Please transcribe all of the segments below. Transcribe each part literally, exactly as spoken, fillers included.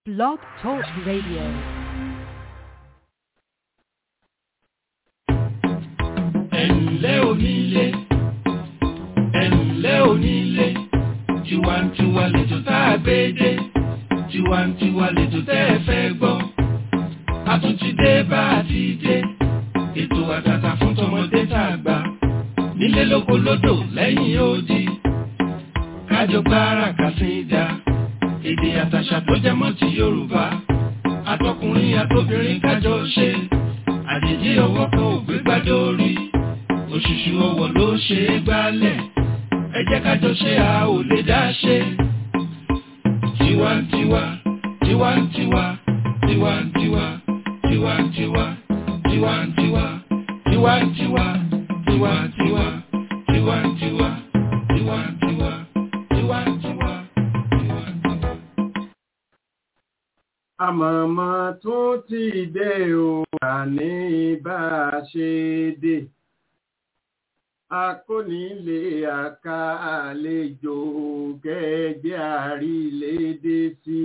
Blog Talk Radio. Ẹ̀ǹlẹ́ onílé, ẹ̀ǹlẹ́ onílé, tiwantiwa lètò tá a gbé dé, tiwantiwa lètò tẹ́ ẹ fẹ́ gbọ́. A tún ti dé bá a ti dé, ètò àtàtà fún tọmọdé tàgbà, nílé lóko lódò lẹ́yìn odi. Kájọ gbára kàsídà, èdè àtàṣà tó jẹ mọ́ ti Yorùbá. Àtọkùnrin àtobìnrin kájọ ṣe, àjèjì ọwọ́ kan ò gbé gbádé orí. Òṣùṣù ọwọ́ ló ṣe é gbálẹ̀, ẹ jẹ́ kájọ ṣe a ò lè dá ṣe. Tiwantiwa, tiwantiwa, tiwantiwa, tiwantiwa, tiwantiwa, tiwantiwa, tiwantiwa, tiwantiwa, tiwantiwa, tiwantiwa, tiwantiwa. Àmọ̀mọ́ tún ti dé o, àní bá a ṣe dé. Akónílé àká àlejò kẹjẹ àrílédé sí.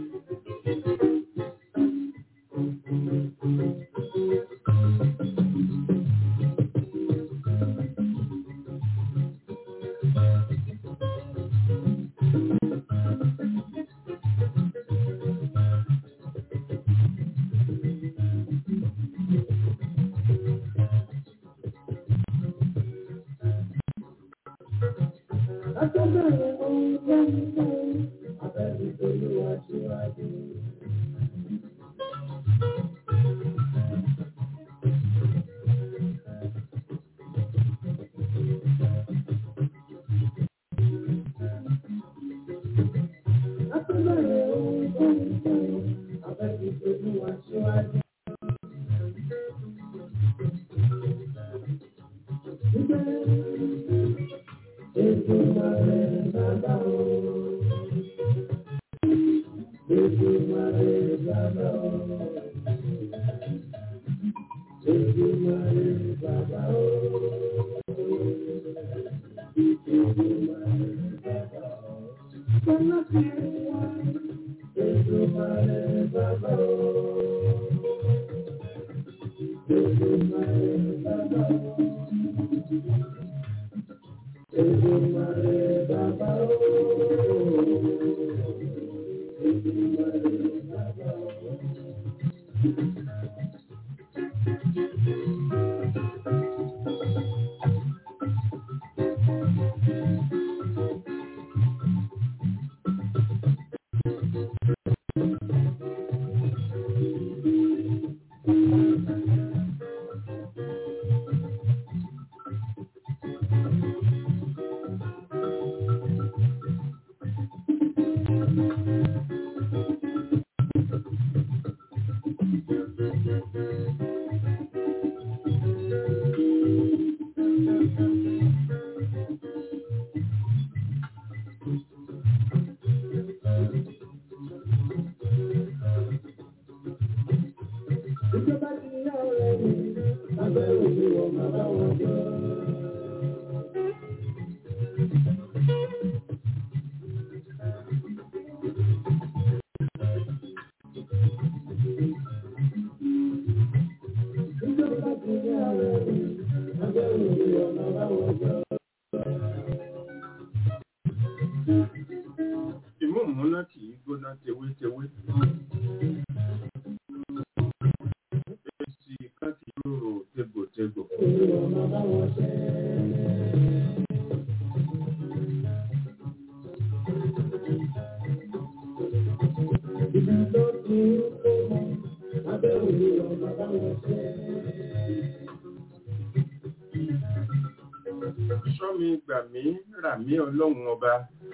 Àmì Ọlọ́run ọba.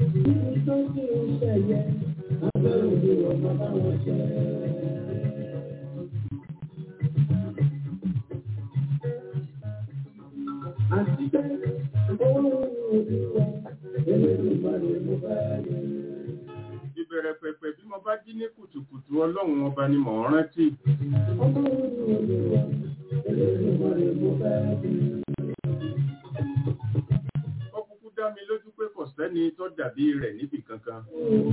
Ìbẹ̀rẹ̀ pẹ̀pẹ̀ bí mo bá jí ní kùtùkùtù Ọlọ́run ọba ni mò ń rántí. sẹ́ni tó dàbí rẹ̀ níbì kankan.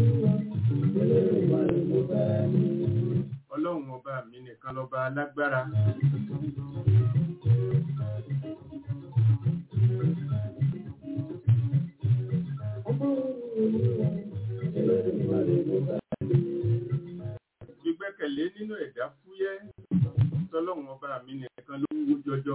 Ọlọ́run ọba mi nìkan lọ́ba alágbára. Gbígbẹ́kẹ̀lé nínú ẹ̀dá fúyẹ́, tọ́lọ́run ọba mi nìkan ló wú jọjọ.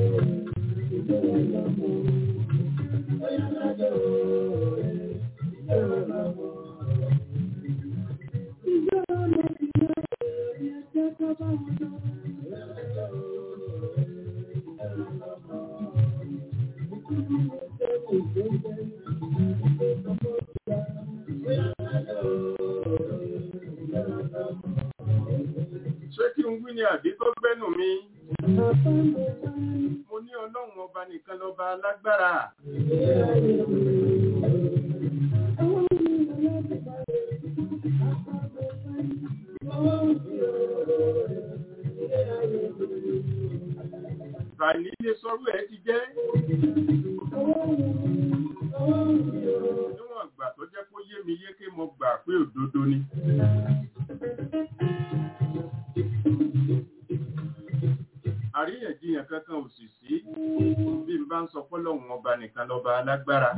Ṣé kí n wí ni àbí kó gbẹ́nu mi? Mo ní Ọlọ́run ọba nìkan lọ́ba alágbára. Bàní lè sọ́rọ̀ ẹ ti jẹ́. Níwọ̀n ìgbà tó jẹ́ kó yé mi yéké mo gbà pé òdodo ni. Àríyànjiyàn kankan ò sì sí bí n bá ń sọ pọ́lọ́hun ọba nìkan lọ́ba alágbára.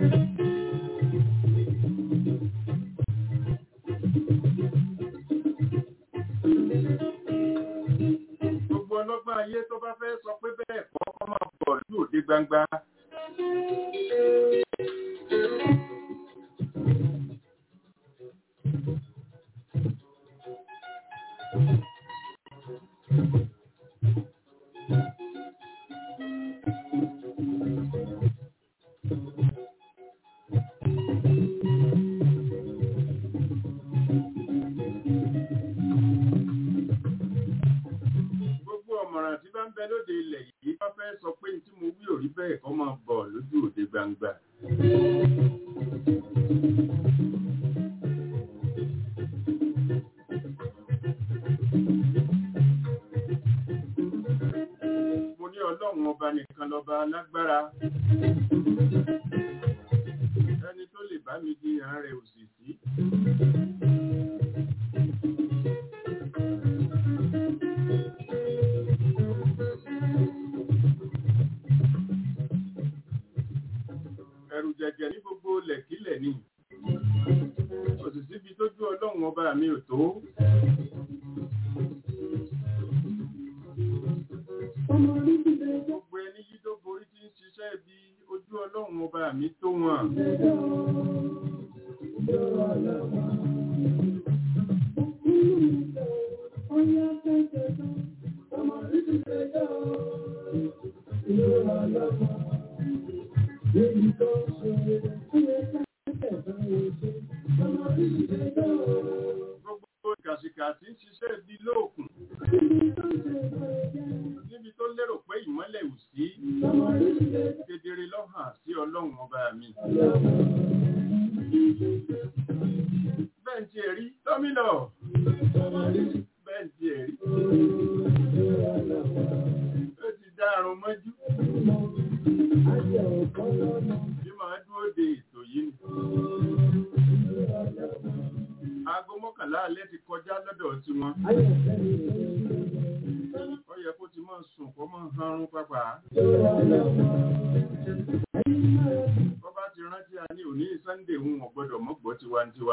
Gbogbo ọlọ́gbọ́n ayé tó bá fẹ́ sọ pé bẹ́ẹ̀ kọ́ kọ́ máa bọ̀ ní òde gbangba. Ẹni tó lè bá mi di ìhàn rẹ̀ òsì sí. Ẹ̀rù jẹ̀jẹ̀ ní gbogbo lẹ̀kílẹ̀ ni. Kò sì síbi tójú Ọlọ́run ọba mi ò tó. Gbogbo ẹni yí tó borí tí ń ṣiṣẹ́ ibi ojú Ọlọ́run ọba mi tó wọn. Gbogbo ìkàṣìkà tí ń ṣiṣẹ́ ibi lóòkùn. Níbi tó lérò pé ìmọ́lẹ̀ ò sí, kedere ló hàn sí Ọlọ́run ọba mi. Bẹ́ẹ̀ tí ẹ̀rí, Tọ́mínà. Bẹ́ẹ̀ tí ẹ̀rí. Ó ti dá àrùn mọ́jú. Bí máa dúró de ètò yìí ni. Aago mọ́kànlá alẹ́ ti kọjá lọ́dọ̀ tí wọn. Ó yẹ kó ti máa sùn kó máa hanrun pápá. Bọ́ bá ti rántí a ní òní Sunday ń wọ̀n gbọ́dọ̀ mọ́gbọ́ tiwantiwa.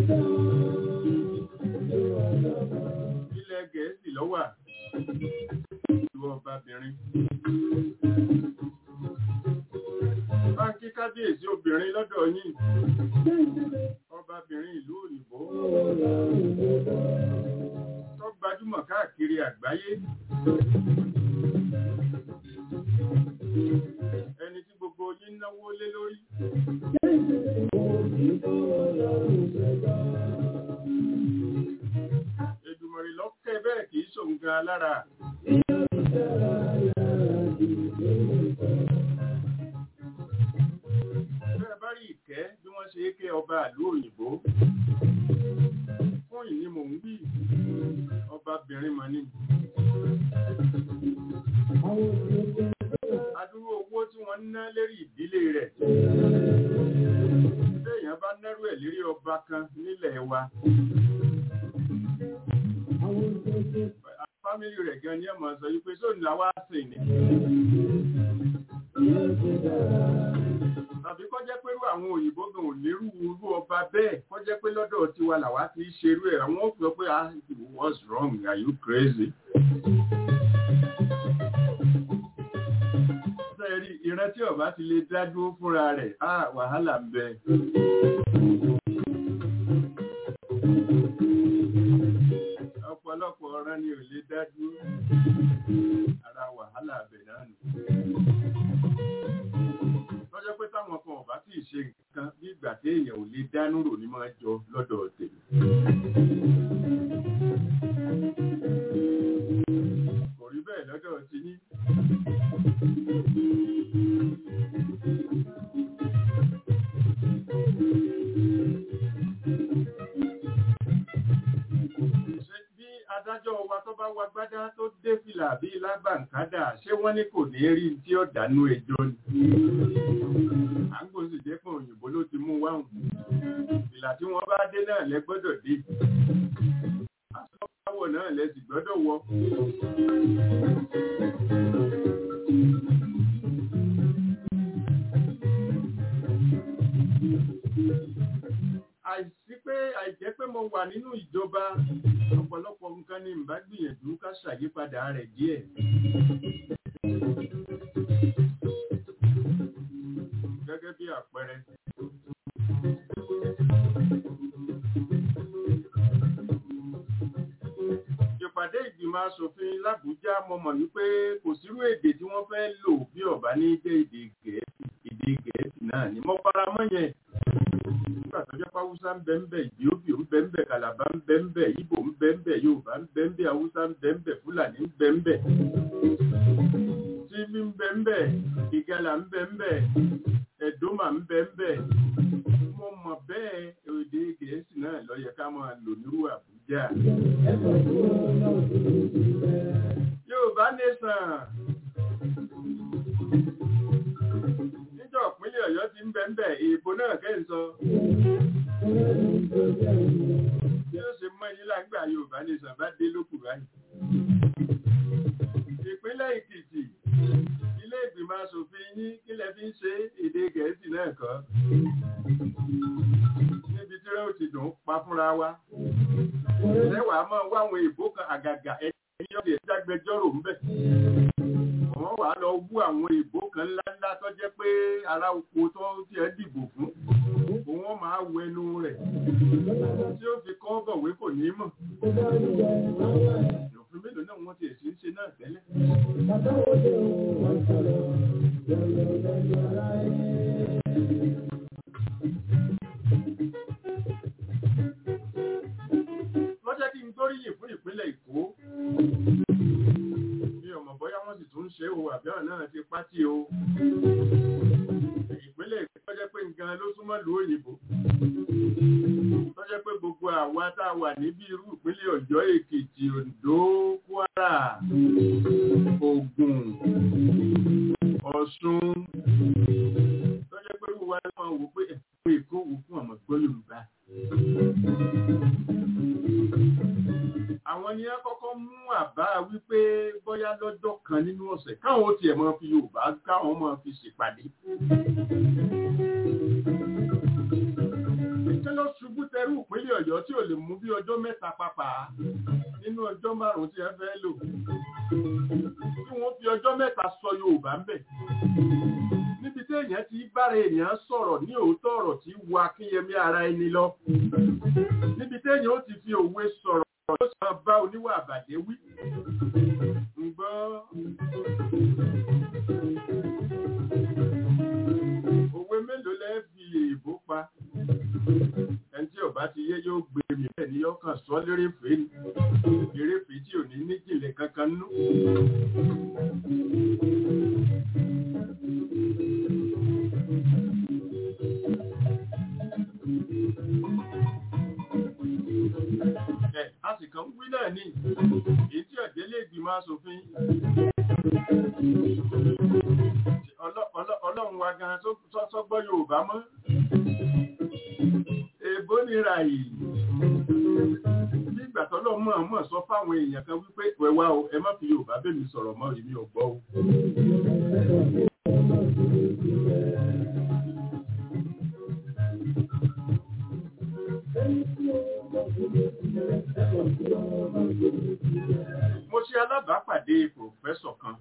Ilẹ̀ Gẹ̀ẹ́sì ló wà. Ìlú ọbabìnrin. Báńkì kábíyèsí obìnrin lọ́dọ̀ yín. Ọbabìnrin ìlú òyìnbó. Tó gbajúmọ̀ káàkiri àgbáyé. Ẹni tí gbogbo yín náwó lé lórí. Èdùmàrè lọ́kẹ́ bẹ́ẹ̀ kìí ṣòun gan lára. Bẹ́ẹ̀ bá rí ìkẹ́ bí wọ́n ṣe ké ọba ìlú òyìnbó. Fún ìní mò ń wí, ọbabìnrin mọ̀ ní. Adúrú owó tí wọ́n ná lérí ìdílé rẹ̀. Ṣé ọba kan nílẹ̀ wa. Fámílì rẹ̀ gan ni ẹ̀mọ̀ sọ wípé sóòní làwá sìn ní. Tàbí kọ́ jẹ́ pé rú àwọn òyìnbó gan ò lérú irú ọba bẹ́ẹ̀, kọ́ jẹ́ pé lọ́dọ̀ tiwa làwá ti ṣerú ẹ̀, àwọn ò fi pé ah, what's wrong? Are you crazy? Sẹ́ẹ̀rí ìran tí ọba ti lè dá dúró fúnra rẹ̀, ah, wàhálà ń bẹ. Ọ̀pọ̀lọpọ̀ ọ̀ràn ni ò lè dá dúró. Ara wàhálà bẹ̀ náà nù. Lọ́jọ́ pé táwọn kan ọ̀bá tí ì ṣe nǹkan bí ìgbà tí èèyàn ò lè dánú rò ní máa jọ lọ́dọ̀ tèmi. Kò rí bẹ́ẹ̀ lọ́dọ̀ ti ní. Adájọ́ wa tó bá wa gbádá tó dé fìlà bí lábàǹkádà ṣé wọ́n ní kò ní rí tí ó dánú ẹjọ́ ni. À ń gbòsì jẹ́ pé òyìnbó ló ti mú wáhùn. Fìlà tí wọ́n bá dé náà lẹ gbọ́dọ̀ dé. Aṣọ́wọ́ náà lẹ sì gbọ́dọ̀ wọ. Àìsí pé àìjẹ́ pé mo wà nínú ìjọba ọ̀pọ̀lọpọ̀ nǹkan ni ń bá gbìyànjú ká ṣàyípadà rẹ̀ díẹ̀. Gẹ́gẹ́ bí àpẹẹrẹ. Ìpàdé ìgbìmọ̀ aṣòfin l'Ábùjá mo mọ̀ wípé kò sírú èdè tí wọ́n fẹ́ lò bí ọ̀bá ní jẹ́ èdè Gẹ̀ẹ́sì èdè Gẹ̀ẹ́sì náà ni mo fara mọ́ yẹn. Nígbà tó jẹ́ pé Haúsá ń bẹ ń bẹ, Ìgbòho ń bẹ ń bẹ, Kàlàbá ń bẹ ń bẹ, Ìgbò ń bẹ ń bẹ, Yorùbá ń bẹ ń bẹ, Haúsá ń bẹ ń bẹ, Fúlàní ń bẹ ń bẹ, Tífí ń bẹ ń bẹ, Ìgalà ń bẹ ń bẹ, Ẹ̀dómà ń bẹ ń bẹ. Mo mọ̀ bẹ́ẹ̀ èdè Gẹ̀ẹ́sì náà ló yẹ ká máa lò ní Àbújá. Yorùbá nation. Níjọ́ ìpínlẹ̀ Ọ̀yọ́ ti ń bẹ ń bẹ, èèbó náà kẹ́ ń sọ. Bí ó ṣe mọ́ yín lágbà Yorùbá nation bá dé lókù báyìí. Ìpínlẹ̀ Èkìtì, ilé ìgbìmọ̀ aṣòfin yín kí lẹ fi ń ṣe èdè Gẹ̀ẹ́sì náà kọ́. Níbi tí ó ti dùn pa fúnra wa. Lẹ́wàá máa wá àwọn èèbó kan àgàgà ẹni ọ̀dẹ̀ jágbẹjọ́rò ń bẹ̀. Wọ́n wà lọ wú àwọn èèbó kan ńláńlá tó jẹ́ pé ará oko tó ti ẹ́ dìbò fún. Wọ́n máa wọ ẹnu rẹ̀ tí ó fi kọ́ bọ̀wé kò ní mọ̀. Òfin mélòó náà wọ́n ti ẹ̀sìn ṣe náà tẹ́lẹ̀. Lọ́jọ́ kí n gbóríyìn fún ìpínlẹ̀ Èkó. Mi ò mọ̀ bóyá wọ́n sì tún ṣe o àbíọ́ náà ti pátí o. Ìpínlẹ̀ Èkó lọ́jọ́ pé nǹkan ló súnmọ́ lù òyìnbó. Lọ́jọ́ pé gbogbo àwa tá a wà níbi irú ìpínlẹ̀ Ọ̀yọ́, Èkìtì, Oǹdó, Kwara, Ògùn, Ọ̀ṣun. Lọ́jọ́ pé wíwá náà wò pé ẹ̀kọ́ Èkó wò fún ọmọ gbọ́ Yorùbá. Àwọn ni a kọ́kọ́ mú àbá wípé bóyá lọ́jọ́ kan nínú ọ̀sẹ̀ káwọn ó tiẹ̀ máa fi Yorùbá káwọn máa fi ṣèpàdé. Ìṣẹ́lọ́ ṣubú tẹrú ìpínlẹ̀ Ọ̀yọ́ tí ò lè mú bí ọjọ́ mẹ́ta papà nínú ọjọ́ márùn-ún tí ẹ fẹ́ lò. Tí wọ́n fi ọjọ́ mẹ́ta sọ Yorùbá ń bẹ̀. Níbi tí èèyàn ti bára èèyàn sọ̀rọ̀ ní òótọ́ ọ̀rọ̀ tí wo akínyẹmí ara ẹni lọ. Níbi tí èèyàn ó ti fi òwe sọ̀rọ̀ ó sọ bá oníwà àbàdé wí. Ǹgbọ́ òwe mélòó lẹ́ fi èèbó pa? Ẹni tí ọba ti yé yóò gbé mi bẹ́ẹ̀ ni yóò kàn sọ lérèfé ni. Lérèfé tí ò ní níjìnlẹ̀ kankan nú. A sì kàn wí náà ní èyí tí ọ̀jẹ́lé ìgbìmọ̀ aṣòfin Ọlọ́run wa gan sọ́gbọ́ Yorùbá mọ́. Èèbó nira yìí bí ìgbà tọ́lọ́ mọ̀ mọ̀ sọ fáwọn èèyàn kan wípé wẹ́wà o ẹ má fi Yorùbá bẹ́ẹ̀ mi sọ̀rọ̀ mọ́ èmi ò gbọ́ o. Mo ṣe alábàápàdé pòfẹ́sọ̀ kan.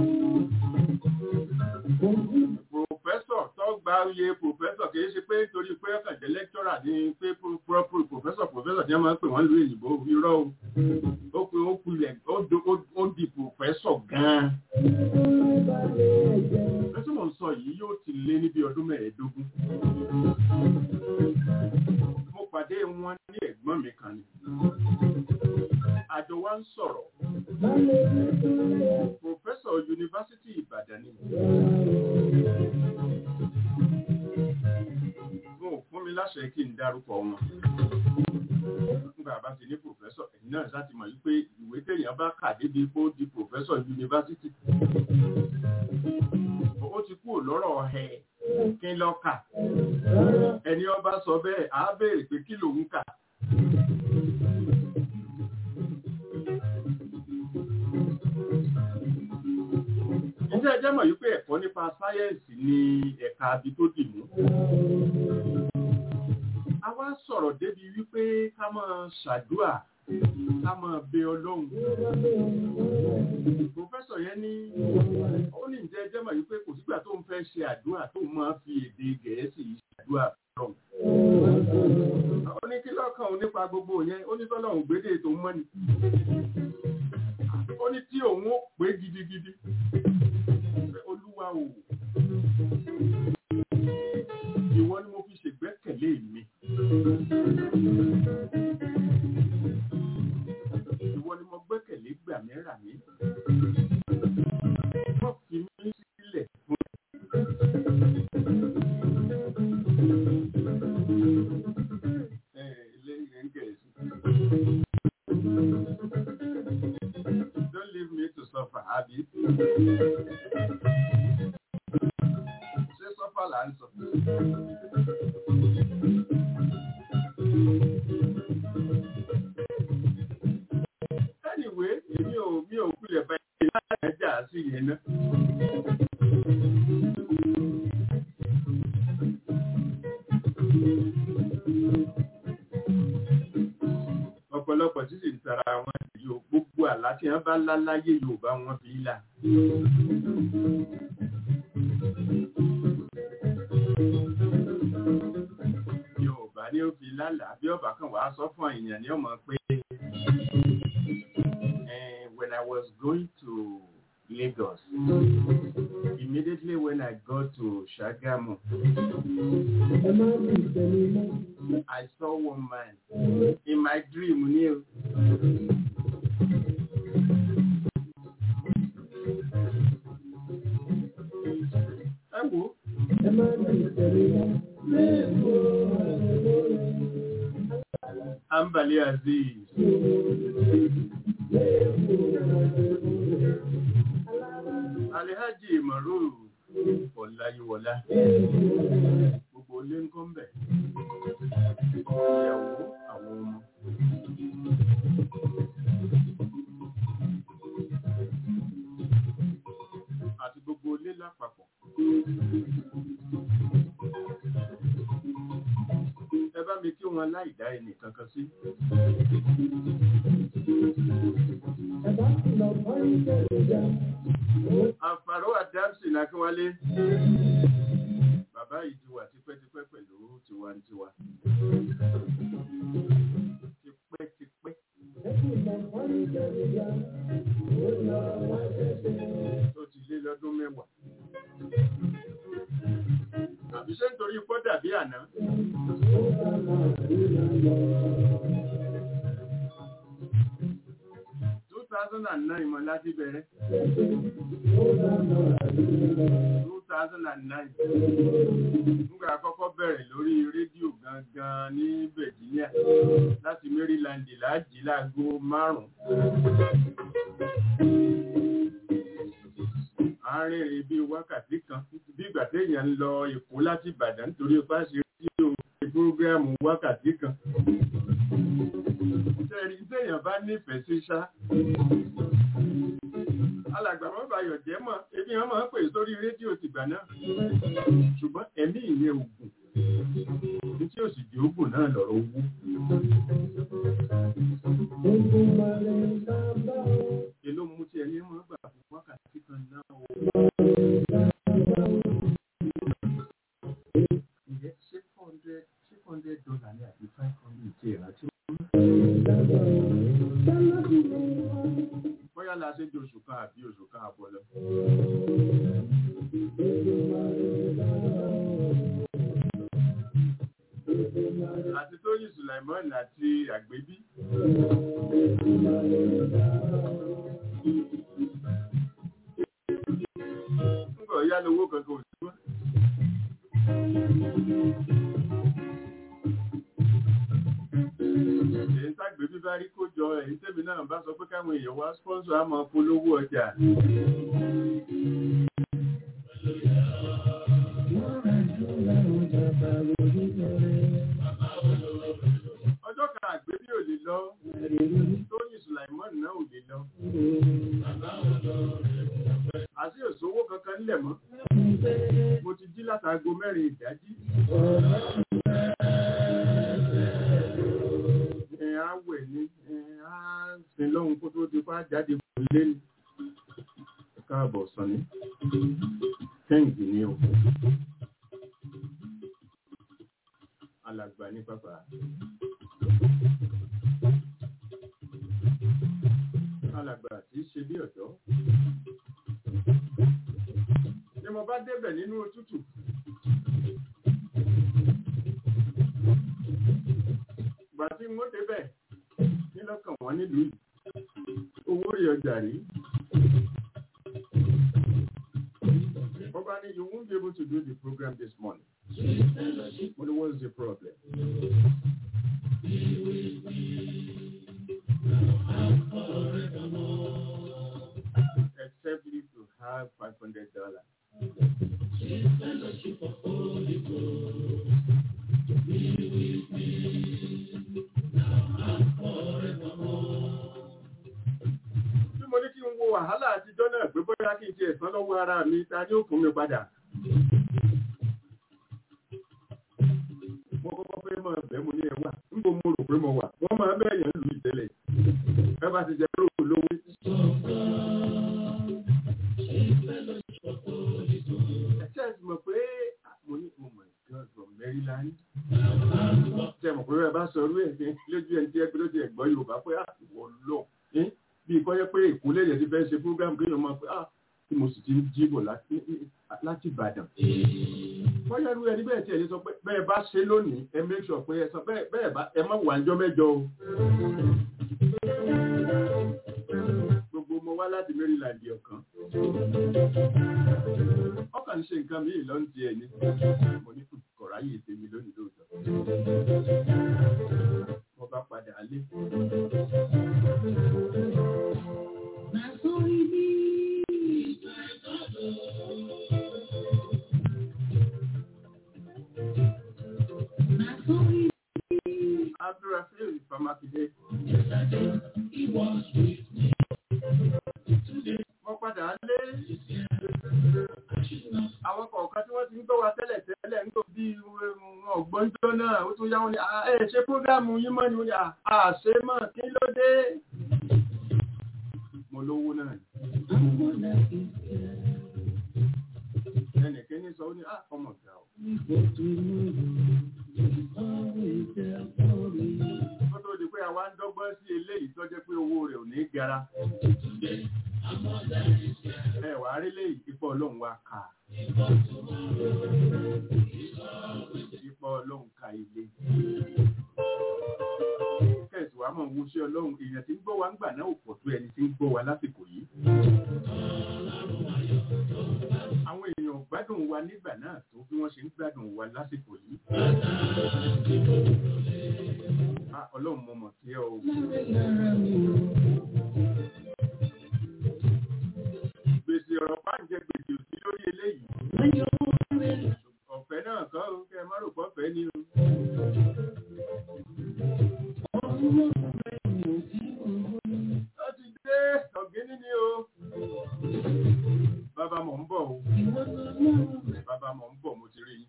Pòfẹ́sọ̀ tó gba oyè pòfẹ́sọ̀ kìí ṣe pé torí pé ọkàn jẹ́ lẹ́kítọ́rà ní pé pòfẹ́sọ̀ pòfẹ́sọ̀ tí wọ́n máa ń pè wọ́n lórí ìyìnbó irọ́ o. Ó pe ó kulẹ̀ ó di pòfẹ́sọ̀ gan-an. Lọ́sọ̀ mọ̀ ń sọ yìí yóò ti lé níbi ọdún mẹ́ẹ̀ẹ́dógún. Mo pàdé wọn ní ẹ̀gbọ́n mi kan ni. Àjọ wa ń sọ̀rọ̀. Pòfẹ́sọ̀ yunifásítì Ìbàdàn ni. Wọn ò fún mi láṣẹ kí n dárúkọ wọn. Nígbà bá ti ní pòfẹ́sọ̀ ẹ̀yìn náà láti mọ̀ wípé ìwé téèyàn bá kà débi kó di pòfẹ́sọ̀ yunifásítì. Ó ti kúrò lọ́rọ̀ ẹ̀ kí n lọ kà. Ẹni ọba sọ bẹ́ẹ̀ á béèrè pé kí lòun kà. Ǹjẹ́ ẹ jẹ́ mọ̀ wípé ẹ̀kọ́ nípa sáyẹ́ǹsì ni ẹ̀ka abi tó dì mú? A wá sọ̀rọ̀ débi wípé ká máa ṣàdúà, ká máa bẹ Ọlọ́run. Pòfẹ́sọ̀ yẹn ní ó ní ǹjẹ́ ẹ jẹ́ mọ̀ wípé kò sígbà tó ń fẹ́ ṣe àdúà tó máa fi èdè Gẹ̀ẹ́sì ṣàdúà Ọlọ́run. Ó ní kí lọ́kàn òun nípa gbogbo yẹn, ó ní tọ́lọ́run gbédè tó mọ́ ni. Ó ní tí òun ó pé gidigidi. Olúwa o, ìwọ ni mo fi ṣègbẹ́kẹ̀lé mi. Ìwọ ni mo gbẹ́kẹ̀lé gbà mí rà mí. Wọ́n fi mí sílẹ̀ fún ẹ ilé ìrìn Gẹ̀ẹ́sì. Don't leave me to suffer, Abi. Ṣé sọ́fà là ń sọ? Anyway, èmi ò mi ò kulẹ̀ bá ẹ̀ láti ẹja sí yẹn náà. Ọ̀pọ̀lọpọ̀ tí sì ń tara wọn yóò gbogbo àlá tí wọ́n bá láláyé Yorùbá wọn fi là. Yorùbá ni ó fi lálàá bí ọba kan wàá sọ fún èèyàn ní ọmọ pé when I was going to Lagos, immediately when I got to Shagamu, I saw one man in my dream near. Ambali Aziz. Alhaji Maruf Ọláyíwọlá. Gbogbo ilé ń kọ́ ń bẹ̀. Ìyàwó àwọn ọmọ. Àti gbogbo ilé lápapọ̀. Ẹ bá mi kí wọn láì dá ẹnì kankan sí. Àǹfààró Adamsi Akínwálé. Bàbá yìí ti wà tipẹ́tipẹ́ pẹ̀lú tiwantiwa. Tipẹ́tipẹ́. Ó ti lé lọ́dún mẹ́wàá. Àbí ṣé nítorí pọ́ dàbí àná? two thousand nine mọ̀ láti bẹ̀rẹ̀. two thousand nine. Nígbà àkọ́kọ́ bẹ̀rẹ̀ lórí rédíò gangan ní Virginia láti Maryland láàjì láago márùn-ún. Àárín bíi wákàtí kan bí ìgbà téèyàn ń lọ Èkó láti Ìbàdàn nítorí fásitì rédíò prógrámù wákàtí kan. Ṣẹ́rí téèyàn bá nífẹ̀ẹ́ sí ṣá. Alàgbà wọn bayọ̀ jẹ́ mọ̀, ebi wọn máa ń pè sórí rédíò tìgbà náà. Ṣùgbọ́n ẹ̀mí ìyẹn ògùn. Ní tí ó sì di ògùn náà lọ̀rọ̀ owó. Èló mú tí ẹni mọ́ gbà fún wákàtí kan náà o. Ǹjẹ́ ṣé four hundred six hundred dollars ní àti five hundred ti ìrántí? Bóyá la ṣe di oṣù kan àbí oṣù kan àbọ̀ lọ. Àti Tóyìn Sùlàìmọ́ọ̀nì àti Àgbébí. Ńgbọ̀ yá lówó kankan òsì wá. Èyí t'Àgbébí bá rí kó jọ èyí tẹ́mi náà bá sọ pé káwọn èèyàn wá sponsor á máa polówó ọjà. Ọjọ́ kan Àgbébí ò lè lọ, Tóyìn Sùlàìmọ́ọ̀nì náà ò lè lọ. Àti òṣòwò kankan nílẹ̀ mọ́. Mo ti jí látago mẹ́rin ìdájí. Ẹ á wẹ̀ ní, ẹ á sin lọ́hun kó tó ti fá jáde kò lé ní. Káàbọ̀ sàn ní. Kẹ́hìndì ni o. Alàgbà ní pápá. Alàgbà tí í ṣe bí ọ̀dọ́. Ni mo bá débẹ̀ nínú òtútù. Ìgbà tí mo débẹ̀ nílọ́kàn wọn nílùú yìí. Owó rí ọjà rí. Obani, you won't be able to do the program this morning. But what's the problem? Except if you have five hundred dollars. Bí mo ní kí n wo wàhálà àtijọ́ náà pé bóyá kí n ti ẹ̀san lọ́wọ́ ara mi ta ni ó fún mi padà. Mo kọ́kọ́ fẹ́ máa bẹ̀ mo ní ẹwà níbo mo rò pé mo wà wọ́n máa bẹ̀ yẹn lù ìtẹ́lẹ̀ ẹ bá ti jẹ́ rò lówó. Ẹ̀ṣẹ́ ti mọ̀ pé mo ní mo mọ̀ God from Maryland. Ṣé mọ̀ pé ẹ bá sọ orú ẹ̀ lójú ẹ̀ tí ẹ gbé lójú ẹ̀gbọ́n Yorùbá pé àwọ̀ lọ bí kọ́ yẹ pé ìkúnlẹ̀ yẹn ti fẹ́ ṣe program kéèyàn máa pé ah tí mo sì ti ń jíbọ̀ láti Ìbàdàn. Bọ́yá irú ẹni bẹ́ẹ̀ tí ẹ lè sọ pé bẹ́ẹ̀ bá ṣe lónìí ẹ make sure pé ẹ sọ bẹ́ẹ̀ bá ẹ má wà níjọ́ mẹ́jọ o. Gbogbo mo wá láti Maryland ọ̀kan. Ọkàn ṣe nǹkan mi ìlọ́n ti ẹ̀ ní. Mo ní kọ̀rọ̀ ayé tèmi lónìí lóòótọ́. Mo bá padà lé. Abdulrahman Famakide. Mo padà lé. Àwọn kọ̀ọ̀kan tí wọ́n ti ń gbọ́ wa tẹ́lẹ̀ tẹ́lẹ̀ ń tó bí ọ̀gbọ́njọ́ náà ó tún yá wọn ní ẹ ṣe prógrámù yín mọ́ ni wọ́n ní àṣẹ mọ́ kí ló dé. Mo lówó náà. Ẹnìkẹ́ni sọ ó ní ọmọ ìgbà ọ̀. Ó tó di pé àwa ń dọ́gbọ́n sí eléyìí tó jẹ́ pé owó rẹ̀ ò ní gara. Ẹ wà á rí léyìí ipò Ọlọ́run wa kà. Ipò Ọlọ́run ka ilé. Kẹ̀sì wa mọ̀ wo sí Ọlọ́run èèyàn tí ń gbọ́ wa ń gbà náà ò pọ̀ tó ẹni tí ń gbọ́ wa lásìkò yìí. Àwọn èèyàn gbádùn wa nígbà náà tó bí wọ́n ṣe ń gbádùn wa lásìkò yìí. Ọlọ́run mo mọ̀ sí ọ. Gbèsè ọ̀rọ̀ pàǹjẹ gbèsè òsì lórí eléyìí. Ọ̀fẹ́ náà kọ́ o, kẹ́ ẹ má rò pọ̀ fẹ́ ni o. bàbá mọ̀ ń bọ̀ mo ti rí yín.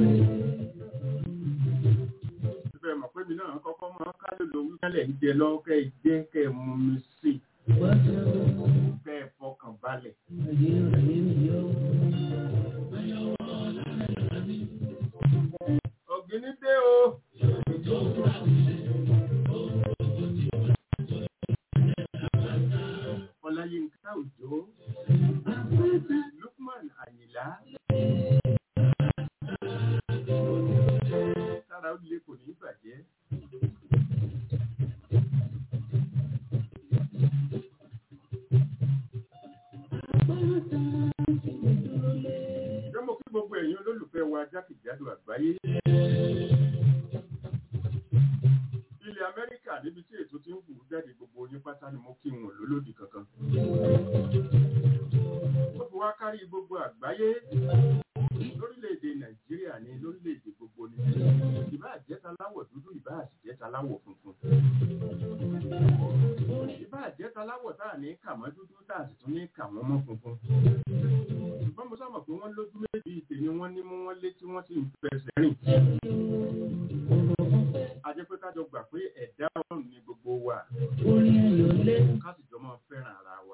Ibẹ̀ mọ̀ pé mi náà kọ́kọ́ máa ká ló lo wíkálẹ̀ ń jẹ lọ kẹ́ ẹ jẹ́ kẹ́ ẹ mú mi sí kẹ́ ẹ fọkàn balẹ̀. Ọ̀gbìnní dé o. Ọláyínká Òjó, Lukman Àyìnlá, sára ó lè kò ní bàjẹ́. Jọ́mọ̀ kí gbogbo ẹ̀yin olólùfẹ́ wa jákèjádò àgbáyé. Ilẹ̀ Amẹ́ríkà níbi tí ètò ti ń kù jáde gbogbo yín pátá ni mo kí wọn lólódì kankan. Ó fi wá kárí gbogbo àgbáyé lórílẹ̀-èdè Nàìjíríà ní lórílẹ̀-èdè gbogbo ní. Ìbá àjẹta láwọ̀ dúdú, ìbá àjẹta láwọ̀ funfun. Ìbá àjẹta láwọ̀ tá à ní kà mọ́ dúdú tá à sì tún ní kà wọ́n mọ́ funfun. Ṣùgbọ́n mo sábà pé wọ́n lójú méjì ìtẹ̀ni wọ́n ní mú wọ́n lé tí wọ́n sì ń fẹsẹ̀ rìn. Ajẹ́ pé kájọ gbà pé ẹ̀dá ọ̀run ni gbogbo wa. Ká sì jọ máa fẹ́ràn ara wa.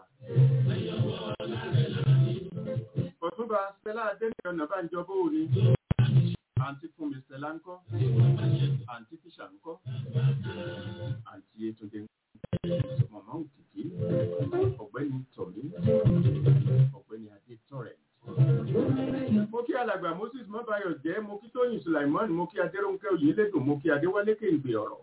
Ọ̀túnba Stella Adéníyàn Ọ̀nàbánjọ bó o ní. Àǹtí Fúnmi Stella ńkọ́. Àǹtí Tíṣà ńkọ́. Àǹtí Yétúndé ńkọ́. Màmá Òkìkí. Ọ̀gbẹ́ni Tọ̀mí. Ọ̀gbẹ́ni Adé Tọ̀rẹ̀. Mo kí alàgbà Moses Mọ́báyọ̀ jẹ́, mo kí Tóyìn Sulaimon, mo kí Adérónkẹ́ Oyèlédùn, mo kí Adéwálé Kéǹgbè ọ̀rọ̀.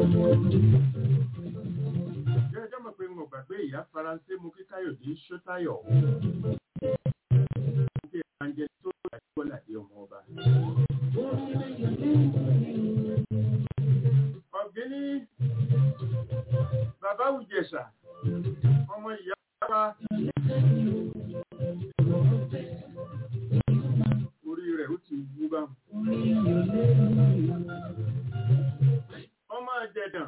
Jẹ́ ẹjọ́ mọ̀ pé mo gbàgbé ìyá Faransé, mo kí Káyọ̀dé Ṣótáyọ̀. Mo kí Ẹ̀ránjẹ tó Adéwọ́ládé ọmọ ọba. Ọ̀gbẹ́ni Bàbá Ùjẹ̀ṣà, ọmọ ìyá wa. Orí rẹ̀ ó ti wú bá. Ọmọ Ìjẹ̀dàn.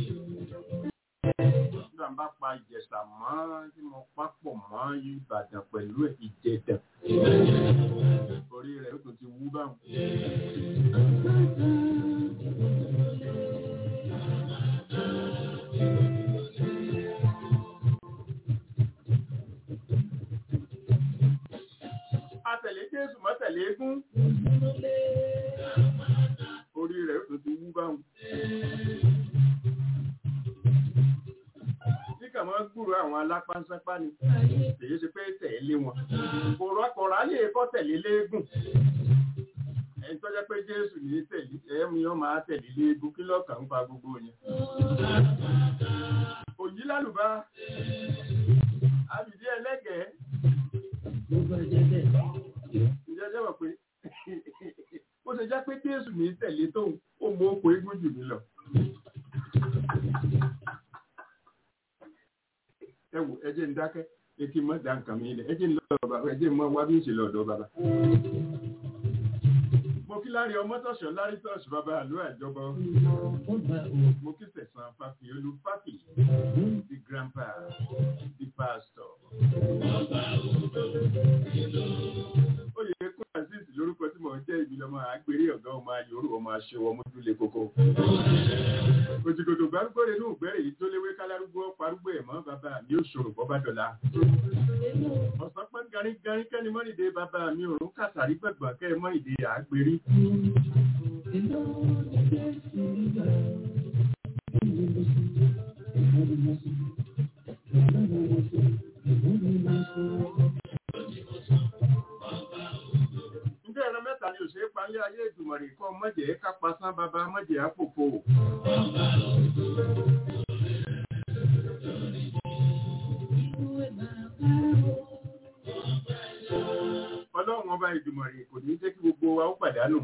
Nígbà bá pa Ìjẹ̀ṣà mọ́ tí mo pápọ̀ mọ́ Ìbàdàn pẹ̀lú Ìjẹ̀dàn. Orí rẹ̀ ó ti wú bá. Atẹ̀lé Jésù mọ́tẹ̀lé egún. Orí rẹ̀ ó ti wú báhùn. Tí kà máa gbúrò àwọn alápánsápá ni, èyí ṣe pé tẹ̀lé wọn. Kòrò akọ̀rọ̀ ayé ẹ̀kọ́ tẹ̀lé léégún. Ẹni tó jẹ́ pé Jésù ní tẹ̀lé, ẹ̀mí yóò máa tẹ̀lé léégún kí lọ́kàn ń fa gbogbo yẹn. Òyí lálùbá, àbìdí ẹlẹ́gẹ̀ẹ́. Ìjọjọ́ wọ̀ pé ó ṣe jẹ́ pé Jésù ní tẹ̀lé tóun ó mú oko eégún jù mí lọ. Ẹ wò ẹ jẹ́ ń dákẹ́ ẹ kí n mọ́ dá nǹkan mi lẹ̀ ẹ jẹ́ ń lọ́dọ̀ bàbá ẹ jẹ́ ń mọ́ wá bí ń ṣe lọ́dọ̀ bàbá. Mo kí Lárí Ọmọ́tọ̀ṣọ́ Lárí Tọ́ṣù bàbá àlọ́ àjọbọ. Mo kí Sẹ̀san Fáfiolú Fáfì, the grandpa, the pastor. Oyè kún Azeez lórúkọ tí mò ń jẹ́ ìbí lọ́mọ àgbèrè ọ̀gá ọmọ ayòrò ọmọ aṣèwọ̀ mójúlé kókó. Òjìgòdò gbárùgbòrè ní ògbẹ́rẹ̀ yìí tó léwé kálárúgbó parúgbó ẹ̀mọ́ bàbá mi ò ṣòro bọ́ bá dọ̀la. Ọ̀sán pẹ́ garígarí kẹ́ni mọ́rìndé bàbá mi òrùn kàtàrí gbẹ̀gbọ̀n kẹ́ mọ́rìndé àgbèrè. Ǹjẹ́ ẹran mẹ́ta ni òṣèré palẹ́ ayé ìdùmọ̀rì kọ́ mọ́jẹ̀ ká pasán bàbá mọ́jẹ̀ àpòpò. Ọlọ́run ọba ìdùmọ̀rì kò ní jẹ́ kí gbogbo wa ó pàdánù.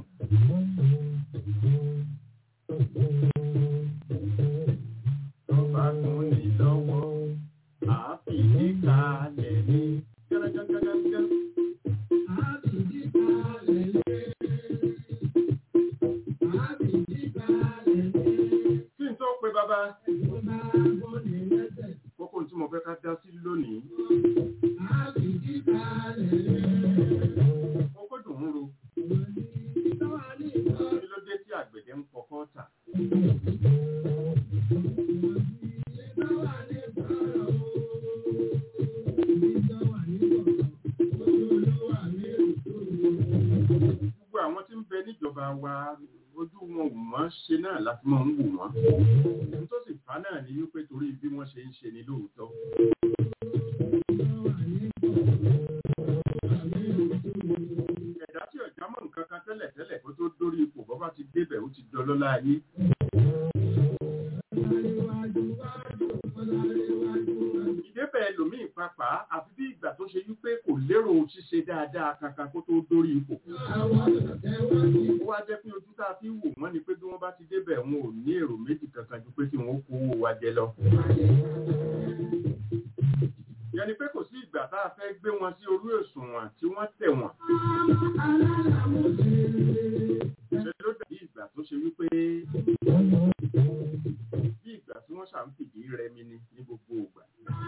Ọba kún ní lọ́wọ́, àáfì ní kalẹ̀ ní gẹ́gẹ́gẹ́gẹ́. Àáfì ní kalẹ̀ ní. Àáfì ní kalẹ̀ ní. Kí n tó pe bàbá. Kókó tí mo fẹ́ ká dá sí lónìí. Àáfì ní kalẹ̀ ní. wa ojú wọn ò mọ́ ṣe náà láti máa ń wò wọ́n ohun tó sì fà náà ni wípé torí bí wọ́n ṣe ń ṣe ni lóòótọ́. ẹ̀dá tí ọ̀já mọ̀ nǹkan kan tẹ́lẹ̀ tẹ́lẹ̀ kó tó dórí ipò bọ́ bá ti débẹ̀ ó ti dọlọ́lá ayé. ìdébẹ̀ ẹlòmíì pàápàá àfi bí ìgbà tó ṣe wípé kò lérò ṣíṣe dáadáa kankan kó tó dórí ipò. ó wá jẹ́ pé ojú tá a fi wò wọ́n ni pé bí wọ́n bá ti débẹ̀ wọn ò ní èrò méjì kankan ju pé kí wọ́n kó owó wa jẹ lọ. ìyẹn ni pé kò sí ìgbà tá a fẹ́ gbé wọn sí orí òṣùwọ̀n tí wọ́n tẹ̀ wọ́n. ṣe ló dàbí ìgbà tó ṣe wípé bí ìgbà tí wọ́n ṣàǹfìdí rẹmi ni ní gbogbo ìgbà.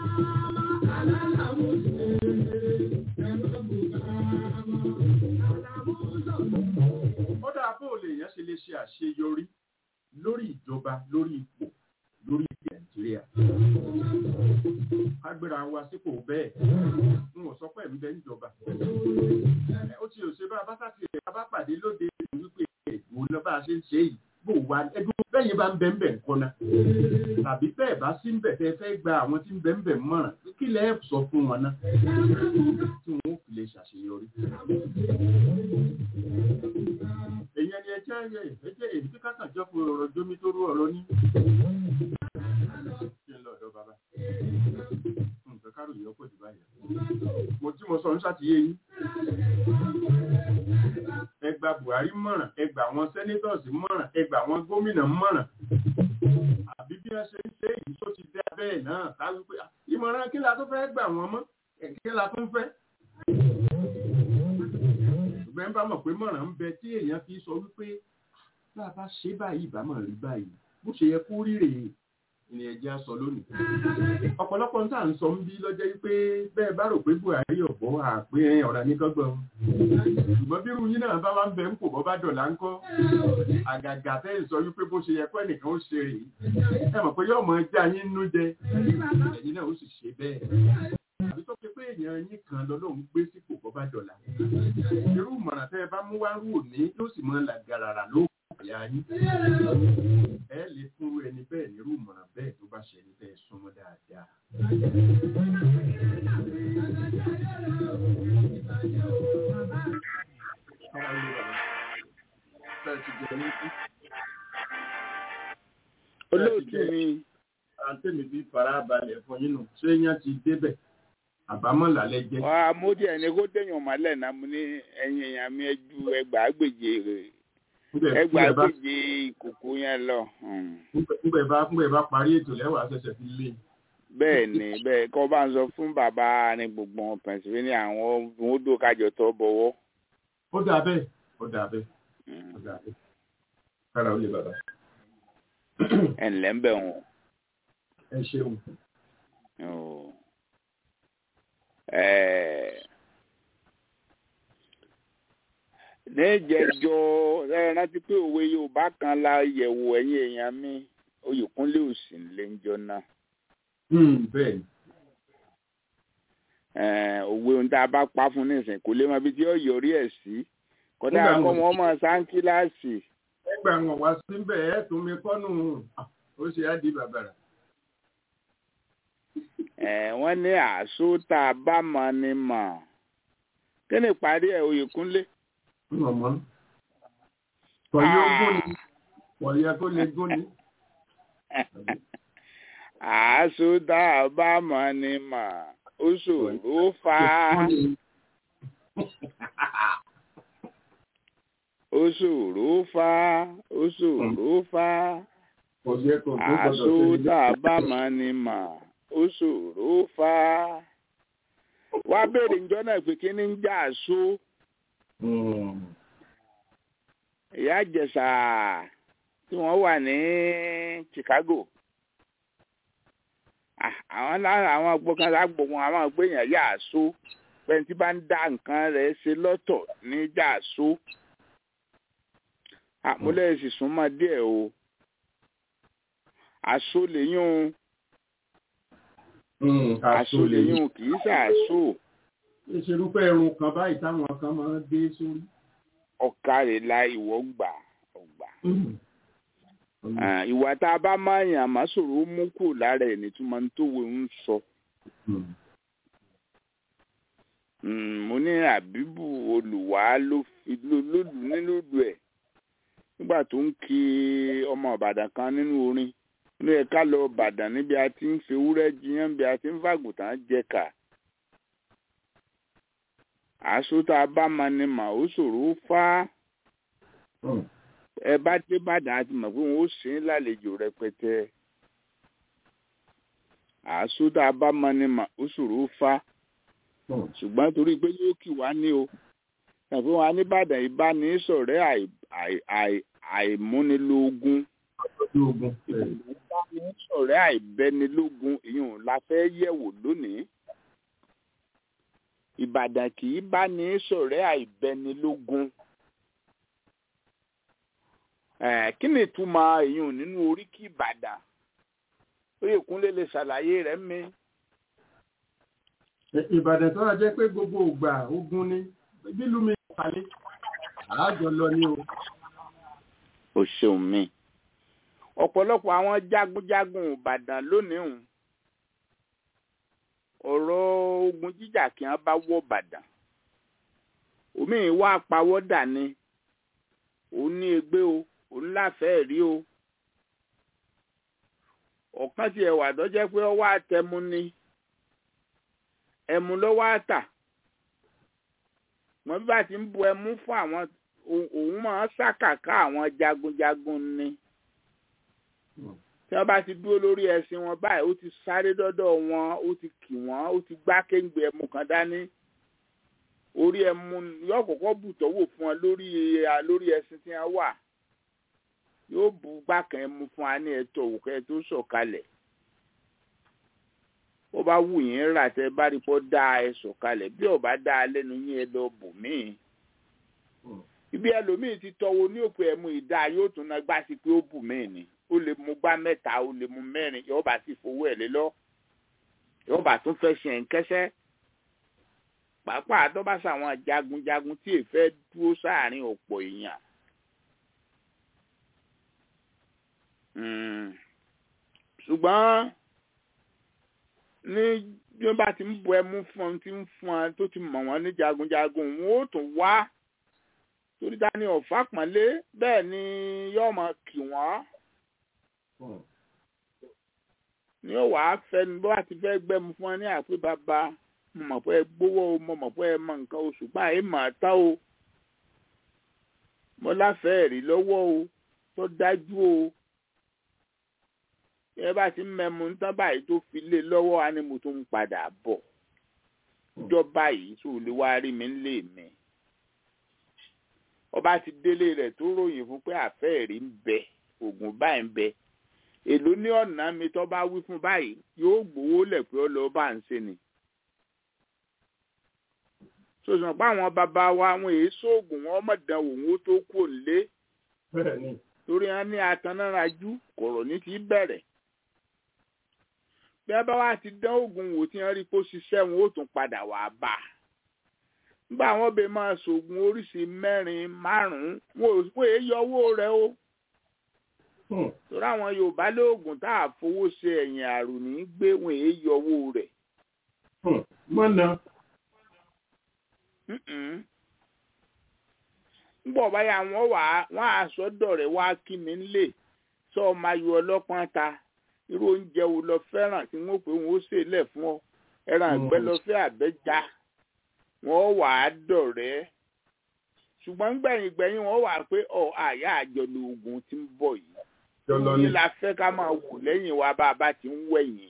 ó dáa bó o lè yẹn ṣe lè ṣe àṣeyọrí lórí ìjọba lórí ipò lórí Nàìjíríà. agbéra wa sípò bẹ́ẹ̀ n ò sọ pé ń bẹ níjọba. ó ti òṣè bá abáṣáṣì ẹ̀ bá pàdé lóde wípé ẹ̀gbọ́n lọ bá a ṣe ń ṣe yìí bó wà ẹdún bẹ́yìn bá ń bẹ ń bẹ̀ nǹkan náà tàbí bẹ́ẹ̀ bá sí ń bẹ̀ tẹ́ fẹ́ gba àwọn tí ń bẹ ń bẹ̀ mọ̀ràn kí lẹ́ sọ fún wọn náà tí wọn ò fi lè ṣàṣeyọrí. èèyàn ni ẹjẹ́ ẹjẹ́ èyí tí kákan jọ fún ọ̀rọ̀ jómi tó rú ọ̀rọ̀ ní. ṣé ń lọ ọ̀dọ̀ bàbá nǹkan káròyìn ọ̀pọ̀ jù báyìí mo tí mo sọ ń ṣàtìyé yín. ẹ gba Buhari mọ̀ràn ẹ gba àwọn sẹ́nétọ̀sì mọ̀ràn ẹ gba àwọn gómìnà mọ̀ràn àbí bí wọ́n ṣe ń ṣe èyí tó ti dé abẹ́ẹ̀ náà ká wípé ìmọ̀ràn kí la tó fẹ́ gbà wọ́n mọ́ kí la tó ń fẹ́. ṣùgbọ́n bá mọ̀ pé mọ̀ràn ń bẹ tí èèyàn fi sọ wípé bá a bá ṣe báyìí ìbámọ̀ rí báyìí bó ṣe yẹ kó rí rèé ni ẹjẹ́ sọ lónìí. ọ̀pọ̀lọpọ̀ ń tà ń sọ ń bí lọ́jọ́ wípé bẹ́ẹ̀ bá rò pé Buhari ọ̀bọ̀ àpé ọ̀rà ní kọ́gbọ̀n. ṣùgbọ́n bí irú yín náà bá wá ń bẹ ń kò bọ́ bá dọ̀là ń kọ́. àgàgà tẹ́ ì sọ wípé bó ṣe yẹ kọ́ ẹnìkan ó ṣe rèé. ẹ mọ̀ pé yóò mọ ẹja yín nú jẹ. ẹ̀yin náà ó sì ṣe bẹ́ẹ̀. àbí tó ṣe pé èèyàn yín kan lọ́lọ́run gbé sípò bọ́ bá dọ̀là. irú ìmọ̀ràn tẹ́ ẹ bá mú wá rú òní yóò sì mọ làgàràrà ló ìyá yín ẹ lè fún ẹni bẹ́ẹ̀ nírú ìmọ̀ràn bẹ́ẹ̀ tó bá ṣe ẹni bẹ́ẹ̀ súnmọ́ dáadáa. olóòtú mi àǹtí mi bí farabalẹ̀ fún yín nù ṣé yẹn ti débẹ̀ àbámọ̀ lálẹ́ jẹ́. wà á mú díẹ̀ ní kó téèyàn mọ́lẹ̀ náà mo ní ẹ̀yìn èèyàn mi ju ẹgbàá gbèjè rẹ̀ ẹgbàá gbèjè ìkòkò yẹn lọ. ńgbẹ̀ bá ńgbẹ̀ bá parí ètò lẹ́wà ṣẹ̀ṣẹ̀ fi lé. bẹ́ẹ̀ ni bẹ́ẹ̀ kọ́ bá ń sọ fún bàbá ní gbogbo Pennsylvania àwọn ohun tó kájọ tó bọ̀wọ́. ó dà bẹ́ẹ̀ ó dà bẹ́ẹ̀ ó dà bẹ́ẹ̀ kára ó lè bàbá. ẹ̀ ǹlẹ́ ń bẹ̀ wọ́n. ẹ ṣeun. níjẹjọ ẹ rántí pé òwe Yorùbá kan la yẹ̀wò ẹ̀yin èèyàn mi Oyèkúnlé òsì ńlẹ́njọ́ náà. bẹ́ẹ̀ òwe ohun tá a bá pa fún nísìnyí kò lè mọ ibi tí ó yọrí ẹ̀ sí kódà kọ́ wọn mọ̀ sáńkíláàsì. ẹgbẹ́ àwọn wá síbẹ̀ ẹ̀ tún mi kọ́nù ó ṣe á di bàbàrà. wọ́n ní àṣọ tá a bá mọ̀ ni mọ̀ kí ni ìparí ẹ̀ Oyèkúnlé. ọmọ pọ̀lì ogún ni pọ̀lì ẹ̀kọ́ lè gún ni. àṣọ tá a bá mọ̀ ni mọ̀ ó ṣòro fà á ó ṣòro fà á ó ṣòro fà á àṣọ tá a bá mọ̀ ni mọ̀ ó ṣòro fà á wá béèrè ǹjọ́ náà pé kí ni ń jà àṣọ. ìyá Ìjẹ̀ṣà tí wọ́n wà ní Chicago àwọn lára àwọn agbókan agbókan àwọn agbóyàn yà á so pẹ̀lú tí bá ń dá nǹkan rẹ̀ ṣe lọ́tọ̀ ní yà á so àmúlẹ̀ sì súnmọ́ díẹ̀ o àṣọ lèyún àṣọ lèyún kì í ṣàṣọ. ìṣerúpẹ́ irun kan báyìí táwọn kan máa ń dé sórí. ọ̀kàrẹ̀ la ìwọ gbà ọ̀gbà. Ìwà tá a bá máa yàn àmọ́ sọ̀rọ̀ ó mú kù lára ẹ̀ nítumọ̀ tó wẹ̀ ń sọ. Mo ní àbíbù olùwà ló fi lòlù nílòdù ẹ̀ nígbà tó ń kí ọmọ Ìbàdàn kan nínú orin inú ẹ̀ ká lọ Ìbàdàn níbi a ti ń fi ewúrẹ́ jiyàn bí a ti ń fàgùtàn jẹ̀ka. Àṣọ tá a bá máa ní mà ó ṣòro fá. Ẹ bá dé Ìbàdàn àti mọ̀ pé wọ́n ó ṣe é lálejò rẹpẹtẹ. Àṣọ tá a bá máa ní mà ó ṣòro fá. Ṣùgbọ́n torí pé yóò kì wá ní o ẹ̀fọ́ wa nìbàdàn ìbánisọ̀rẹ́ àìmúnilógún ìbánisọ̀rẹ́ àìbẹnilógún ìyún la fẹ́ yẹ̀wò lónìí. Ìbàdàn kì í bá ní sọ̀rẹ́ àìbẹnilógún. Kí ni ìtumọ̀ ìyún nínú oríkì Ìbàdàn? Oyèkúnlé lè ṣàlàyé rẹ̀ mi. Ìbàdàn tó wà jẹ́ pé gbogbo ògbà ogun ni bílù mi palẹ̀ àájọ lọ ní o. O ṣeun mi. Ọ̀pọ̀lọpọ̀ àwọn jagunjagun Ìbàdàn lónìí hùn. Ọ̀rọ̀ ogun jíjà kí wọ́n bá wọ̀ Ìbàdàn. Omi wá pawọ́ dání. Òun ní egbé o, òun láfẹ̀ẹ́ rí o. Ọ̀kan ti ẹ̀wà tó jẹ́ pé ọwọ́ àtẹmu ni. Ẹmu lọ́wọ́ àtà. Wọ́n bí bá ti ń bu ẹmu fún àwọn òun máa ń ṣàkàkà àwọn jagunjagun ni. Tí wọ́n bá ti dúró lórí ẹṣin wọn báyìí ó ti sáré dọ́dọ̀ wọn ó ti kì wọ́n ó ti gbá kéńgbé ẹmu kan dání. Orí ẹmu yóò kọ́kọ́ bù tọ́wò fún wọn lórí lórí ẹṣin tí wọ́n wà. Yóò bu gbákan ẹmu fún wa ní ẹ̀tọ́ òkè tó sọ̀kalẹ̀. Ó bá wù yín rà tẹ́ bá rí pọ́ dá ẹ sọ̀kalẹ̀ bí ó bá dá lẹ́nu yín ẹ lọ bò míì. Ibi ẹlòmíì ti tọwọ́ ní òpè ẹmu ìdá yóò tún ná gbá sí pé ó bù míì ni. Ó lè mú gbá mẹ́ta ó lè mú mẹ́rin yóò bá sì fowó ẹ̀ lé lọ. Yóò bá tún fẹ́ ṣe nkẹ́sẹ́. Pàápàá tó bá sàwọn jagunjagun tí èfẹ́ dúró sáàrin ọ̀pọ̀ èèyàn. Ṣùgbọ́n ní bí wọ́n bá ti ń bu ẹmu fún ọ tí ń fún ọ tó ti mọ̀ wọ́n ní jagunjagun wọn ó tún wá torí dání ọ̀fà pọ̀nlé bẹ́ẹ̀ ni yóò máa kì wọ́n. ní ó wàá fẹ́ ni bó bá ti fẹ́ gbẹ́mu fún ọ ní àpé bàbá mo mọ̀ pé ẹ gbówó o mo mọ̀ pé ẹ mọ nǹkan oṣù gbà ẹ mà tá o mo láfẹ̀ẹ́ rí lọ́wọ́ o tó dájú o. Ẹ bá ti mẹ́mu tán báyìí tó fi lé lọ́wọ́ á ní mo tún ń padà bọ̀. Ọjọ́ báyìí tó lè wá rí mi lé mi. Ọba ti délé rẹ̀ tó ròyìn fún pé àfẹ́ẹ̀rí ń bẹ, ògùn báyìí ń bẹ. Èló ní ọ̀nà mi tó bá wí fún báyìí yóò gbowó lẹ̀ pé ó lọ bá ń ṣe ni. Sọ̀sọ̀ pé àwọn bàbá wa àwọn èyí sóògùn wọn mọ̀dán òun ó tó kú òǹlé. Torí wọn ní atanárajú kọ̀rọ̀ ní ti bẹ̀rẹ̀. Bí ẹ bá wá ti dán oògùn wò tí wọ́n rí kó ṣiṣẹ́ wọn ó tún padà wá bá a. Nígbà wọn bẹ máa ṣoògùn oríṣi mẹ́rin márùn-ún wọn ò èé yọ owó rẹ̀ o. Torí àwọn Yorùbá lóògùn tá a fowó ṣe ẹ̀yìn àrùn ní gbé wọn èé yọ owó rẹ̀. Mọ́nà. Nígbà báyà wọn wà wọn àsọdọ̀ rẹ̀ wá kí mi lè sọ ọmọ ayò ọlọ́pàá ta. Irú oúnjẹ wo lọ fẹ́ràn tí wọ́n pè wọ́n ó ṣe lẹ̀ fún ọ ẹran àgbẹ̀ lọ fẹ́ àbẹ́já wọ́n wà á dọ̀rẹ́ ṣùgbọ́n gbẹ̀yìn gbẹ̀yìn wọ́n wà pé ọ àyà àjọlò oògùn tí ń bọ̀ yìí ní la fẹ́ ká máa wò lẹ́yìn wa bá a bá ti ń wẹ̀yìn.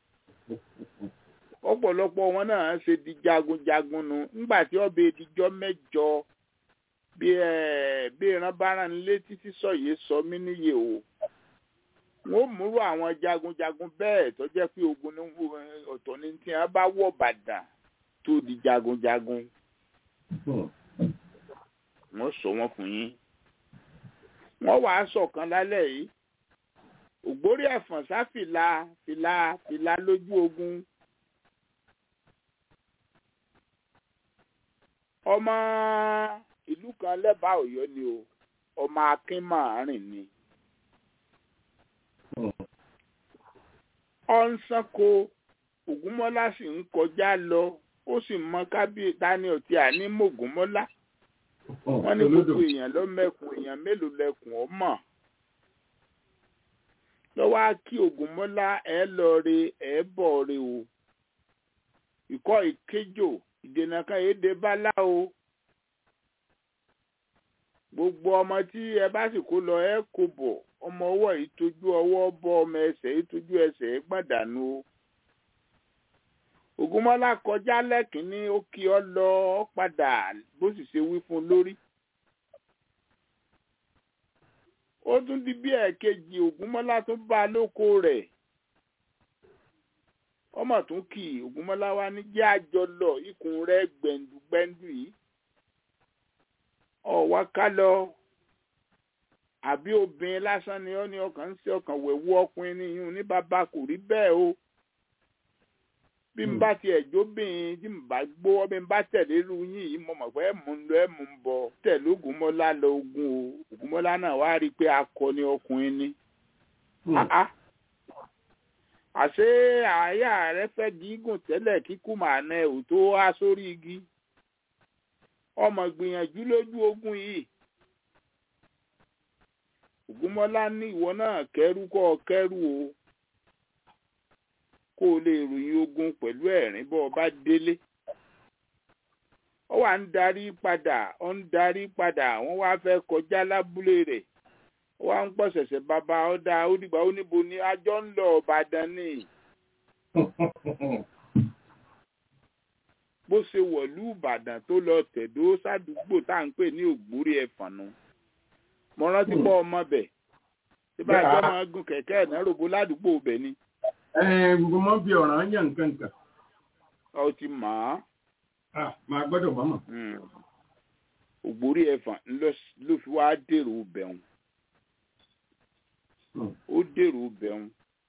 Ọ̀pọ̀lọpọ̀ wọn náà ṣe di jagunjagun nu nígbà tí ọbẹ̀ ìdíjọ́ mẹ́jọ bí ẹ bí ìran bára nílé títí sọ̀yẹ́ sọ mí níyè o. Wọ́n múrò àwọn jagunjagun bẹ́ẹ̀ tó jẹ́ pé ogun ní ọ̀tọ̀ ní tí wọ́n bá wọ̀ Ìbàdàn tó di jagunjagun. Wọ́n sọ wọ́n fún yín. Wọ́n wàá sọ̀kan lálẹ́ yìí. Ògbórí ẹ̀fọ̀n sá fìlà fìlà fìlà lójú ogun. Ọmọ ìlú kan lẹ́bàá Ọ̀yọ́ ni o ọmọ akin máa rìn ni. ọ̀nsánko Ògúnmọ́lá sì ń kọjá lọ ó sì mọ kábíyèsí tani ọtí àní mọ̀gúnmọ́lá wọ́n ní gbogbo èèyàn ló mẹ́kun èèyàn mélòó lẹ́kùn ọmọ lọ́wọ́ á kí Ògúnmọ́lá ẹ̀ lọ re ẹ̀ bọ̀ re o ìkọ́ ìkéjò ìdènà kan èdè bálá o gbogbo ọmọ tí ẹ bá sì kó lọ ẹ kó bọ̀ ọmọ ọwọ́ ìtọ́jú ọwọ́ bọ́ ọmọ ẹsẹ̀ ìtọ́jú ẹsẹ̀ gbọ̀dànù o. Ògúnmọ́lá kọjá lẹ́kìnní ó kí ọ lọ ọ padà bó sì ṣe wí fún un lórí. ó tún di bí ẹ̀ẹ̀kejì Ògúnmọ́lá tún bá a lóko rẹ̀ ọmọ tún kì í Ògúnmọ́lá wá ní jẹ́ àjọ lọ ikùn rẹ̀ gbẹ̀ndùgbẹ̀ndù yìí ọ̀wá ká lọ àbí obìnrin lásán ni ó ní ọkàn ń ṣe ọkàn wẹ̀wú ọkùnrin níyún ní bàbá kò rí bẹ́ẹ̀ o bí n bá tiẹ̀ jóbìnrin tí n bá gbó bí n bá tẹ̀lé irú yín yìí mo mọ̀ pé ẹ̀ mú un lọ ẹ̀ mú un bọ̀ tẹ̀lé Ògúnmọ́lá lọ ogun o Ògúnmọ́lá náà wá rí i pé akọni ọkùnrin ni. àṣé àyà rẹ fẹ́ gígùn tẹ́lẹ̀ kíkú màá nà ẹ̀ ò tó wá sórí igi ọmọ gbìyànjú lójú ogun yìí Ògúnmọ́lá ní ìwọ náà kẹ́rù kọ́ kẹ́rù o kó o lè ròyìn ogun pẹ̀lú ẹ̀rín bọ́ ọ bá délé ó wà ń darí padà ó ń darí padà wọ́n wá fẹ́ kọjá lábúlé rẹ̀ ó wá ń pọ̀ ṣẹ̀ṣẹ̀ bàbá ọ̀dà ó dìgbà ó níbo ni ajọ́ ń lọ Ìbàdàn ni bó ṣe wọ̀lú Ìbàdàn tó lọ tẹ̀dó sádùúgbò tá à ń pè ní Ògbórí Ẹ̀fọ̀n nu mo rántí pọ̀ ọmọ bẹ̀ tí bá àjọ máa gun kẹ̀kẹ́ ìnárògbó ládùúgbò bẹ̀ ni. ẹ gbogbo mọ bí ọ̀ràn yàn nǹkan nǹkan. ọ ti mọ̀ á. máa gbọ́dọ̀ mọ̀ mọ̀. Ògbórí Ẹ̀fọ̀n ló fi wá dèrò bẹ̀rùn ó dèrò bẹ̀rùn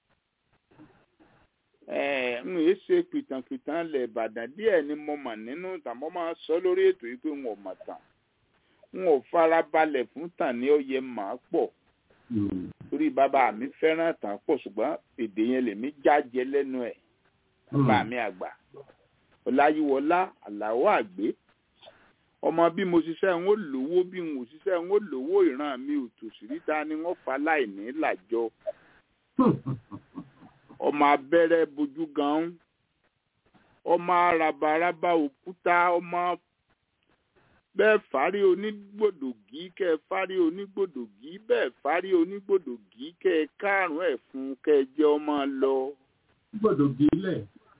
n ò ṣe pìtànpìtàn lẹ̀ Ìbàdàn díẹ̀ ni mo mọ̀ nínú tàbí máa sọ lórí ètò yìí pé n ò mọ̀ tàn n ò fara balẹ̀ fún tàn ní ọyẹ màá pọ̀ torí bàbá mi fẹ́ràn tàn pọ̀ ṣùgbọ́n èdè yẹn lèmi jájẹ lẹ́nu ẹ̀ bàbá mi àgbà Ọláyíwọlá Àlàó Àgbé ọmọ bí mo ṣiṣẹ́ ń ó lówó bí n ò ṣiṣẹ́ ń ó lówó ìran mi ò tòṣì ríta ni wọ́n fa láìní làjọ ọmọ abẹ́rẹ́ bojú gan-an ọmọ arabaraba òkúta ọmọ bẹ́ẹ̀ fárí onígbòdògí kẹ́ ẹ fárí onígbòdògí bẹ́ẹ̀ fárí onígbòdògí kẹ́ ẹ kárùn-ún ẹ̀ fún kẹ́ ẹ jẹ́ ọmọ lọ. gbòdògí lẹ̀.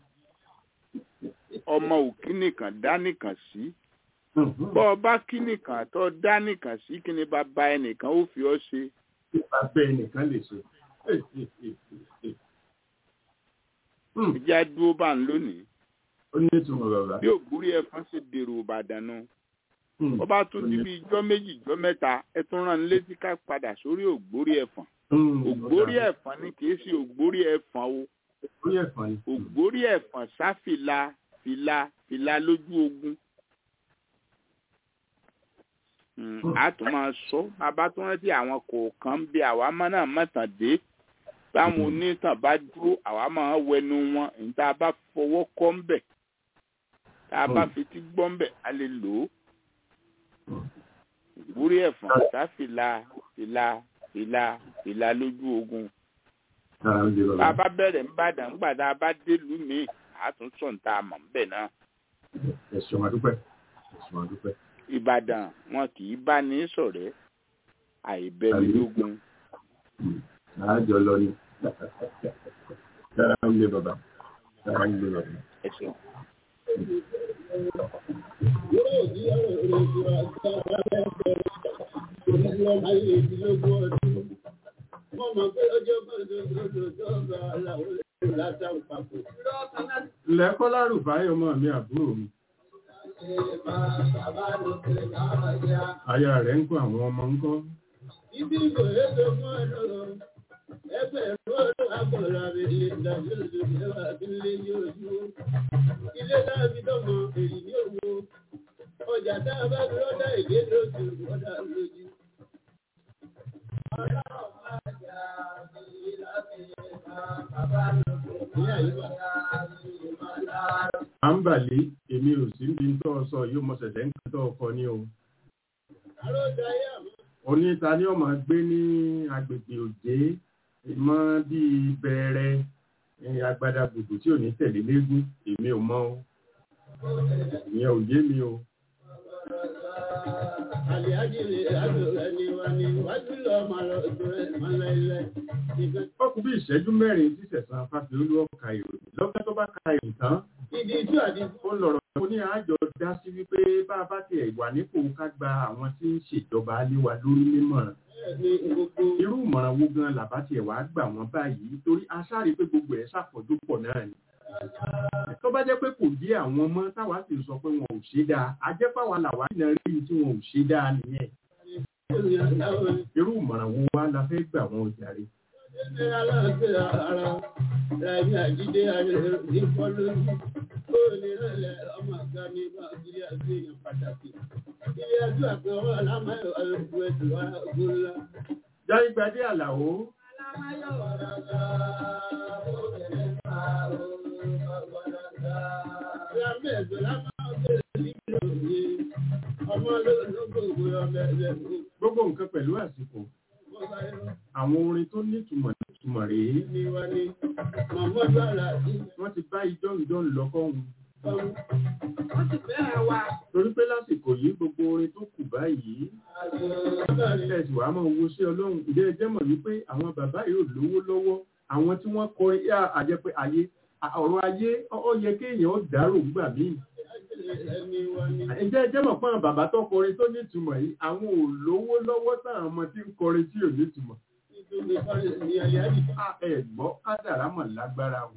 ọmọ òkínìkan dánìkan sí bọ́ ọ bá kínìkan tó dánìkan sí kí ni bàbá ẹnìkan ó fi ọ́ ṣe. bàbá ẹnìkan lè ṣe. ìjà dúró bá ń lónìí. ó ní ìtumọ̀ bàbá. bí Ògbórí Ẹ̀fọ̀n ṣe dèrò Ìbàdàn náà wọ́n bá tún di bí ijọ́ méjì ijọ́ mẹ́ta ẹ tún rán létí ká padà sórí Ògbórí Ẹ̀fọ̀n. Ògbórí Ẹ̀fọ̀n ni kì í ṣe Ògbórí Ẹ̀fọ̀n o. Ògbórí Ẹ̀fọ̀n sáfìlà fìlà fìlà lójú ogun. a tún máa sọ bàbá tó rántí àwọn kọ̀ọ̀kan bí àwa máa náà mọ̀tàn dé báwọn onítàn bá dúró àwa máa wẹnu wọn níta bá fọwọ́ kọ́ ń bẹ̀ tá a bá fetí gbọ́ ń bẹ̀ a lè lò ó. Ògbórí Ẹ̀fọ̀n sáfìlà fìlà fìlà fìlà lójú ogun. bàbá bẹ̀rẹ̀ ń bàdàn ńgbà tá a bá délùú mi àtúntò ń ta àmọ̀ ń bẹ̀ náà. ẹ̀sùn àdúpẹ́ ẹ̀sùn àdúpẹ́. Ìbàdàn wọn kì í bá ní ṣọ̀rẹ́ àìbẹ̀rù lógun. àjọ lọ ni dára ń lé bàbá dára ń lé bàbá. ẹ ṣeun. lẹ́kọ́ lárúbáyọ̀ ọmọ mi àbúrò mi. Aya rẹ̀ ń kọ́ àwọn ọmọ ń kọ́. Ibi ìgò ètò fún ẹ̀rọ ẹgbẹ̀rún ọdún àgbọ̀nra rẹ̀ lè dàbí òṣèlú àti ilé ní ojú. Ilé láàbí dọ́mọ èyí ní owó. Ọjà Ìjàdá bá lọ́dà ìdí lójú ọ̀dà lójú. Ọlọ́run máa jà mí láti máa bàbá lóko. Ìyá yìí wà láti máa lára. À ń bàlé èmi ò sí níbi tó sọ yóò mọ ṣẹ̀ṣẹ̀ ń kí tó ọkọ ní o. Oníta ni ó máa gbé ní agbègbè Òjé ìmọ̀ bíi bẹ̀rẹ̀ agbada gbogbo tí ò ní tẹ̀lé légún èmi ò mọ̀ o. Ìyẹn ò yé mi o. Ó kù bí ìṣẹ́jú mẹ́rin tí Sẹ̀san Fáfiolú ọ̀ka ìròyìn lọ́pẹ́ tó bá ka ìròyìn tán. Ibi ìjú àdìgbò ń lọ̀rọ̀ ó ní àjọ dá sí wípé bá a bá tiẹ̀ wà nípò ká gba àwọn tí ń ṣèjọba léwa lórí nímọ̀ràn. Irú ìmọ̀ràn wo gan làbá tiẹ̀ wá gbà wọ́n báyìí torí aṣáre pé gbogbo ẹ̀ ṣàpọ̀jù pọ̀ náà ni. Tó bá jẹ́ pé kò dé àwọn ọmọ táwa sì sọ pé wọn ò ṣe dáa, a jẹ́ pàwọn làwa náà rí tí wọn ò ṣe dáa nìyẹn. Irú ìmọ̀ràn wo wá la fẹ́ gbà wọn jàre? Jáde gbadé Àlàó. Gbogbo nǹkan pẹ̀lú àsìkò. Àwọn orin tó nítumọ̀ nítumọ̀ rèé. Wọ́n ti bá ìjọ́njọ́n lọ́kọ́hun. Torí pé lásìkò yìí gbogbo orin tó kù báyìí. Ẹ̀sùn wa máa wo sí Ọlọ́run. Ìdí ẹjẹ́ mọ̀ wípé àwọn bàbá yóò lówó lọ́wọ́. Àwọn tí wọ́n kọrin yá àjẹpẹ́ ayé. Ọ̀rọ̀ ayé ó yẹ kéèyàn ó dárò gbà míì. Ǹjẹ́ ẹjẹ́ mọ̀ pé àwọn bàbá tó kọrin tó nítumọ̀ yìí, àwọn ò lówó lọ́wọ́ sáwọn ọmọ tí ń kọrin tí ò nítumọ̀. Ẹ̀gbọ́ kádàrá mọ̀ lágbára o.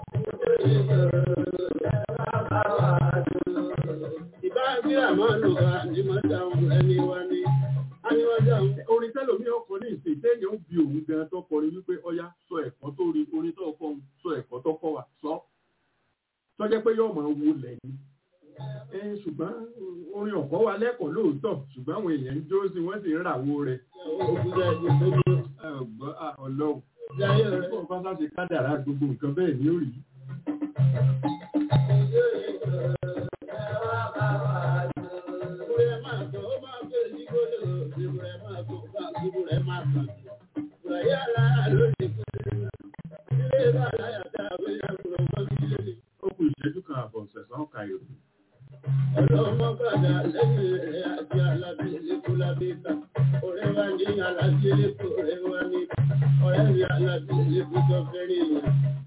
Ìbáraẹni àmọ́ lò wá ní mọ́tàún ẹni wá ní. Orin tẹ́lòmí ọkọ̀ ní ìsìn tẹ́yìn ó bí òun gan tó kọrin wípé ọya sọ ẹ̀kọ́ tó rí orin tó kọ́ sọ ẹ̀kọ́ tó kọ́ wà sọ. Tọ́jẹ́ pé yóò máa wo lẹ́yìn. Ẹ ṣùgbọ́n orin ọ̀kọ́ wa lẹ́kọ̀ọ́ lóòótọ́ ṣùgbọ́n àwọn èèyàn ń jó sí wọ́n sì ń ràwó rẹ̀. Ọlọ́run. Ó bá sáṣe kádàrá gbogbo nǹkan bẹ́ẹ̀ ní orí. Ó kù ìṣẹ́jú kan àbọ̀ Sẹ̀san ọ̀ka ìròyìn. Ọlọ́mọgbàdà lẹ́yìn rẹ̀ àti alábí lẹ́kọ́ lábẹ́ta. Ọ̀rẹ́ wa ní alábí lẹ́kọ́ ọ̀rẹ́ wa ní ọ̀rẹ́ mi alábí lẹ́kọ́ tó fẹ́rẹ̀ yẹn.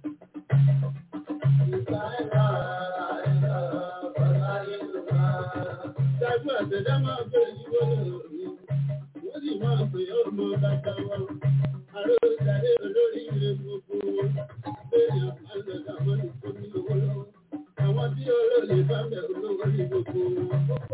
Ṣáájú àtẹ̀dá máa bẹ̀rẹ̀ yíwọ́ lọ́rọ̀ mi. Wọ́n sì máa pè ọmọ bàbá wa. Àrò ìjàdé olórí ilé gbogbo wọn. Bẹ́ẹ̀ni àpàlọ́dà wọn ní kó ní owó lọ́wọ́. Àwọn tí olóòlè bá bẹ̀rù lówó ní gbogbo wọn.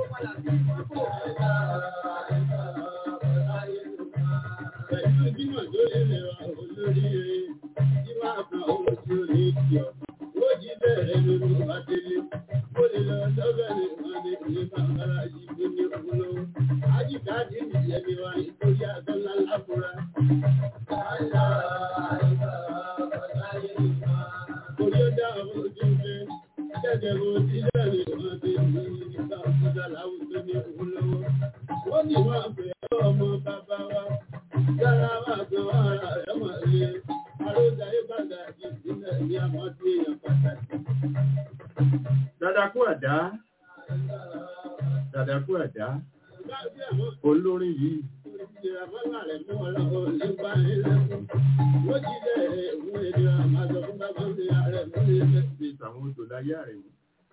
Pẹ̀lú ìdímọ̀ tó lè lẹ́wà olórí rẹ̀, tí máa kan owó tí ó ní kí ọ. Ó jí bẹ̀rẹ̀ lórí àdélé. Ó lè lọ sọ́bẹ̀rẹ̀ wọn ní ìlú bàbára yìí tó ní owó lọ́wọ́. Ajíkáàdì nìyẹn ni wà nítorí àgọ́lá láfúra. Orí ó dá ọmọ ojú fẹ́. Gẹ́gẹ́ bó ti lẹ́rìí wọn ti ní ìgbà òkúta láwùjọ ní owó lọ́wọ́. Wọ́n ní wọ́n pè ọmọ bàbá wa. Yára máa gbé wọn ara rẹ̀ mọ̀ lé. Àròjà ìbàdàn àti ìpínlẹ̀ ní àmọ́ tí èèyàn pàtàkì. Dàdàkú àdá. Dàdàkú àdá. Olórin yìí. Ìrànlọ́wọ́ rẹ̀ mú ọlọ́wọ́ nípa ilẹ̀kùn. Wọ́n jí bẹ̀rẹ̀ ìwọ̀n èdè àmàjọ fún bàbá mi ààrẹ mú ilẹ̀. Bí ìtàwọn odò láyé ààrẹ mú.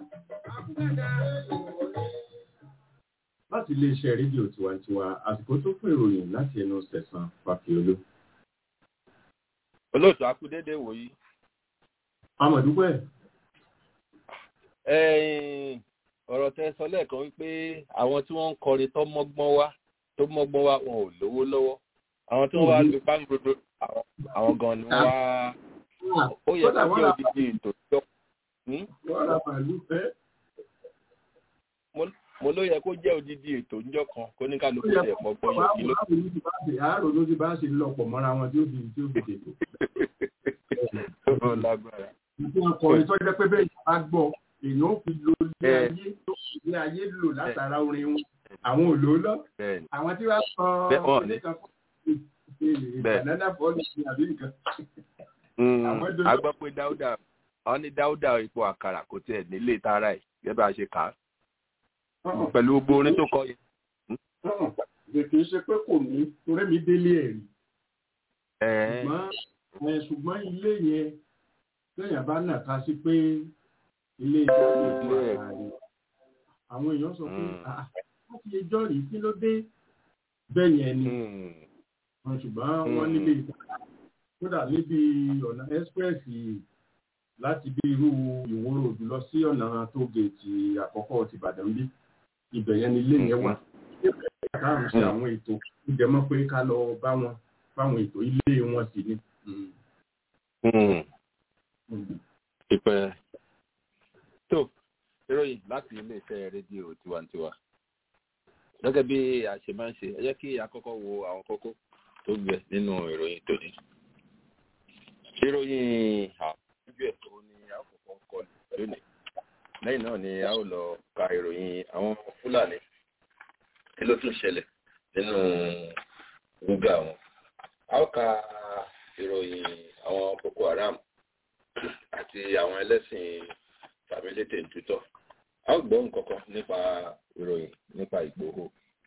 Láti iléeṣẹ́ rédíò tiwantiwa, àsìkò tó fún ìròyìn láti ẹnu Sẹ̀san Fáfiolú. Olóòtú akúdédé wòyí. Amọ̀dúpẹ́. Ọ̀rọ̀ tẹ́ sọ lẹ́ẹ̀kan wípé àwọn tí wọ́n ń kọrin tó mọ́gbọ́n wá tó mọ́gbọ́n wá wọn ò lówó lọ́wọ́. Àwọn tí wọ́n wá lu pàǹgbòdò àwọn gan ni wọ́n wá. Ó yẹ kí ó di ètò ìjọ. Wọ́n ra màálù fẹ́. mo ló yẹ kó jẹ́ odidi ètò níjọ́ kan kó ní kálukú ṣe ẹ̀fọ́ gbọ́ yọ kí ló. àárò ló ti bá ṣe lọ́pọ̀ mọ́ra wọn tí ó fi tí ó fi dètò. ó lágbára. ìfún ọkùnrin tó jẹ́ pé bẹ́ẹ̀ bá gbọ́ èèyàn ó fi lo ilé ayé tó ilé ayé lò látara orin wọn àwọn òlò lọ àwọn tí wàá sọ ilé kan fún ìbànújẹ́ fọ́ọ̀lù ní àbí nǹkan. a gbọ́ pé dáúdà wọ́n ní dáúdà ipò àkàrà kò tiẹ̀ nílé tara ẹ̀ gẹ́gẹ́ bá a ṣe kà á pẹ̀lú gbogbo orin tó kọ yẹn. kì í ṣe pé kò ní torí mi délé ẹ̀ rí ṣùgbọ́n ilé yẹn lẹ́yìn bá nà ká sí pé ilé ìjọba ìlú ààrẹ àwọn èèyàn sọ pé wọ́n ti ẹjọ́ rí kí ló dé bẹ́ẹ̀ yẹn ni ṣùgbọ́n wọ́n nílé ìjọba kódà níbi ọ̀nà ẹ́sprẹ́sì láti bí irú ìwòrò òdù lọ sí ọ̀nà tó gèètì àkọ́kọ́ ti Ìbàdàn bí ibẹ̀ yẹn ni ilé yẹn wà káàrùn sí àwọn ètò ìjẹmọ́ pé ká lọ bá wọn fáwọn ètò ilé wọn sì ni. ìpẹ́ tó ìròyìn láti ilé-iṣẹ́ rédíò tiwantiwa gẹ́gẹ́ bí a ṣe máa ń ṣe ẹ jẹ́ kí a kọ́kọ́ wo àwọn kókó tó gbẹ nínú ìròyìn tòní. ìròyìn àwọn ojú ẹ̀ tó ní a kọ́kọ́ kọ lónìí lẹ́yìn náà ni a ó lọ ka ìròyìn àwọn Fúlàní kí ló tún ṣẹlẹ̀ nínú gbogbo àwọn. a ó ka ìròyìn àwọn Boko Haram àti àwọn ẹlẹ́sìn fàmílétè tutọ́. a ó gbọ́ nǹkan kan nípa ìròyìn nípa Ìgbòho.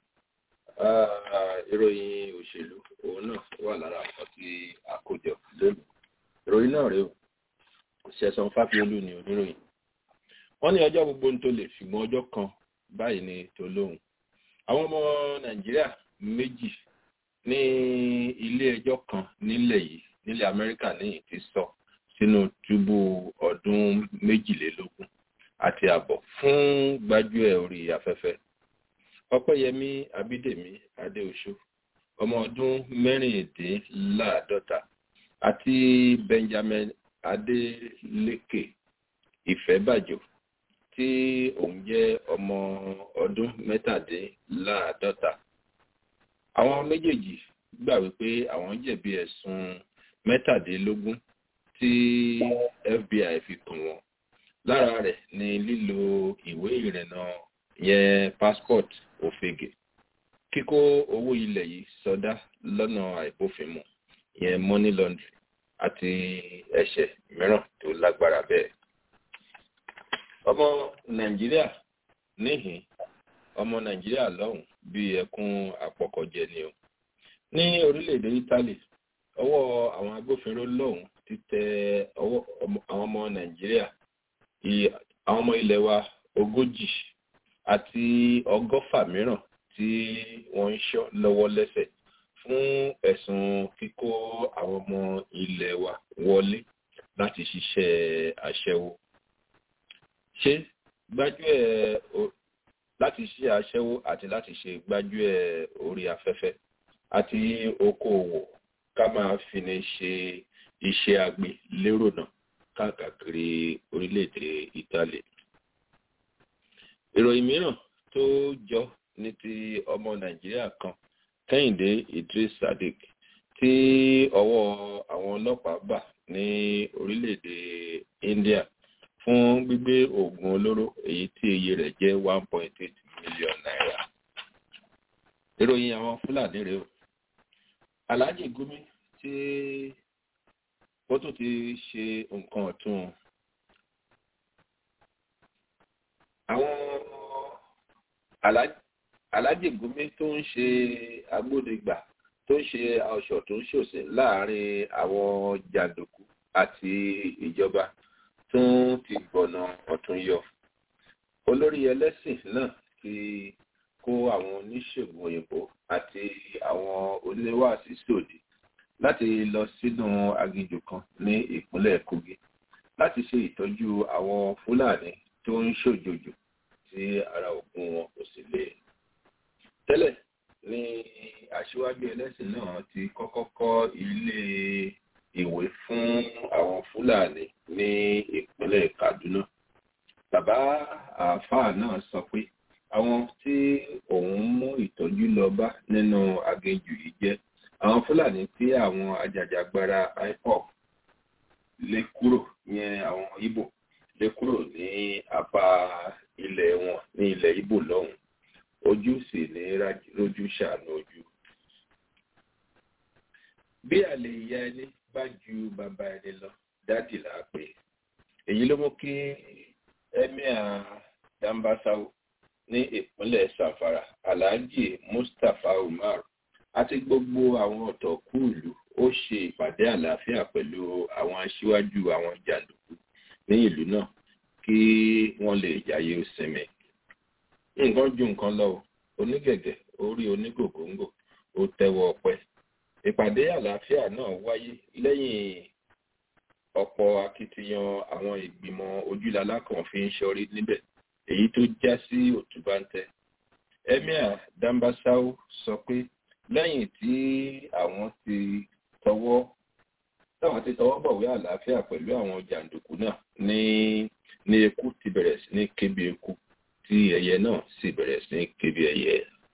ìròyìn òṣèlú òun náà wà lára àwọn tí a kó jọ lónìí. ìròyìn náà rèé o Ṣẹ̀san Fáfiolú ni oníròyìn. wọ́n ní ọjọ́ gbogbo ń tó lè ṣùgbọ́n ọjọ́ kan báyìí ni tó lóhùn. àwọn ọmọ Nàìjíríà méjì ní ilé ẹjọ́ kan nílẹ̀ yìí nílẹ̀ Amẹ́ríkà ní ti sọ sínú túbú ọdún méjìlélógún àti àbọ̀ fún gbájúẹ̀ orí afẹ́fẹ́. Ọpẹ́yẹmí Abídèmí Adéoṣù ọmọ ọdún mẹ́rìndínláàádọ́ta àti Benjamin Adélékè Ìfẹ́bàjò tí òun jẹ́ ọmọ ọdún mẹ́tàdínláàádọ́ta. Àwọn méjèèjì gbà wípé àwọn jẹ̀bi ẹ̀sùn mẹ́tàdínlógún tí F B I fi kàn wọ́n. Lára rẹ̀ ni lílo ìwé ìrìnnà yẹn passport òfegè, kíkó owó ilẹ̀ yìí sọdá lọ́nà àìbófinmu yẹn money laundry àti ẹ̀ṣẹ̀ mìíràn tó lágbára bẹ́ẹ̀. ọmọ Nàìjíríà níhìn ọmọ Nàìjíríà lọ́hùn bí ẹkún àpọ̀kọ̀jẹ ni o. ní orílẹ̀-èdè Italy ọwọ́ àwọn agbófinró lọ́hùn ti tẹ ọwọ́ àwọn ọmọ Nàìjíríà àwọn ọmọ ilẹ̀ wa ogójì àti ọgọ́fà mìíràn tí wọ́n ń ṣọ́ lọ́wọ́ lẹ́sẹ̀ fún ẹ̀sùn kíkó àwọn ọmọ ilẹ̀ wa wọlé láti ṣiṣẹ́ aṣẹ́wó. ṣé gbájúẹ̀ láti ṣe aṣẹ́wó àti láti ṣe gbájúẹ̀ orí afẹ́fẹ́ àti okòòwò ká máa fi ní ṣe iṣẹ́ àgbẹ̀ lérò náà káàkiri orílẹ̀-èdè Italy. ìròyìn mìíràn tó jọ ní ti ọmọ Nàìjíríà kan Kẹ́hìndé Idris Sadiq tí ọwọ́ àwọn ọlọ́pàá bà ní orílẹ̀-èdè India fún gbígbé oògùn olóró èyí tí iye rẹ̀ jẹ́ one point eight million naira. ìròyìn àwọn Fúlàní rèé o. Alhaji Gumi tí ó tún ti ṣe nǹkan ọ̀tún. àwọn Alhaji Gumi tó ń ṣe agbódegbà tó ń ṣe ọ̀ṣọ́ tó ń ṣòṣe láàrin àwọn jàǹdùkú àti ìjọba tó ti gbọ̀nà ọ̀tún yọ. olórí ẹlẹ́sìn náà ti kó àwọn oníṣègùn òyìnbó àti àwọn oníwàásí sòdì láti lọ sínú aginjù kan ní ìpínlẹ̀ Kogi láti ṣe ìtọ́jú àwọn Fúlàní tó ń ṣòjòjò tí ara òkun wọn kò sì lè. tẹ́lẹ̀ ni aṣíwájú ẹlẹ́sìn náà ti kọ́kọ́ kọ́ ilé ìwé fún àwọn Fúlàní ní ìpínlẹ̀ Kaduna. Bàbá àáfàá náà sọ pé àwọn tí òun mú ìtọ́jú lọ bá nínú aginjù yìí jẹ́ àwọn Fúlàní tí àwọn ajàjàgbara I P O B lé kúrò yẹn àwọn Ìgbò lé kúrò ní apá ilẹ̀ wọn ní ilẹ̀ Ìgbò lọ́hùn ojú sì ní rójú ṣàánú ojú. Bí àlè ìyá ẹni bá ju bàbá ẹni lọ dádì là á pè èyí ló mú kí Emir Dambasau ní ìpínlẹ̀ Zamfara Alhaji Mustapha Umar àti gbogbo àwọn ọ̀tọ̀kùlú ó ṣe ìpàdé àlàáfíà pẹ̀lú àwọn aṣíwájú àwọn jàǹdùkú ní ìlú náà kí wọ́n lè jayé òsinmi. Nǹkan ju nǹkan lọ onígẹ̀gẹ̀ orí onígògóńgò ó tẹ́wọ́ ọpẹ́. Ìpàdé àlàáfíà náà wáyé lẹ́yìn ọ̀pọ̀ akitiyan àwọn ìgbìmọ̀ ojúlalá kan fi ń ṣọrí níbẹ̀ èyí tó já sí òtúbáńtẹ́. Emir Dambasau sọ pé lẹ́yìn tí àwọn ti tọwọ́ táwọn ti tọwọ́ bọ̀wé àlàáfíà pẹ̀lú àwọn jàǹdùkú náà ní ní eku ti bẹ̀rẹ̀ sí ní ké bí eku tí ẹyẹ náà sì bẹ̀rẹ̀ sí ní ké bí ẹyẹ.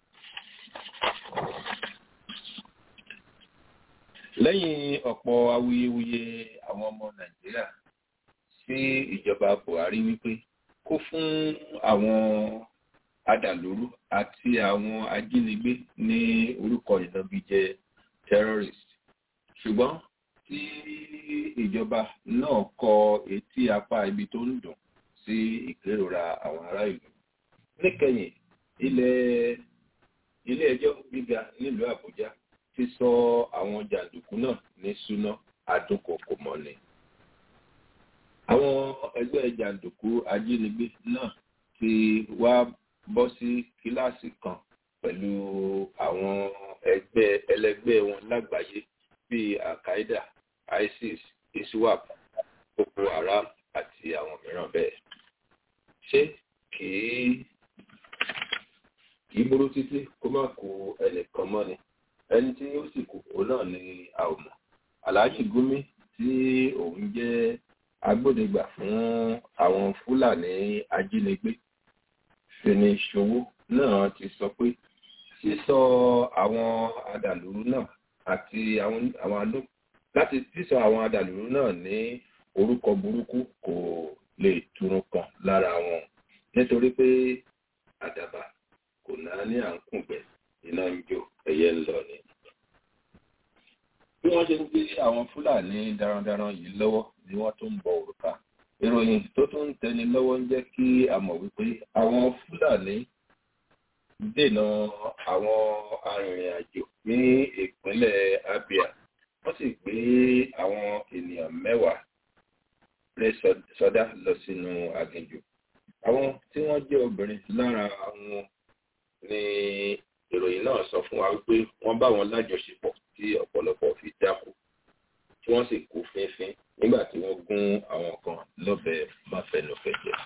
Lẹ́yìn ọ̀pọ̀ awuyewuye àwọn ọmọ Nàìjíríà sí ìjọba Buhari wípé kó fún àwọn adàlúrú àti àwọn ajínigbé ní orúkọ ìnagijẹ terrorist. Ṣùgbọ́n tí ìjọba náà kọ etí apá ibi tó ń dùn sí ìkérora àwọn ará ìlú. Níkẹyìn ilé ilé ẹjọ́ gíga nílùú Àbújá ti sọ àwọn jàǹdùkú náà ní súná adúnkòkò mọ́ni. Àwọn ẹgbẹ́ jàǹdùkú ajínigbé náà ti wá bọ́ sí kíláàsì kan pẹ̀lú àwọn ẹgbẹ́ ẹlẹgbẹ́ wọn lágbàáyé bíi Al-Qaeda, ISIS, ISWAP, Boko Haram àti àwọn mìíràn bẹ́ẹ̀. Ṣé kìí kìí burú títí kó má kó ẹnìkan mọ́ ni? Ẹni tí ó sì kú òun náà ni a ò mọ̀. Alhaji Gumi tí òun jẹ́ agbódegbà fún àwọn Fúlàní ajínigbé Fini-Ṣòwò náà ti sọ pé sísọ àwọn adàlúrú náà àti àwọn àwọn àlọ́ láti sísọ àwọn adàlúrú náà ní orúkọ burúkú kò lè túrun kan lára wọn nítorí pé àdàbà kò náà ní à ń kùngbẹ iná ń jó ẹyẹ ń lọ ni. Bí wọ́n ṣe ń gbé àwọn Fúlàní darandaran yìí lọ́wọ́ ni wọ́n tún ń bọ òrùka. Ìròyìn tó tún ń tẹni lọ́wọ́ ń jẹ́ kí a mọ̀ wípé àwọn Fúlàní dènà àwọn arìnrìn-àjò ní ìpínlẹ̀ Abia. Wọ́n sì gbé àwọn ènìyàn mẹ́wàá rẹ̀ sọdá lọ sínú aginjù. Àwọn tí wọ́n jẹ́ obìnrin lára wọn ni ìròyìn náà sọ fún wa wípé wọ́n bá wọn lájọṣepọ̀ tí ọ̀pọ̀lọpọ̀ fi dákú tí wọ́n sì kú fínfín nígbà tí wọ́n gún àwọn kan lọ́bẹ máfẹnufẹ̀jẹ̀.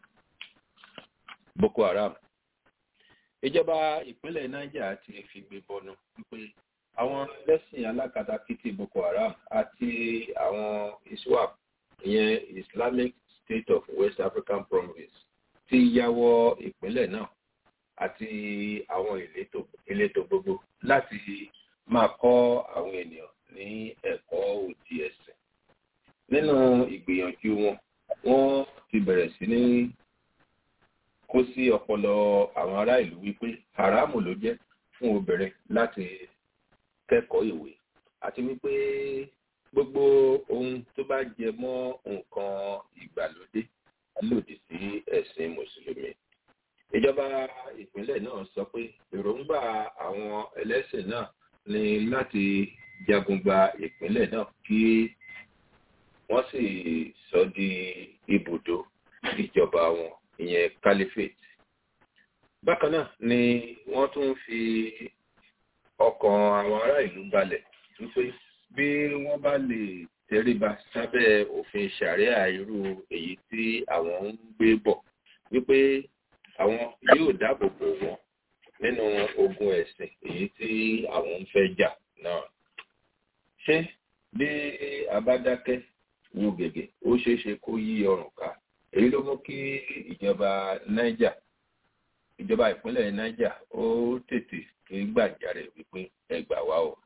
Boko Haram. Ìjọba ìpínlẹ̀ Niger ti fi gbé bọnu wípé àwọn ẹlẹ́sìn alákatakítí Boko Haram àti àwọn ISWAP ìyẹn Islamic State of West African Province ti yáwọ́ ìpínlẹ̀ náà àti àwọn ìletò ìletò gbogbo láti máa kọ́ àwọn ènìyàn ní ẹ̀kọ́ òdì ẹ̀sìn. Nínú ìgbìyànjú wọn, wọ́n ti bẹ̀rẹ̀ sí ní kó sí ọpọlọ àwọn ará ìlú wípé haramu ló jẹ́ fún obìnrin láti kẹ́kọ̀ọ́ ìwé àti wípé gbogbo ohun tó bá jẹ mọ́ nǹkan ìgbàlódé lòdì sí ẹ̀sìn Mùsùlùmí. Ìjọba ìpínlẹ̀ náà sọ pé èròǹgbà àwọn ẹlẹ́sìn náà ni láti jagun gba ìpínlẹ̀ náà kí wọ́n sì sọ di ibùdó ìjọba wọn ìyẹn caliphate. Bákan náà ni wọ́n tún fi ọkàn àwọn ará ìlú balẹ̀ wípé bí wọ́n bá lè tẹríba sábẹ́ òfin ṣàríà irú èyí tí àwọn ń gbé bọ̀ wípé àwọn yóò dáàbò bò wọ́n nínú ogun ẹ̀sìn èyí tí àwọn ń fẹ́ jà náà. Ṣé bí a bá dákẹ́ wo gègé ó ṣeé ṣe kó yí ọrùn ká? Èyí ló mú kí ìjọba Niger ìjọba ìpínlẹ̀ Niger ó tètè ké gbàjarè wípé ẹ gbà wá o.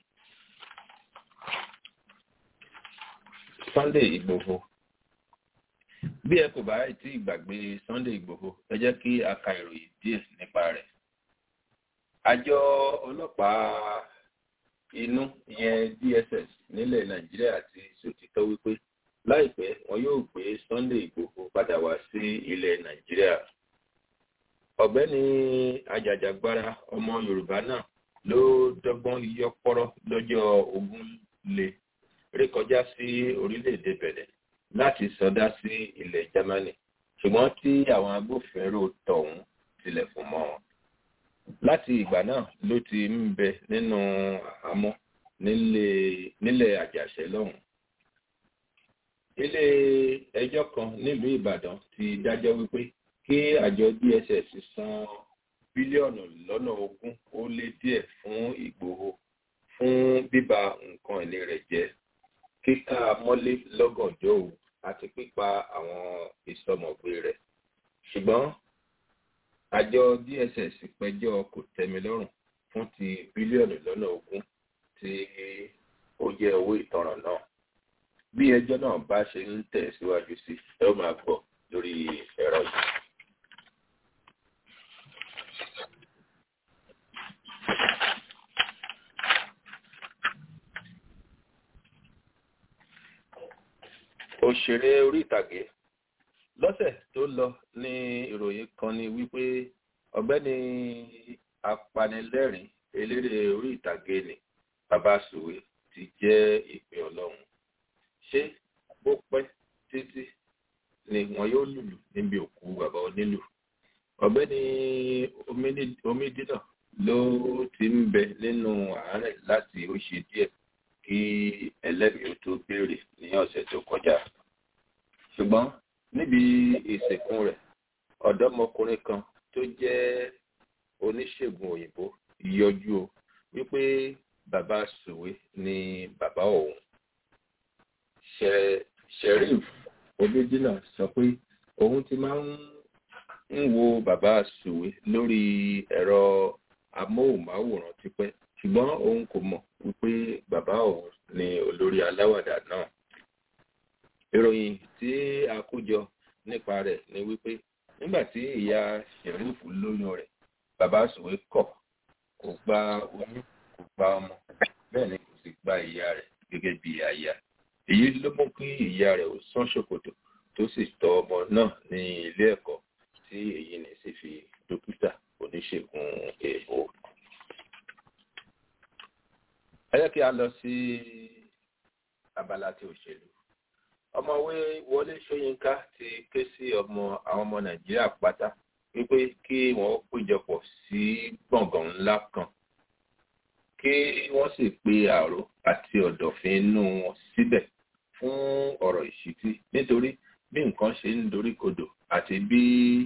Sunday Igboho. Bí ẹ kò bá tí gbàgbé Sunday Igboho, ẹ jẹ́ kí a ka ìròyìn díẹ̀ nípa rẹ̀. Àjọ ọlọ́pàá inú ìyẹn D S S nílẹ̀ Nàìjíríà ti sòtítọ́ wípé láìpẹ́ wọn yóò gbé Sunday Igboho padà wá sí ilẹ̀ Nàìjíríà. Ọ̀gbẹ́ni ajàjàgbara ọmọ Yorùbá náà ló dọ́gbọ́n yọpọ́rọ́ lọ́jọ́ Ògúnlé rékọjá sí orílẹ̀-èdè Bẹ̀nẹ̀ láti sọdá sí ilẹ̀ Germany, ṣùgbọ́n tí àwọn agbófinró tọ̀hún tilẹ̀kùn mọ́ wọn. Láti ìgbà náà ló ti ń bẹ nínú àhámọ́ nílẹ̀ Àjàṣẹ́ lọ́hùn. Ilé ẹjọ́ kan nílùú Ìbàdàn ti dájọ́ wípé kí àjọ D S S san bílíọ̀nù lọ́nà ogún ó lé díẹ̀ fún Ìgbòho fún bíba nǹkan ìní rẹ̀ jẹ́, kíká mọ́lé lọ́gànjọ́ òru àti pípa àwọn ìsọmọ̀gbé rẹ̀. Ṣùgbọ́n àjọ D S S pẹjọ́ kò tẹ́mi lọ́rùn fún ti bílíọ̀nù lọ́nà ogún tí ó jẹ́ owó ìtanràn náà. Bí ẹjọ́ náà bá ṣe ń tẹ̀ síwájú sí, ẹ ó máa gbọ́ lórí ẹ̀rọ yìí. Òṣèré orí ìtàgé lọ́sẹ̀ tó lọ ní ìròyìn kan ní wípé ọ̀gbẹ́ni apanilẹ́rìn eléré orí ìtàgé ni Bàbá Sùwé ti jẹ́ ìpè Ọlọ́run. Ṣé bó pẹ́ títí ni wọn yóò lùlù níbi òkú bàbá onílù? Ọ̀gbẹ́ni Omidínà ló ti ń bẹ nínú àárẹ̀ láti ó ṣe díẹ̀ kí ẹlẹ́mìí ó tó béèrè ní ọ̀sẹ̀ tó kọjá. Ṣùgbọ́n níbi ìsìnkú rẹ̀, ọ̀dọ́mọkùnrin kan tó jẹ́ oníṣègùn òyìnbó yọjú o wípé Bàbá Sùwé ni bàbá òun. Sheriff Omidínà sọ pé òun ti máa ń wo Bàbá Sùwé lórí ẹ̀rọ amóhùnmáwòrán tipẹ́, ṣùgbọ́n òun kò mọ̀ wípé bàbá òun ni olórí aláwàdà náà. Ìròyìn tí a kó jọ nípa rẹ̀ ni wípé nígbà tí ìyá Sheriff lóyún rẹ̀, Bàbá Sùwé kọ̀, kò gba oyún, kò gba ọmọ, bẹ́ẹ̀ ni kò sì gba ìyá rẹ̀ gẹ́gẹ́ bí aya. Èyí ló mú kí ìyá rẹ̀ ó sán ṣòkòtò tó sì tọ́ ọmọ náà ní ilé ẹ̀kọ́ tí èyí ní sì fi dókítà oníṣègùn èèbó. Ẹ jẹ́ kí a lọ sí abala tí òṣèlú. Ọmọwé Wọlé Ṣóyínká ti ké sí ọmọ àwọn ọmọ Nàìjíríà pátá wípé kí wọ́n péjọpọ̀ sí gbọ̀ngàn ńlá kan, kí wọ́n sì pe àrò àti ọ̀dọ̀fín inú wọn síbẹ̀ fún ọ̀rọ̀ ìṣítí, nítorí bí nǹkan ṣe ń dorí kodò àti bí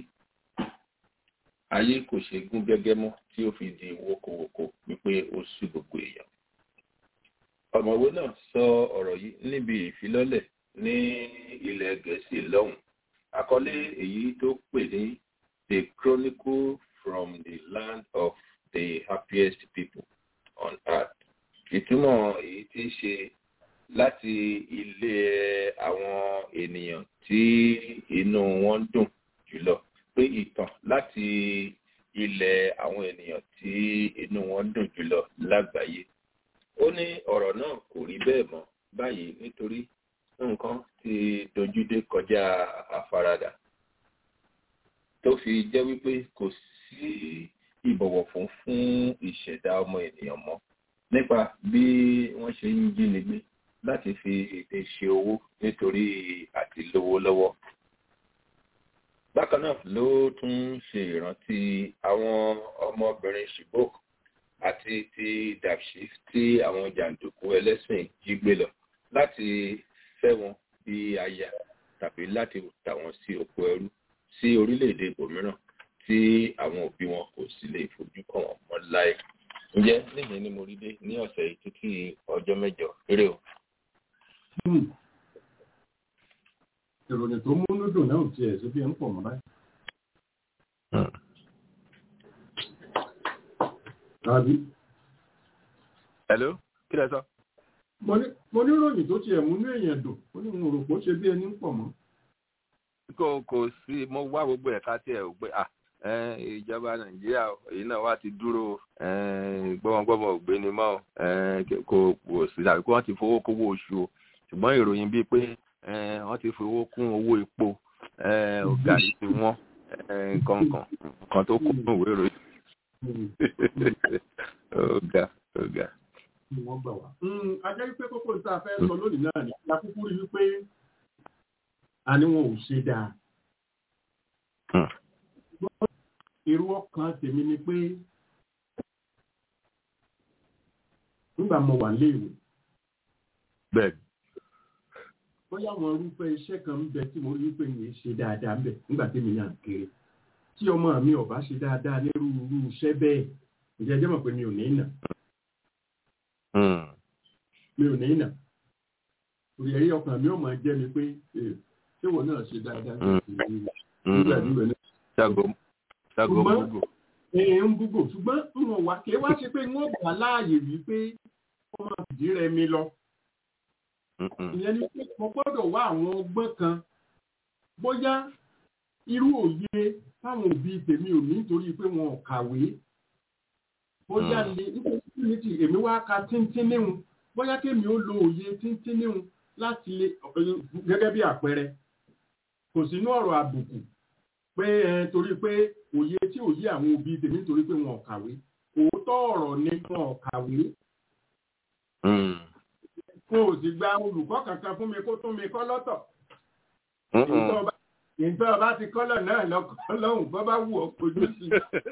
ayé kò ṣe gún gẹ́gẹ́ mọ́ tí ó fi di wókòwòkò wípé ó sú gbogbo èèyàn. Ọ̀mọ̀wé náà sọ ọ̀rọ̀ yìí níbi ìfilọ́lẹ̀ ní ilẹ̀ Gẹ̀ẹ́sì lọ́hùn. Àkọlé èyí tó pè ní The Chronicle from the Land of the Happiest People on Earth. Ìtumọ̀ èyí tí ṣe láti ilé àwọn ènìyàn tí inú wọn dùn jùlọ, pé ìtàn láti ilẹ̀ àwọn ènìyàn tí inú wọn dùn jùlọ lágbàáyé. Ó ní ọ̀rọ̀ náà kò rí bẹ́ẹ̀ mọ́ báyìí nítorí nǹkan ti dojúdé kọjá àfaradà, tó fi jẹ́ wípé kò sí ìbọ̀wọ̀ fún fún ìṣẹ̀dá ọmọ ènìyàn mọ́ nípa bí wọ́n ṣe ń jínigbé láti fi ète ṣe owó nítorí àti lówó lọ́wọ́. Bákan náà ló tún ṣe ìrántí àwọn ọmọbìnrin Chibok àti ti Dapchi tí àwọn jàǹdùkú ẹlẹ́sìn jí gbé lọ láti fẹ́ wọn bí aya tàbí láti tà wọ́n sí oko ẹrú sí orílẹ̀-èdè ibòmíràn tí àwọn òbí wọn kò sì lè fojú kàn wọ́n mọ́ láé. Ǹjẹ́ níyẹn ni mo rí dé ní ọ̀sẹ̀ yìí títí ọjọ́ mẹ́jọ eré o. Ìròyìn tó múnú dùn náà tiẹ̀ sí bí ẹ ń pọ̀ mọ́ báyìí. Àbí? Hello? Kí lẹ sọ? Mo ní ròyìn tó tiẹ̀ múnú èèyàn dùn, ó ní mo rò pé ó ṣe bí ẹni ń pọ̀ mọ́. Kò kò sí mo wá gbogbo ẹ̀ka tí ẹ̀ ò gbé à ìjọba Nàìjíríà èyí náà wá ti dúró gbọ́mọgbọ́mọ ògbéni mọ́ kò kò sí àbí kí wọ́n ti fowó kówó oṣù o ṣùgbọ́n ìròyìn bíi pé wọ́n ti fowó kún owó epo gàrí ti wọ́n nǹkan kan nǹkan tó kún ìwé ìròyìn. Ọ̀gá ọ̀gá. Wọ́n gbà wá. Ajẹ́ wípé kókó tí a fẹ́ sọ lónìí náà ni a kúkú rí wípé a ní wọn ò ṣe dáa. Irú ọkàn tèmi ni pé nígbà mo wà léèwé. Bẹ́ẹ̀ni. Bóyá àwọn irúfẹ́ iṣẹ́ kan ń bẹ tí mo rí wípé mi ṣe dáadáa ń bẹ nígbà tí mi náà kéré. Tí ọmọ mi ò bá ṣe dáadáa nírú irú iṣẹ́ bẹ́ẹ̀, ǹjẹ́ jẹ́ mọ̀ pé mi ò ní nà. Mi ò ní nà. Orí ẹ̀rí ọkàn mi ò máa jẹ́ mi pé ṣé wọn náà ṣe dáadáa nígbà tí ìwé náà. Ṣàgó ṣàgó búgò. Èè ń búgò ṣùgbọ́n wọn wà kí wá ṣe pé wọ́n gbà láàyè wípé wọ́n máa fìdí rẹ mi lọ. Ìyẹn ni pé mo gbọ́dọ̀ wá àwọn ọgbọ́n kan bóyá irú òye táwọn òbí tèmi ò ní nítorí pé wọn ò kàwé. Bóyá lè nítorí tí èmi wá ka tíntín níhun bóyá kémi ó lo òye tíntín níhun láti lè gẹ́gẹ́ bí àpẹẹrẹ kò sínú ọ̀rọ̀ àbùkù pé ẹ torí pé òye tí òye àwọn òbí tèmi nítorí pé wọn ò kàwé òótọ́ ọ̀rọ̀ ni wọn ò kàwé. Kò sì gba olùkọ́ kankan fún mi kó tún mi kọ́ lọ́tọ̀. Ìtọ́ ọba ti kọ́lọ̀ náà lọ́hùn bọ́ bá wù ọ́ kojú sí.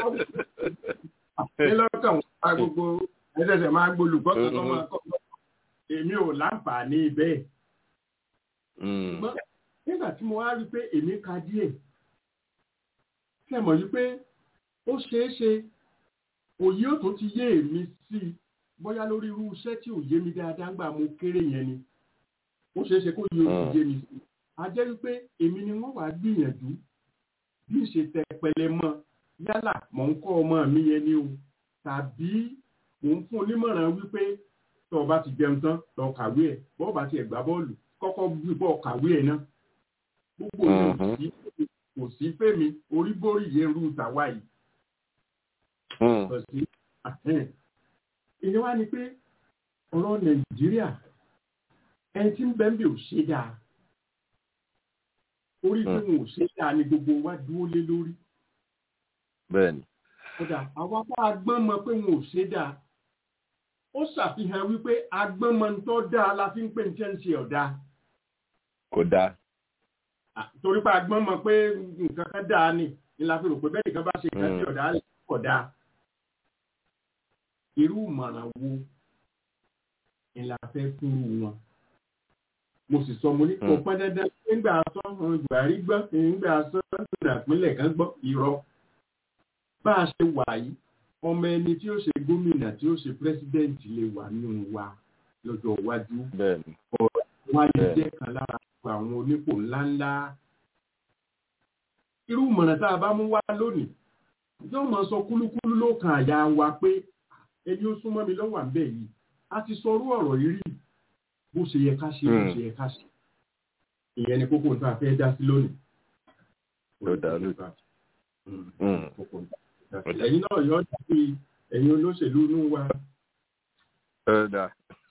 Ní lọ́kàn wọn pa gbogbo ẹ̀sẹ̀sẹ̀ máa gbólùkọ́ kankan máa kọ́. Èmi ò láǹfààní bẹ́ẹ̀. Ṣùgbọ́n nígbà tí mo wá rí pé èmi ka díẹ̀, ṣe mọ̀ yí pé ó ṣeé ṣe òye ò tó ti yé èmi sí i bóyá lórí irú iṣẹ́ tí ò yé mi dáadáa gbà mo kéré yẹn ni. Ó ṣeé ṣe kó yé ó ti yé mi sí i. A jẹ́ wípé èmi ni wọ́n wá gbìyànjú bí ṣe tẹpẹlẹ mọ́ yálà mò ń kọ́ ọmọ mi yẹn ni o tàbí mò ń fún onímọ̀ràn wípé tó o bá ti jẹun tán lọ kàwé ẹ̀ bọ́ọ̀ bá ti ẹ̀ gbá bọ́ọ̀lù kọ́kọ́ gbígbọ́ kàwé ẹ̀ náà gbogbo yẹn kò sí fẹ́mi orí bórí yẹn rú tàwa yìí. ìyẹn wá ni pé ọ̀rọ̀ Nàìjíríà ẹni tí ń bẹ ń bẹ ò ṣe dáa orí tí wọn ò ṣe dáa ni gbogbo wa dúró lé lórí. Bẹ́ẹ̀ni. Kódà àwa bá agbọ́n mọ̀ pé wọn ò ṣe dáa ó ṣàfihàn wípé agbọ́n mọ̀ ń tọ́ dáa la fi ń pè ní ṣẹ́ǹṣì ọ̀dà. Kò dáa. Torí pé agbọ́n mọ̀ pé nǹkan kan dáa ni ni la fi rò pé bẹ́ẹ̀ nìkan bá ṣe nǹkan tí ọ̀dà kò dáa. Irú ìmọ̀ràn wo ni la fẹ́ fún wọn? Mo sì sọ mo ní kò pọn dandan nígbà sọ Buhari gbọ́ nígbà sọ ìpínlẹ̀ kan gbọ́ irọ́. Bá a ṣe wà yìí ọmọ ẹni tí ó ṣe gómìnà tí ó ṣe pírẹsidẹ́ǹtì lè wà nínú wa lọ́jọ́ iwájú. Ọ̀rọ̀ wa lè jẹ́ kan lára àwọn onípò ńláńlá. Irú ìmọ̀ràn tá a bá mú wá lónìí yóò máa sọ kúlúkúlú ló kan àyà wa pé ẹni ó súnmọ́ mi lọ́wọ́ àbẹ́ yìí a ti sọrú ọ̀rọ̀ yìí rí bó ṣe yẹ ká ṣe bó ṣe yẹ ká ṣe. Ìyẹn ni kókó tá a fẹ́ dá sí lónìí. Ló dá ló dá. Ẹ̀yin náà yọ ọ́ dàbí ẹ̀yin olóṣèlú inú wa. Ẹ̀dà.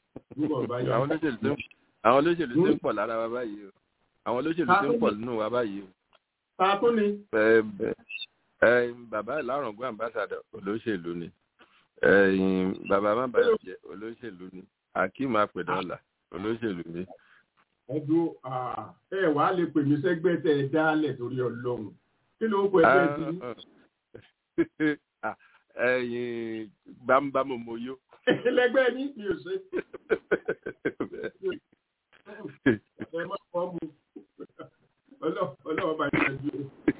Àwọn olóṣèlú tó ń pọ̀ lára wa báyìí o. Àwọn olóṣèlú tó ń pọ̀ nínú wa báyìí o. Ta tó ni? Bàbá Ìlárọ̀gbọ́n ambassador olóṣèlú ni. Bàbá Mábàyọ̀jẹ́ olóṣèlú ni. Akeem Apẹ̀dọ́là olóṣèlú ni. Ẹ̀dùn ẹ̀ wàá lè pè mí sẹ́gbẹ́ tẹ̀ ẹ dálẹ̀ torí Ọlọ́run. Kí ló ń pẹ́ bẹ́ẹ̀ sí? Ẹyin gbámbámú mo yó. Ẹlẹgbẹ́ ní mi ò ṣe. Ẹ má fọ́ mu. Ọlọ́wọ́ bá yẹn ju.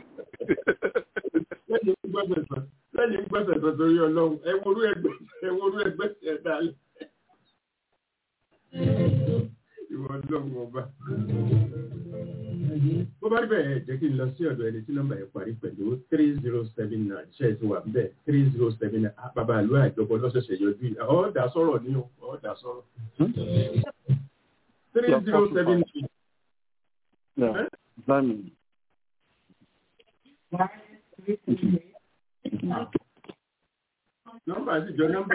Lẹ́yìn gbọ́sẹ̀ tán lẹ́yìn gbọ́sẹ̀ tán torí Ọlọ́run ẹ worú ẹgbẹ́ ẹ worú ẹgbẹ́ ẹ dálẹ̀. Ìwọ Ọlọ́run ọba. bó bá rí bẹ́ẹ̀ jẹ́ kí n lọ sí ọ̀dọ̀ ẹni tí nọ́mbà yẹn parí pẹ̀lú three zero seven nine ṣe é ti wà bẹ́ẹ̀ three zero seven nine bàbá àlọ́ àjọpọ̀ lọ́sẹ̀ṣẹ̀ yọjú ọ̀ dà sọ̀rọ̀ ní o ọ̀ dà sọ̀rọ̀ three zero seven nine. Yeah, Zami. Nọ́mbà sì jọ nọ́mbà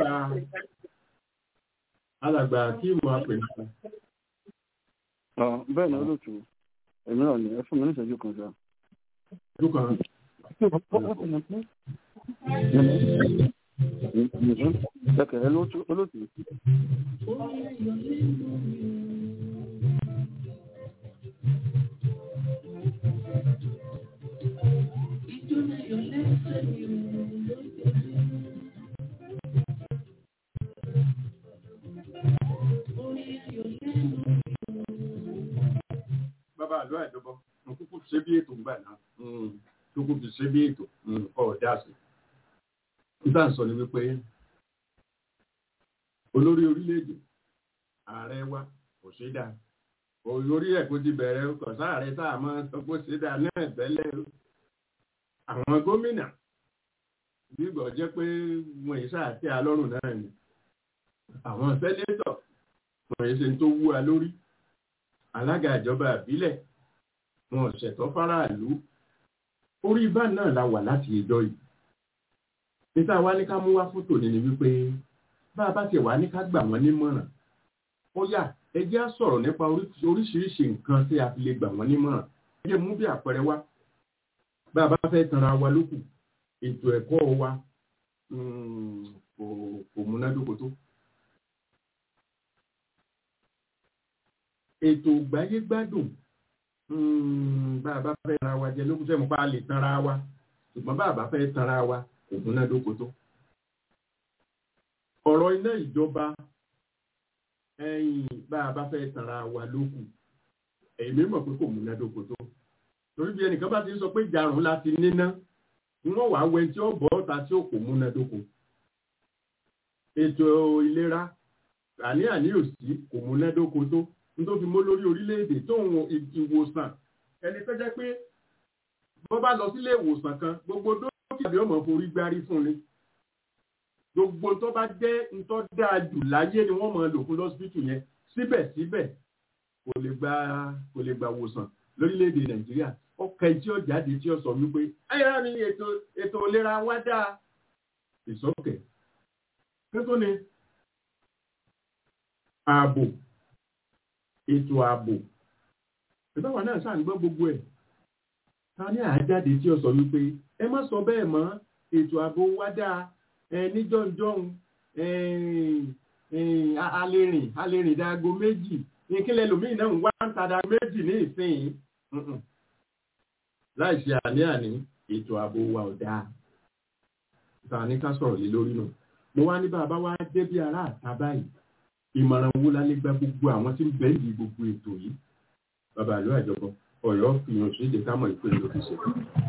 alàgbà kí mo á pè nípa. Bẹ́ẹ̀ ni olóòtú, èmi náà ni ẹ fún mi ní ìṣẹ́jú kan ṣá. Ìṣẹ́jú kan. Ẹ̀kẹ̀ ẹ olóòtú. Bàbá àlọ́ àjọbọ mo kúkú ṣe bí ètò ńgbà náà tó kú fi ṣe bí ètò ọ̀dà sí. Nígbà ń sọ ni wípé olórí orílẹ̀-èdè ààrẹ wa kò ṣe dáa. Olórí ẹ̀ kò ti bẹ̀rẹ̀ kọ̀ sáàrẹ tá a máa sọ pé ṣe dáa náà tẹ́lẹ̀. Àwọn gómìnà gbígbọ́ jẹ́ pé wọ́n yìí sáà tẹ́ alọ́rùn náà ni. Àwọn sẹ́nétọ̀ wọ́n yìí ṣe ń tó wú wa lórí. Alága ìjọba ìbílẹ̀ wọn ṣẹ̀tọ́ fáráàlú orí ibà náà la wà láti ìjọ yìí. Níta wá ní ká mú wá fótò ní ni wípé bá a bá ti wà ní ká gbà wọ́n nímọ̀ràn. Ó yá ẹ jẹ́ á sọ̀rọ̀ nípa oríṣiríṣi nǹkan tí a fi lè gbà wọ́n nímọ̀ràn. Ẹ jẹ́ mú bí àpẹẹrẹ wá. Bá a bá fẹ́ tanra wa lókù ètò ẹ̀kọ́ wa kò múnádóko tó. Ètò ìgbáyé gbádùn bá a bá fẹ́ tanra wa jẹ lókùn sẹ́mu pa lè tanra wa ṣùgbọ́n bá a bá fẹ́ tanra wa kò múnádóko tó. Ọ̀rọ̀ iná ìjọba ẹ̀yìn bá a bá fẹ́ tanra wa lókùn èmi mọ̀ pé kò múnádóko tó. Torí bí ẹnìkan bá ti ń sọ pé ìjarun láti níná wọ́n wà wẹ́ tí ó bọ́ ọ̀tá tí ó kò múnádóko. Ètò ìlera àní-àní òsì kò múnádóko tó. Nítorí fi mọ́ lórí orílẹ̀-èdè tó ń ìwòsàn ẹni tó jẹ́ pé bọ́ bá lọ sílé ìwòsàn kan gbogbo dókítà bí ọmọ forí gbárí fún ni gbogbo tó bá jẹ́ ntọ́ dáa jù láyé ni wọ́n máa lò fún lọ́sibítù yẹn síbẹ̀síbẹ̀ kò lè gba kò lè gba ìwòsàn lórílẹ̀-èdè Nàìjíríà ọkọ̀ tí ó jáde tí ó sọ wípé ẹ̀yà ni ètò ètò ìlera wá dáa ìsọ́kẹ̀ kí tó ni ààbò ètò ààbò ìbáwọ̀ náà sáà ń gbọ́ gbogbo ẹ̀ ta ní àjáde tí ó sọ wípé ẹ má sọ bẹ́ẹ̀ mọ́ ètò ààbò wá dáa ẹ níjọ́njọ́n alẹ́rìn alẹ́rìn dáago méjì ní kílẹ̀ lómi náà ń wá ń tada méjì ní ìsìn láì ṣe àní-àní ètò ààbò wa ò dáa ta ní ká sọ̀rọ̀ lé lórí náà mo wá ní bàbá wa dé bí ará àta báyìí ìmọ̀ràn wo la lè gba gbogbo àwọn tí ń bẹ́ẹ̀ di gbogbo ètò yìí bàbá àlọ́ àjọpọ̀ ọ̀yọ́ fìyàn sí ìdè kámọ̀ ìpele ló fi ṣe.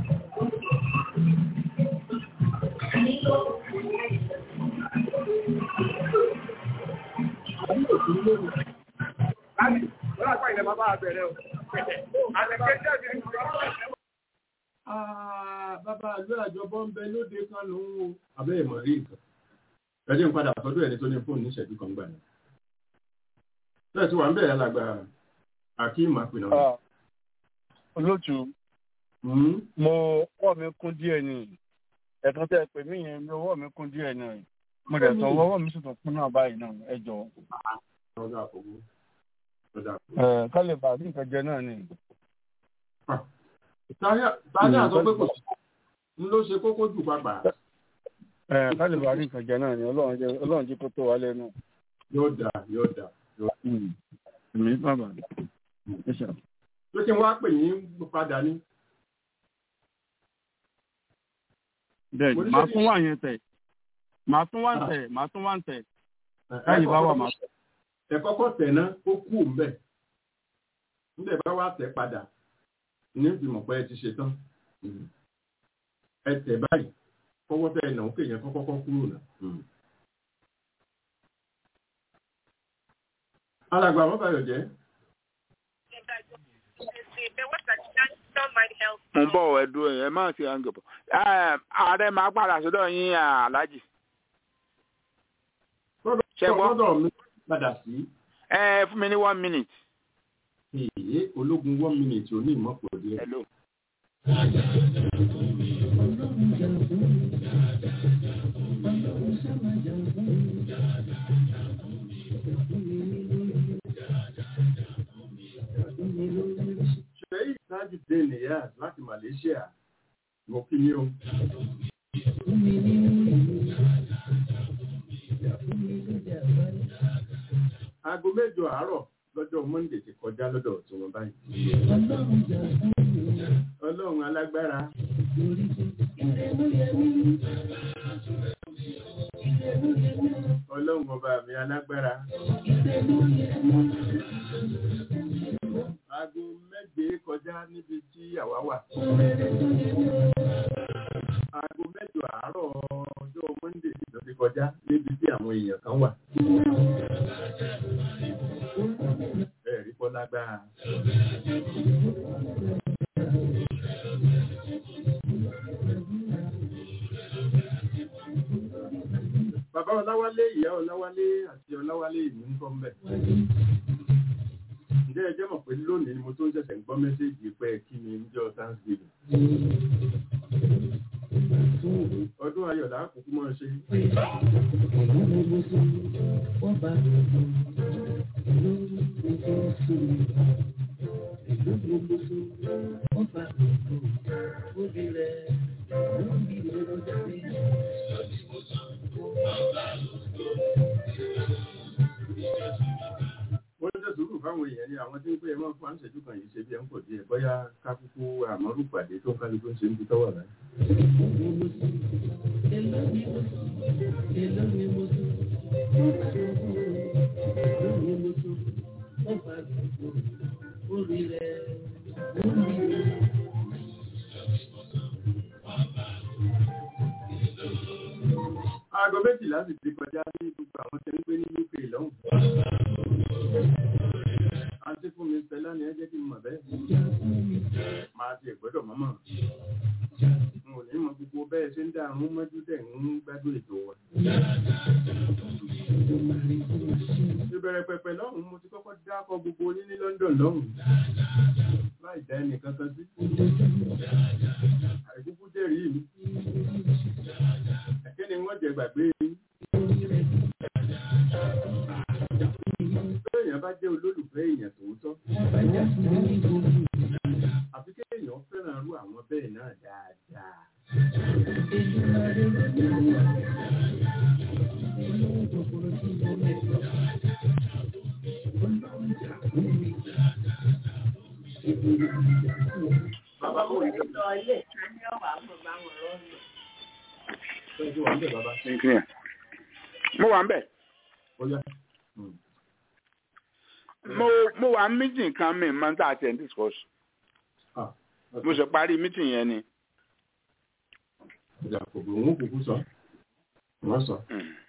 Bàbá àlọ́ àjọpọ̀ ń bẹ lóde kan lòun abẹ́ ìmọ̀ rí ìkan. Ẹ jẹ́ n padà sọ́dọ̀ ẹni tó ní fóònù ní ìṣẹ́jú kan gbà ní. Bẹ́ẹ̀ tí wà ń bẹ̀rẹ̀ alàgbà Akeem Apina. Olóòtú, mo ọwọ́ mi kún díẹ̀ ni. Ẹ̀kan tẹ́ pè mí yẹn mi ọwọ́ mi kún díẹ̀ ni. Mo dẹ̀ tán ọwọ́ mi sì tún kún náà báyìí náà ẹ jọ. Ká lè bàá ní nǹkan jẹ náà ni. Táyà sọ pé kò sí ń ló ṣe kókó jù pápá. Ká lè bàá ní nǹkan jẹ náà ni Ọlọ́run jí kó tó wá lẹ́nu. Yóò dà yóò dà. Èmi bàbá. Tó kí n wá pè yín padà ní. Bẹ́ẹ̀ni, màá tún wà yẹn tẹ̀. Màá tún wà tẹ̀, màá tún wà tẹ̀. Láyé bá wà máa tẹ̀. Ẹ kọ́kọ́ tẹ̀ náà, ó kú òǹbẹ̀. Níbẹ̀ bá wà tẹ̀ padà. Ní ìfìmọ̀ pé ẹ ti ṣe tán. Ẹ tẹ̀ báyìí, kọ́kọ́ tẹ̀ ẹ̀nà òkè yẹn kọ́kọ́ kúrò náà. Alàgbà wọn bá yọ jẹ́. mo ń bọ̀ ẹ̀dùn ẹ̀ má ti hàn gẹ̀bọ̀ ààrẹ máa padà sọ́dọ̀ yín aláàjì. sọ́dọ̀ mi padà sí. ẹ fún mi ní one minute. èyí ológun one minute ò ní ìmọ̀pọ̀ díẹ̀. hello. ṣe ìsájú dé nìyà láti Malaysia mo kí ni o. aago mẹ́jọ àárọ̀ lọ́jọ́ Monday ti kọjá lọ́dọ̀ tí wọ́n báyìí. Ọlọ́run alágbára. Ọlọ́run ọba mi alágbára. Aago méje kọjá níbi tí àwa wà. Aago mẹ́jọ àárọ̀ ọjọ́ Monday ti kọjá níbi tí àwọn èèyàn kan wà. Ẹ̀rí kọ́ lágbára. Bàbá Ọláwálé, ìyá Ọláwálé àti Ọláwálé ìlú ń kọ́ mbẹ̀. Ǹjẹ́ ẹ jẹ́ mọ̀ pé lónìí ni mo tó ń ṣẹ̀ṣẹ̀ ń gbọ́ mẹ́sẹ́jì pé kí ni níjọ́ Thanksgiving. Ọdún ayọ̀ láàkókò mọ́ ṣe. Wọ́n jẹ́ sùúrù fáwọn èèyàn ní àwọn tí ń pè mọ́ fún àṣẹjú kan yìí ṣe bí ẹ ń pọ̀ díẹ̀ bóyá kákúkú àmọ́rú pàdé tó ń kálukú ṣe ń fi tọ́wọ̀ rẹ̀. Aago méjìlá sì ti kọjá ní gbogbo àwọn tí ń gbé ní U K lọ́hùn. Àti fún mi Stella ni ẹ jẹ́ kí n mọ̀ bẹ́ẹ̀. Máa ti ẹ̀gbọ́dọ̀ mọ́mọ́. N ò ní mọ gbogbo bẹ́ẹ̀ ṣe ń dá àrùn mọ́jú tẹ̀ ń gbádùn ètò wa. Ìbẹ̀rẹ̀ pẹ̀pẹ̀ lọ́hùn mo ti kọ́kọ́ dákọ̀ gbogbo yín ní London lọ́hùn. Láì dá ẹnì kankan sí. Àìkúkú jẹ́rìí mi. Kí ni wọ́n jẹ gbàgbé yín? Èèyàn bá jẹ́ olólùfẹ́ èèyàn tòótọ́. Àfi kí èèyàn fẹ́ràn rú àwọn bẹ́ẹ̀ náà dáadáa. Bàbá mo rí lọ ilé ìtaní ọ̀wà àgbọ̀n bá wọn lọ́nà. Mo wà ń bẹ̀. Mo mo wà meeting kan mi máa ń tà àti ẹ̀ discuss. Mo ṣe parí meeting yẹn ni. Ìjà kò gbòòrùn kúkú sọ. Wọ́n sọ.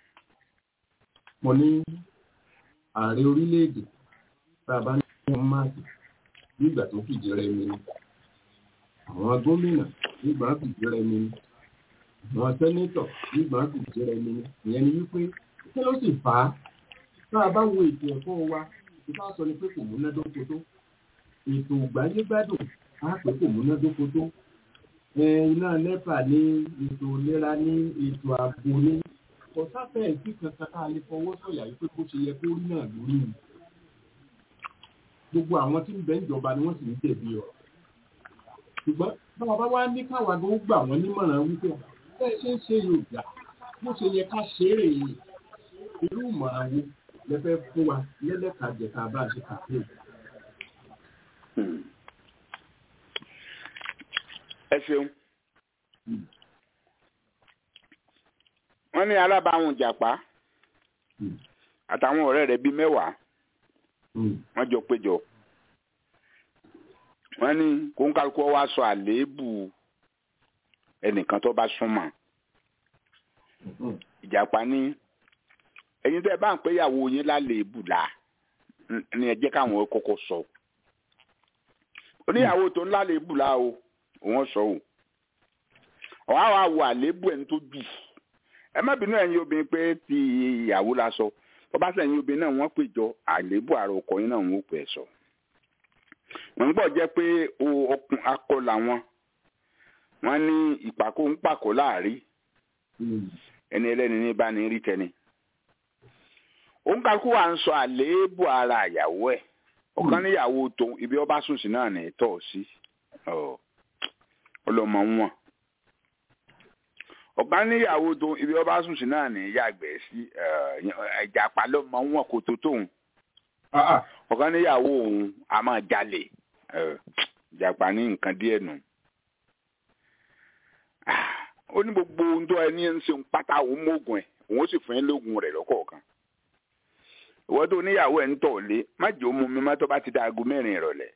Mo ní ààrẹ orílẹ̀-èdè tá a bá ní wọ́n máàkì nígbà tó fìdí rẹmi ni. Àwọn gómìnà nígbà fìdí rẹmi ni. Àwọn sẹ́nétọ̀ nígbà fìdí rẹmi ni. Ìyẹn ni wípé kí ló sì fà á? Tá a bá wo ètò ẹ̀kọ́ wa, ìfá sọ ni pé kò múnádóko tó. Ètò ìgbáyégbádùn á pé kò múnádóko tó. Iná nẹ́pà ní ètò ìlera ní ètò ààbò ní ọ̀sáfẹ́ ìsí kankan ká lè fọwọ́ sọ̀yà wípé kó ṣe yẹ kó rí náà lórí mi. Gbogbo àwọn tí ń bẹ ìjọba ni wọ́n sì ń jẹ̀bi ọ̀rọ̀. Ṣùgbọ́n báwa bá wá ní káwa gan gbà wọ́n nímọ̀ràn wípé bẹ́ẹ̀ ṣe ń ṣe Yorùbá bó ṣe yẹ ká ṣe é rèé irú ìmọ̀ràn wo lẹ fẹ́ fún wa lẹ́lẹ́kàjẹ̀ká bá a ṣe kàpé. Ẹ ṣeun. Wọ́n ní alábàáhùn jàpá àtàwọn ọ̀rẹ́ rẹ̀ bíi mẹ́wàá wọ́n jọ péjọ. Wọ́n ní kóńkálukú wá sọ àléébù ẹnìkan tó bá súnmọ́. Ìjàpá ní ẹ̀yin tẹ́ bá ń pé ìyàwó yín láléébù là ní ẹ jẹ́ káwọn kọ́kọ́ sọ. oníyàwó tó ńlá lè bù lá o òun sọ o ọ̀hún àwọn àwọ̀ àlébù ẹni tó bì ẹ má bínú ẹ̀yin obìnrin pé ti ìyàwó la sọ bọ́bá sẹ́yìn obìnrin náà wọ́n péjọ àlébù àrò ọkọ yín náà wọ́n pè sọ wọ́n gbọ́ jẹ́ pé okùn akọ làwọn wọ́n ní ìpàkó ń pàkó láàrí ẹni ẹlẹ́ni ní bá ní rí tẹni òun kakú wa ń sọ àléébù ara ìyàwó ẹ̀ ọ̀kan níyàwó tó ibi ọba sùn sí náà ní tọ̀ sí ọlọ́mọ wọn ọ̀kan níyàwó tó ibi ọba sùn sí náà ní yàgbẹ́ sí ìjàpá lọ́mọ wọn kò tó tóun ọ̀kan níyàwó òun a máa jalè ìjàpá ní nǹkan díẹ̀ nù ó ní gbogbo ohun tó ẹni ń ṣe pátá òun mógùn ẹ̀ òun ó sì fún ẹ lóògùn rẹ̀ lọ́kọ̀ọ̀kan ìwọ tó níyàwó ẹ̀ ń tọ̀ lé má jẹ́ omi mi má tó bá ti da aago mẹ́rin ìrọ̀lẹ́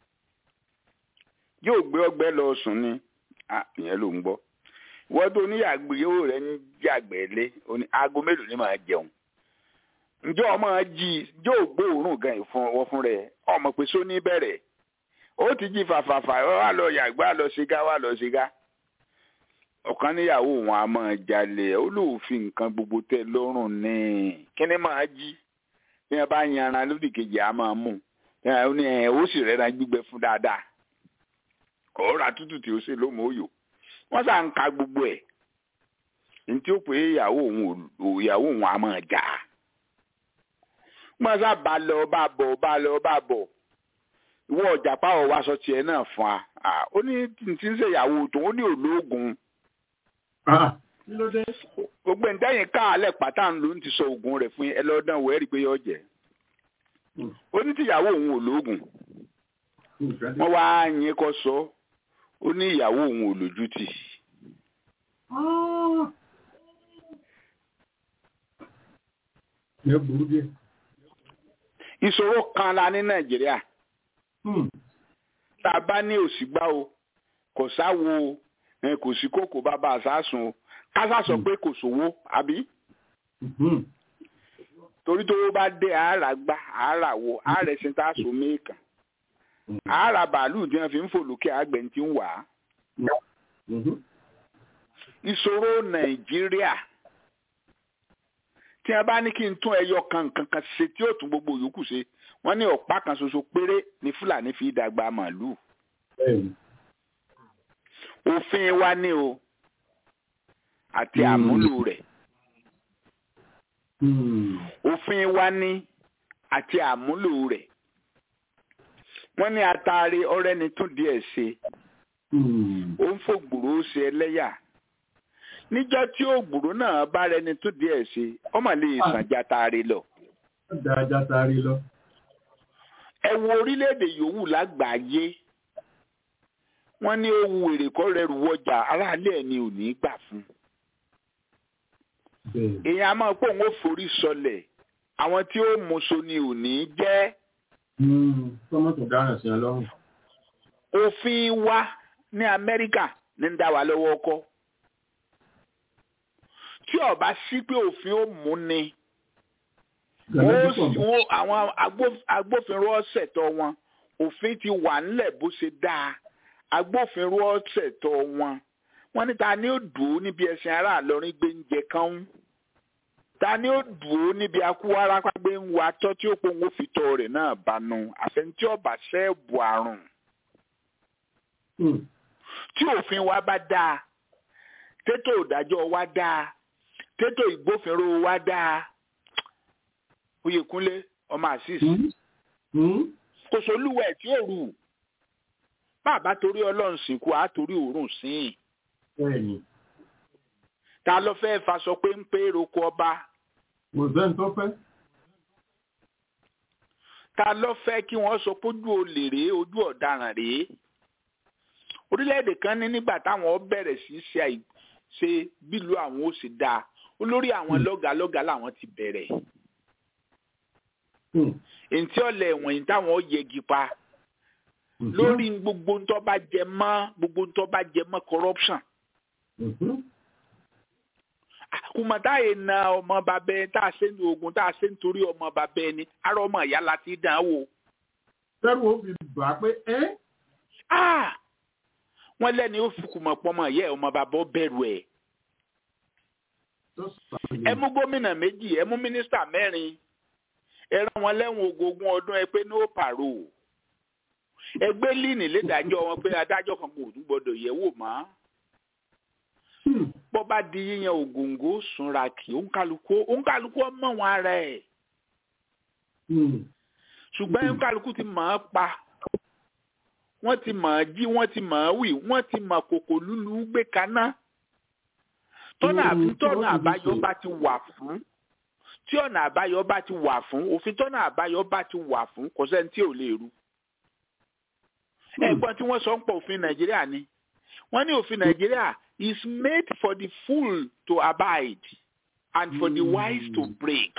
yóò gbé ọgbẹ́ lọ sùn ni ìyẹn ló ń gbọ́ ìwọ tó níyàwó rẹ̀ ń jàgbẹ́ lé aago mélòó ni máa jẹun ǹjọ́ ọmọ jí yóò gbóòórùn gan ìfọwọ́ fún rẹ̀ ọmọ pé sóní bẹ̀rẹ̀ ó ti jí fàfàfà wà lọ yàgbá lọ ṣìgá wà lọ ṣìgá ọ̀kan níyàwó wọn a máa jalè ó lóòfin nǹkan gbogbo tẹ́ lọ́rùn ní kíní máa jí bí wọn bá yan ara lódì kejì á máa mú ó ní ẹ ó sì rẹ́ra gbígbẹ fún dáadáa ọ̀rọ̀ àtútù tí ó ṣe ló mọ̀ òyò wọ́n sà ń ka gbogbo ẹ̀ ní tí ó pé ìyàwó òun ìyàwó òun á máa jà á wọ́n sà bá lọ bá bọ̀ bá lọ bá bọ̀ ìwọ ọjà páwọ̀ wá sọ tiẹ̀ náà fún wa ó ní tí ń ṣe ìyàwó tó ó ní olóògùn gbogbo ǹdẹ́yìn káàlẹ̀ pátá ń lò ń ti sọ oògùn rẹ̀ fún ẹ lọ́dún wẹ́ẹ́ rí i pé yọ jẹ́ ó ní tìyàwó òun ò lóògùn wọ́n wá yín kọ́ sọ ó ní ìyàwó òun ò lójú tì. ìṣòro kan la ní Nàìjíríà tá a bá ní òsìgbà o kò sáwo kò sí kókò bàbá àsásùn o kásá sọ pé kò sówó àbí torí tó bá dé àárà gbá àárà wo àárẹ̀ sí tá a sọ méèkàn àárà bàálù tí wọ́n fi ń fò lókè àgbẹ̀ tí ń wà á. ìṣòro Nàìjíríà tí wọ́n bá ní kí n tún ẹyọ kan kankan ṣe tí yóò tún gbogbo yòókù ṣe wọ́n ní ọ̀pá kan ṣoṣo péré ní Fúlàní fi dàgbà màálù. òfin wa ní o àti àmúlò rẹ̀ òfin wa ní àti àmúlò rẹ̀ wọ́n ní atare ọ̀rẹ́ni tún díẹ̀ ṣe ó ń fògbòrò ṣe ẹlẹ́yà níjọ́ tí ògbòrò náà bá rẹni tún díẹ̀ ṣe ó mà lè sàn jatare lọ. ẹ wo orílẹ̀-èdè yòówù lágbàáyé wọ́n ní ó wu èrè kọ́ rẹ̀ rú wọjà aráàlú ẹ̀ ni ò ní gbà fún. èèyàn a máa pọ̀ ń forí sọlẹ̀ àwọn tí ó mọ̀ṣọ́ ni ò ní jẹ́. tọ́mọ̀tò dáràn sí ọlọ́run. òfin wa ní Amẹ́ríkà ní ń dá wa lọ́wọ́ kọ́ tí ó bá sí pé òfin ó mú ni àwọn agbófinró ọ̀sẹ̀tọ̀ wọn òfin ti wà nílẹ̀ bó ṣe dáa agbófinró ọ̀sẹ̀tọ̀ wọn wọ́n ní ta ni ó dùn ó níbi ẹ̀sìn ará Ìlọrin gbé ń jẹ kán ta ni ó dùn ó níbi akúwárápá gbé ń wa tọ́ tí ó pòun ó fi tọ́ rẹ̀ náà bánu àfẹnití ọba ṣẹ́ẹ̀bù àrùn tí òfin wa bá dáa tètò ìdájọ́ wa dáa tètò ìgbófinró wa dáa Oyèkúnlé ọmọ àṣìṣe kò sólúwẹ̀ tí ò rù bàbá torí Ọlọ́run sìnkú á torí òórùn sìn ta ló fẹ́ faṣọ pé ń pé roko ọba kò sẹ́ni tó fẹ́ ta ló fẹ́ kí wọ́n sọ pójú olè rèé ojú ọ̀daràn rèé orílẹ̀-èdè kan ní nígbà táwọn bẹ̀rẹ̀ sí ṣe ṣe bílùú àwọn ó sì dáa olórí àwọn lọ́gàálọ́gàá làwọn ti bẹ̀rẹ̀ èntí ọ̀lẹ̀ ẹ̀wọ̀n táwọn yẹgi pa lórí gbogbo ntọ́ bá jẹ mọ́ gbogbo ntọ́ bá jẹ mọ́ corruption. kùmọ̀tá yìí na ọmọ bàbá ẹni tá a ṣe ń lo oògùn tá a ṣe ń torí ọmọ bàbá ẹni ara ọmọ ìyá láti dàn án wò. sẹ́rù ó fi bà á pé ẹ́ ah wọ́n lẹ́ni ó fi kùmọ̀ pọ́mọ yẹ ọmọ bàbá bẹ̀rù ẹ̀. ẹ mú gómìnà méjì ẹ mú mínísítà mẹ́rin ẹ rán wọn lẹ́wọ̀n ogógún ọdún ẹ pé ní ó pàrọ̀ ẹgbẹ́ líìnì lédàjọ́ wọn pé adájọ́ kan kò tún gbọ́dọ̀ yẹ̀ wò mọ́. bọ́ bá di yíyan ògòǹgò sunra kì òǹkàlùkù òǹkàlùkù ọmọ wọn ara ẹ̀. ṣùgbọ́n òǹkàlùkù ti mọ̀ ọ́ pa wọ́n ti mọ̀ ọ́ jí wọ́n ti mọ̀ ọ́ wì wọ́n ti mọ̀ kòkò lúlú gbé kaná. tọ́nà tọ́nà àbáyọ bá ti wà fún tí ọ̀nà àbáyọ bá ti wà fún òfin tọ́nà àbáyọ bá ti wà fún kò sẹ́ni tí ò lè rú. ẹ̀gbọ́n tí wọ́n sọ ń pọ̀ òfin Nàìjíríà ni wọ́n ní òfin Nàìjíríà is made for the fool to abide and for the wise to break.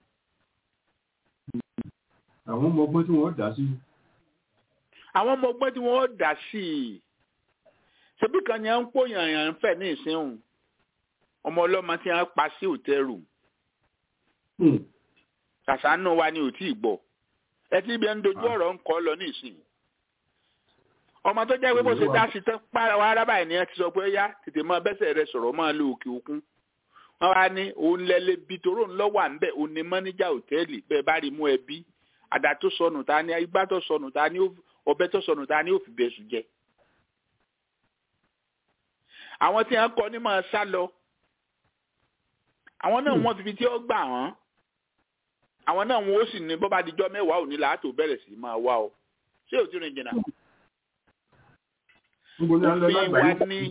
àwọn ọmọ ọgbọ́n tí wọ́n dá sí. àwọn ọmọ ọgbọ́n tí wọ́n dá sí i ṣebí kan ni à ń pò yànyàn fẹ́ ní ìsìn ọmọ ọlọ́mọ tí wọ́n pa sí òtẹ́rù ṣàṣánú wa ni ò tí ì gbọ́ ẹ ti bí ẹni dojú ọ̀rọ̀ ń kọ́ lọ ní ìsìn ọmọ tó jẹ́ pé bó ṣe dá sí tán pàrọ̀ arábà ènìyàn ti sọ pé yá tètè mọ bẹ́sẹ̀ rẹ sọ̀rọ̀ máa lo òkè òkun wọ́n wá ní òun lẹ́lẹ́ bí toró ń lọ́wọ́ à ń bẹ̀ òun ni mọ́níjà òtẹ́ẹ̀lì bẹ́ẹ̀ bá rí mú ẹbí àdá tó sọnù ta ni igbá tó sọnù ta ni ọ̀bẹ tó sọnù ta ni ó fi bẹ̀sù jẹ. àwọn tí wọ́n kọ ní máa sá lọ àwọn náà wọ́n ti fi tí ó gbà wọ́n àwọn náà wọ́n ó sì ní bọ́bá dijọ́ mẹ́wàá òní làátò bẹ̀rẹ̀ sí máa wá ọ ṣé ò tí ì rìn jìnnà. òfin wa ní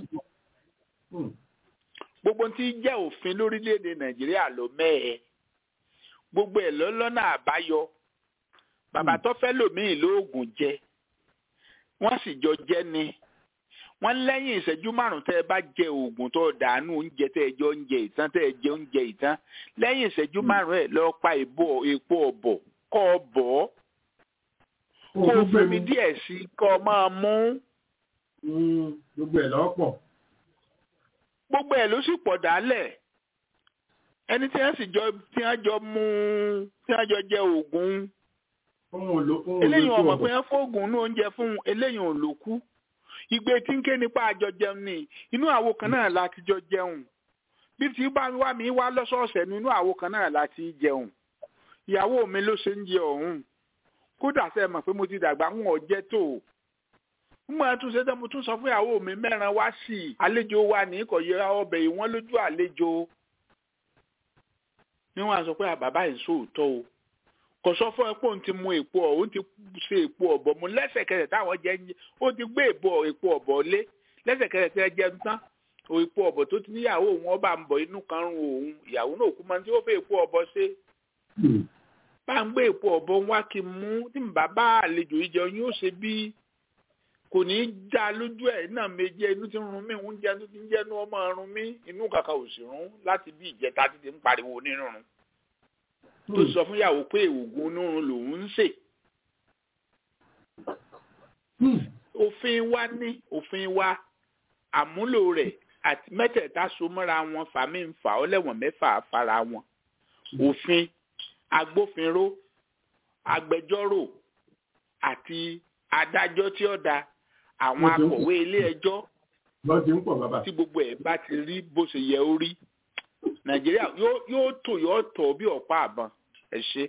gbogbo tí jẹ́ òfin lórílẹ̀‐èdè Nàìjíríà ló mẹ́ẹ̀ gbogbo ẹ̀ lọ́lọ́nà àbáyọ bàbá tó fẹ́ lòmíì lóògùn jẹ wọ́n sì jọ jẹ́ ni wọ́n lẹ́yìn ìṣẹ́jú márùn-ún tẹ́ ẹ bá jẹ oògùn tó dànù oúnjẹ tẹ́ ẹ jẹ oúnjẹ ìtàn tẹ́ ẹ jẹ oúnjẹ ìtàn lẹ́yìn ìṣẹ́jú márùn-ún ẹ̀ lọ́ọ́ pa èpo ọ̀bọ̀ kọ́ ọ bọ̀ kó o fomi díẹ̀ sí i kọ́ ọ máa mú. gbogbo ẹ̀ lọ́pọ̀. gbogbo ẹ̀ ló sì pọ̀ dálẹ̀ ẹni tí wọ́n sì jọ tí wọ́n jọ mú tí wọ́n jọ jẹ oògùn eléyìí ọmọ pé wọ́n fóògùn ní oúnjẹ fún eléyìí ò ló kú ìgbé tí ń ké nípa àjọ jẹun ni inú àwo kan náà láti jọ jẹun bí tí bá wá mi wá lọ́sọ̀ọ̀sẹ̀ ní inú àwo kan náà láti jẹun ìyàwó mi ló ṣe ń jẹ ọ̀hún kódà sẹ́ mọ̀ pé mo ti dàgbà ń wọ̀ jẹ́ tó mo máa tún ṣe tán mo tún sọ fún ìyàwó mi mẹ́ran wá sí i àlejò wa ní kò yẹ ọbẹ̀ yìí wọ́n lójú àlejò ni wọ́n á sọ pé bàbá yìí sóòótọ́ o kò sọ fún ẹ pé òun ti mu èpo ọ̀ òun ti ṣe èpo ọ̀bọ̀ mu lẹ́sẹ̀kẹsẹ̀ táwọn jẹ́ ń jẹ́ ó ti gbé èpo èpo ọ̀bọ̀ lé lẹ́sẹ̀kẹsẹ̀ tẹ́ jẹ́ ń tán èpo ọ̀bọ̀ tó ti níyàwó òun ọba ń bọ̀ inú kan rún òun ìyàwó náà kú máa ń tí ó fẹ́ èpo ọ̀bọ̀ ṣe. bá ń gbé èpo ọ̀bọ̀ wá kí n mú tí n bá bá àlejò yìí jẹun yóò ṣe bí kò ní í já lójú ẹ̀ náà méjì inú ti rún mí oúnjẹ tó ti ń jẹ́ inú ọmọ rún mí inú kàkà ò sì rún láti bí ìjẹta ti ti ń pariwo onírúurú tó sọ fún ìyàwó pé oògùn onírun lòun ń ṣe. òfin wa ní òfin wa àmúlò rẹ̀ àti mẹ́tẹ̀ẹ̀ta so mọ́ra wọn fàmí ń fà ọ́ lẹ́wọ̀n mẹ́fà fara wọn. òfin agbófinró agbẹjọ́rò àti adájọ́ tí ó da àwọn akọ̀wé ilé ẹjọ́ tí gbogbo ẹ̀ bá ti rí bó ṣe yẹ ó rí Nàìjíríà yóò tò yóò tọ̀ bí ọ̀pá àbọ̀n ẹ ṣe.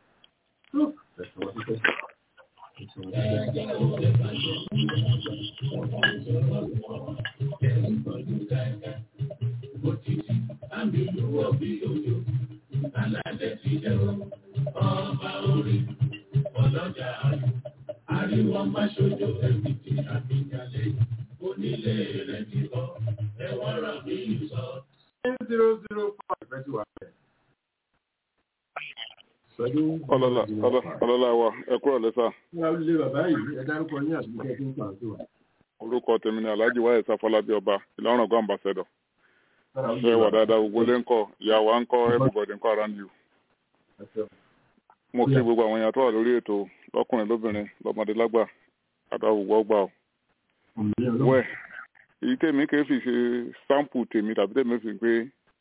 Ariwo máa ṣojo ẹbí tí àbíjalè onílé rẹ̀ ti bọ̀ ẹ̀wọ̀n rà mí sọ. zero zero five twenty one. ọlọ́lá ọlọ́lá wa ẹ kúrò lẹ́sà. ilé bàbá yìí ẹ dárúkọ ní àdúgbò tó ń pàṣẹ wa. orúkọ tèmi ni alhaji wáyé sáfọlábí ọba ìlọrin ọgọ ambassador. ṣe wà dáadáa gbogbo lé ńkọ́ ìyàwó à ń kọ́ everybody ńkọ́ around you. mo kí gbogbo àwọn èèyàn tó wà lórí ètò lọ́kùnrin lóbìnrin lọ́mọdé lágbà àdáwùgbọ́ gbà ó. wẹ́ẹ̀ èyí tèmi kì í fi ṣe sample tèmi tàbí tèmi fi pé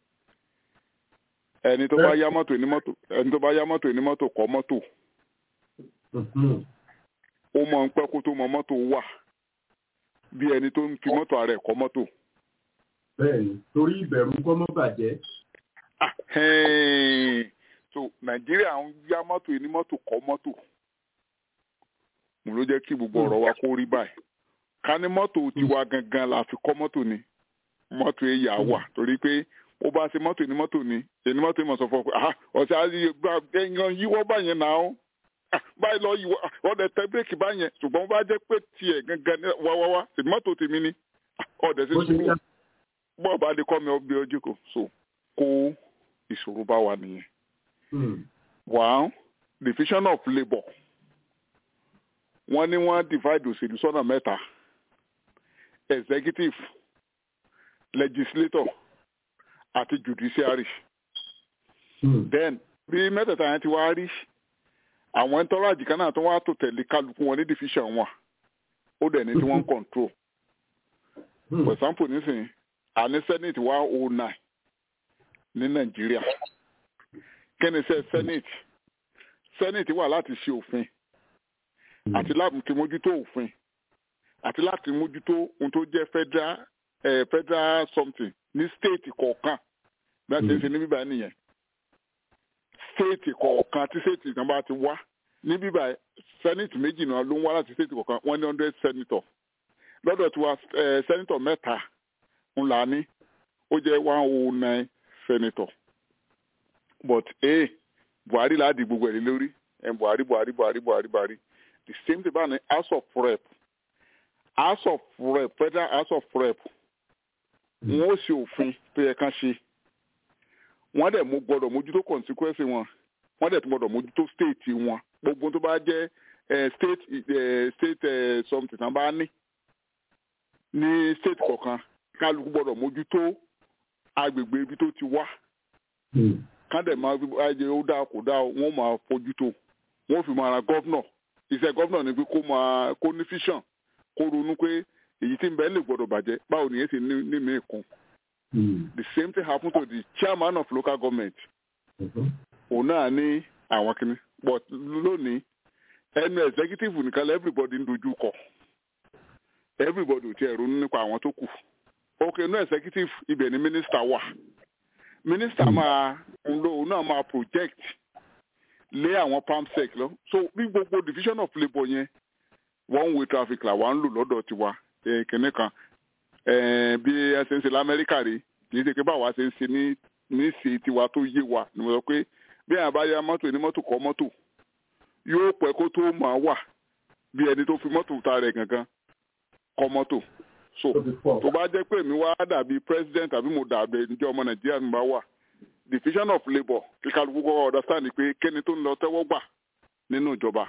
ẹni tó bá yá mọ́tò ní mọ́tò ẹni tó bá yá mọ́tò ní mọ́tò kọ́ mọ́tò ó mọ̀ ń pẹ́ kó tó mọ mọ́tò wà bí ẹni tó ń fi mọ́tò ara ẹ̀ kọ́ mọ́tò. bẹ́ẹ̀ni torí ìbẹ̀rù kọ́ mọ́ bàjẹ́. so nàìjíríà ń yá mọ́tò yìí ní mọ́tò kọ́ mọ́tò mo ló jẹ́ kí gbogbo ọ̀rọ̀ wa kó rí báyìí ká ní mọ́tò tiwa gangan la fi kọ́ mọ́tò ni mọ́tò yẹn yà wà torí pé ó bá ṣe mọ́tò ní mọ́tò ni èyí mọ́tò yìí mọ̀ sọ fún ọ pé ọ̀sẹ̀ àyẹ̀yàn yíwọ́ báyẹn náà báyìí lọ yíwọ́ ọ̀dẹ̀ tẹ bírèkì báyẹn ṣùgbọ́n bá jẹ́ pé tiẹ̀ gangan wáwáwá ṣe mọ́tò tèmi ni ọ̀dẹ̀ ṣe sùúrù bọ́ọ̀ bá lè kọ́ mi ọbẹ̀ ojú kò so kó ìṣòro bá wà nìyẹn. one division of labour wọ́n ní wọ́n divide òṣèlú sọ́nà mẹ́ta executive legislator àti judiciary. Hmm. then bí mẹ́tẹ̀ẹ̀ta yẹn ti wá rí àwọn ẹ̀ńtọ́rọ̀ àjìká náà tó wá tó tẹ̀lé kálukú wọn ní division wọn ó dẹ̀ ní tí wọ́n ń control. Hmm. for example nísìnyí àní senate wá oh nine ní nàìjíríà kí ni sẹ́ senate senate wà láti ṣe òfin àti láti mójútó òfin àti láti mójútó ohun tó jẹ́ federal eh, federal something ní state kọ̀ọ̀kan bí a ṣe ń ṣe ní bíbá nìyẹn state kọ̀ọ̀kan tí state kan bá ti wá ní bíbá senate méjì náà ló ń wá láti state kọ̀ọ̀kan one hundred senator lọ́dọ̀ tí wá eh, senator mẹ́ta ńlá ní ó jẹ́ one oh nine senator but eh buhari láti gbogbo ẹ̀ lórí ẹ̀ buhari buhari buhari buhari buhari the same thing about the house of rep house of rep federal house of rep wọn ó ṣe òfin tó yẹ kán ṣe wọn dẹ̀ mú gbọ́dọ̀ mójútó consequence wọn wọn dẹ̀ tún gbọ́dọ̀ mójútó state wọn gbogbo tó bá jẹ́ state state something tán bá ní ní state kọ̀ọ̀kan kálukú gbọ́dọ̀ mójútó agbègbè ibi tó ti wá kán dẹ̀ máa ajé ó dá kò dá wọn máa fojútó wọn fi máa ra gọ́vnọ̀ iṣẹ́ gọ́vnọ̀ ni pé kó máa kó ní fíṣàn kó ronú pé èyí tí ń bẹ́ẹ̀ lè gbọ́dọ̀ bàjẹ́ báwo nìyẹn ti ní ní mí kún. the same thing happen to the chairman of local government. òun náà ní àwọn kìíní but lónìí ẹnu executive nìkan lẹ́ everybody ń dojú kọ everybody ò tiẹ̀ ronú nípa àwọn tó kù. ok inú executive ibẹ̀ ni minister wà minister máa ń lo òun náà máa project lé àwọn palmsec lọ so bí gbogbo division of labour yẹn one way traffic là wà ń lò lọ́dọ̀ tiwa kìnìún kan bí ẹ ṣe ń ṣe lamẹ́ríkà rí kì í ṣe pé báwa ṣe ń ṣe ní ní ṣe tiwa tó yé wa ni mo sọ pé bí àwọn bá ya mọ́tò ní mọ́tò kọ́ mọ́tò yóò pẹ́ kó tó máa wà bí ẹni tó fi mọ́tò ta rẹ̀ gangan kọ́ mọ́tò so tó bá jẹ́ pé mi wá dàbí president àbí mo dàbí ǹjẹ́ ọmọ nàìjíríà mi bá wà division of labour kí kálukú kọ́kọ́ understand pé kẹ́ni tó ń lọ tẹ́wọ́ gbà nínú ìjọba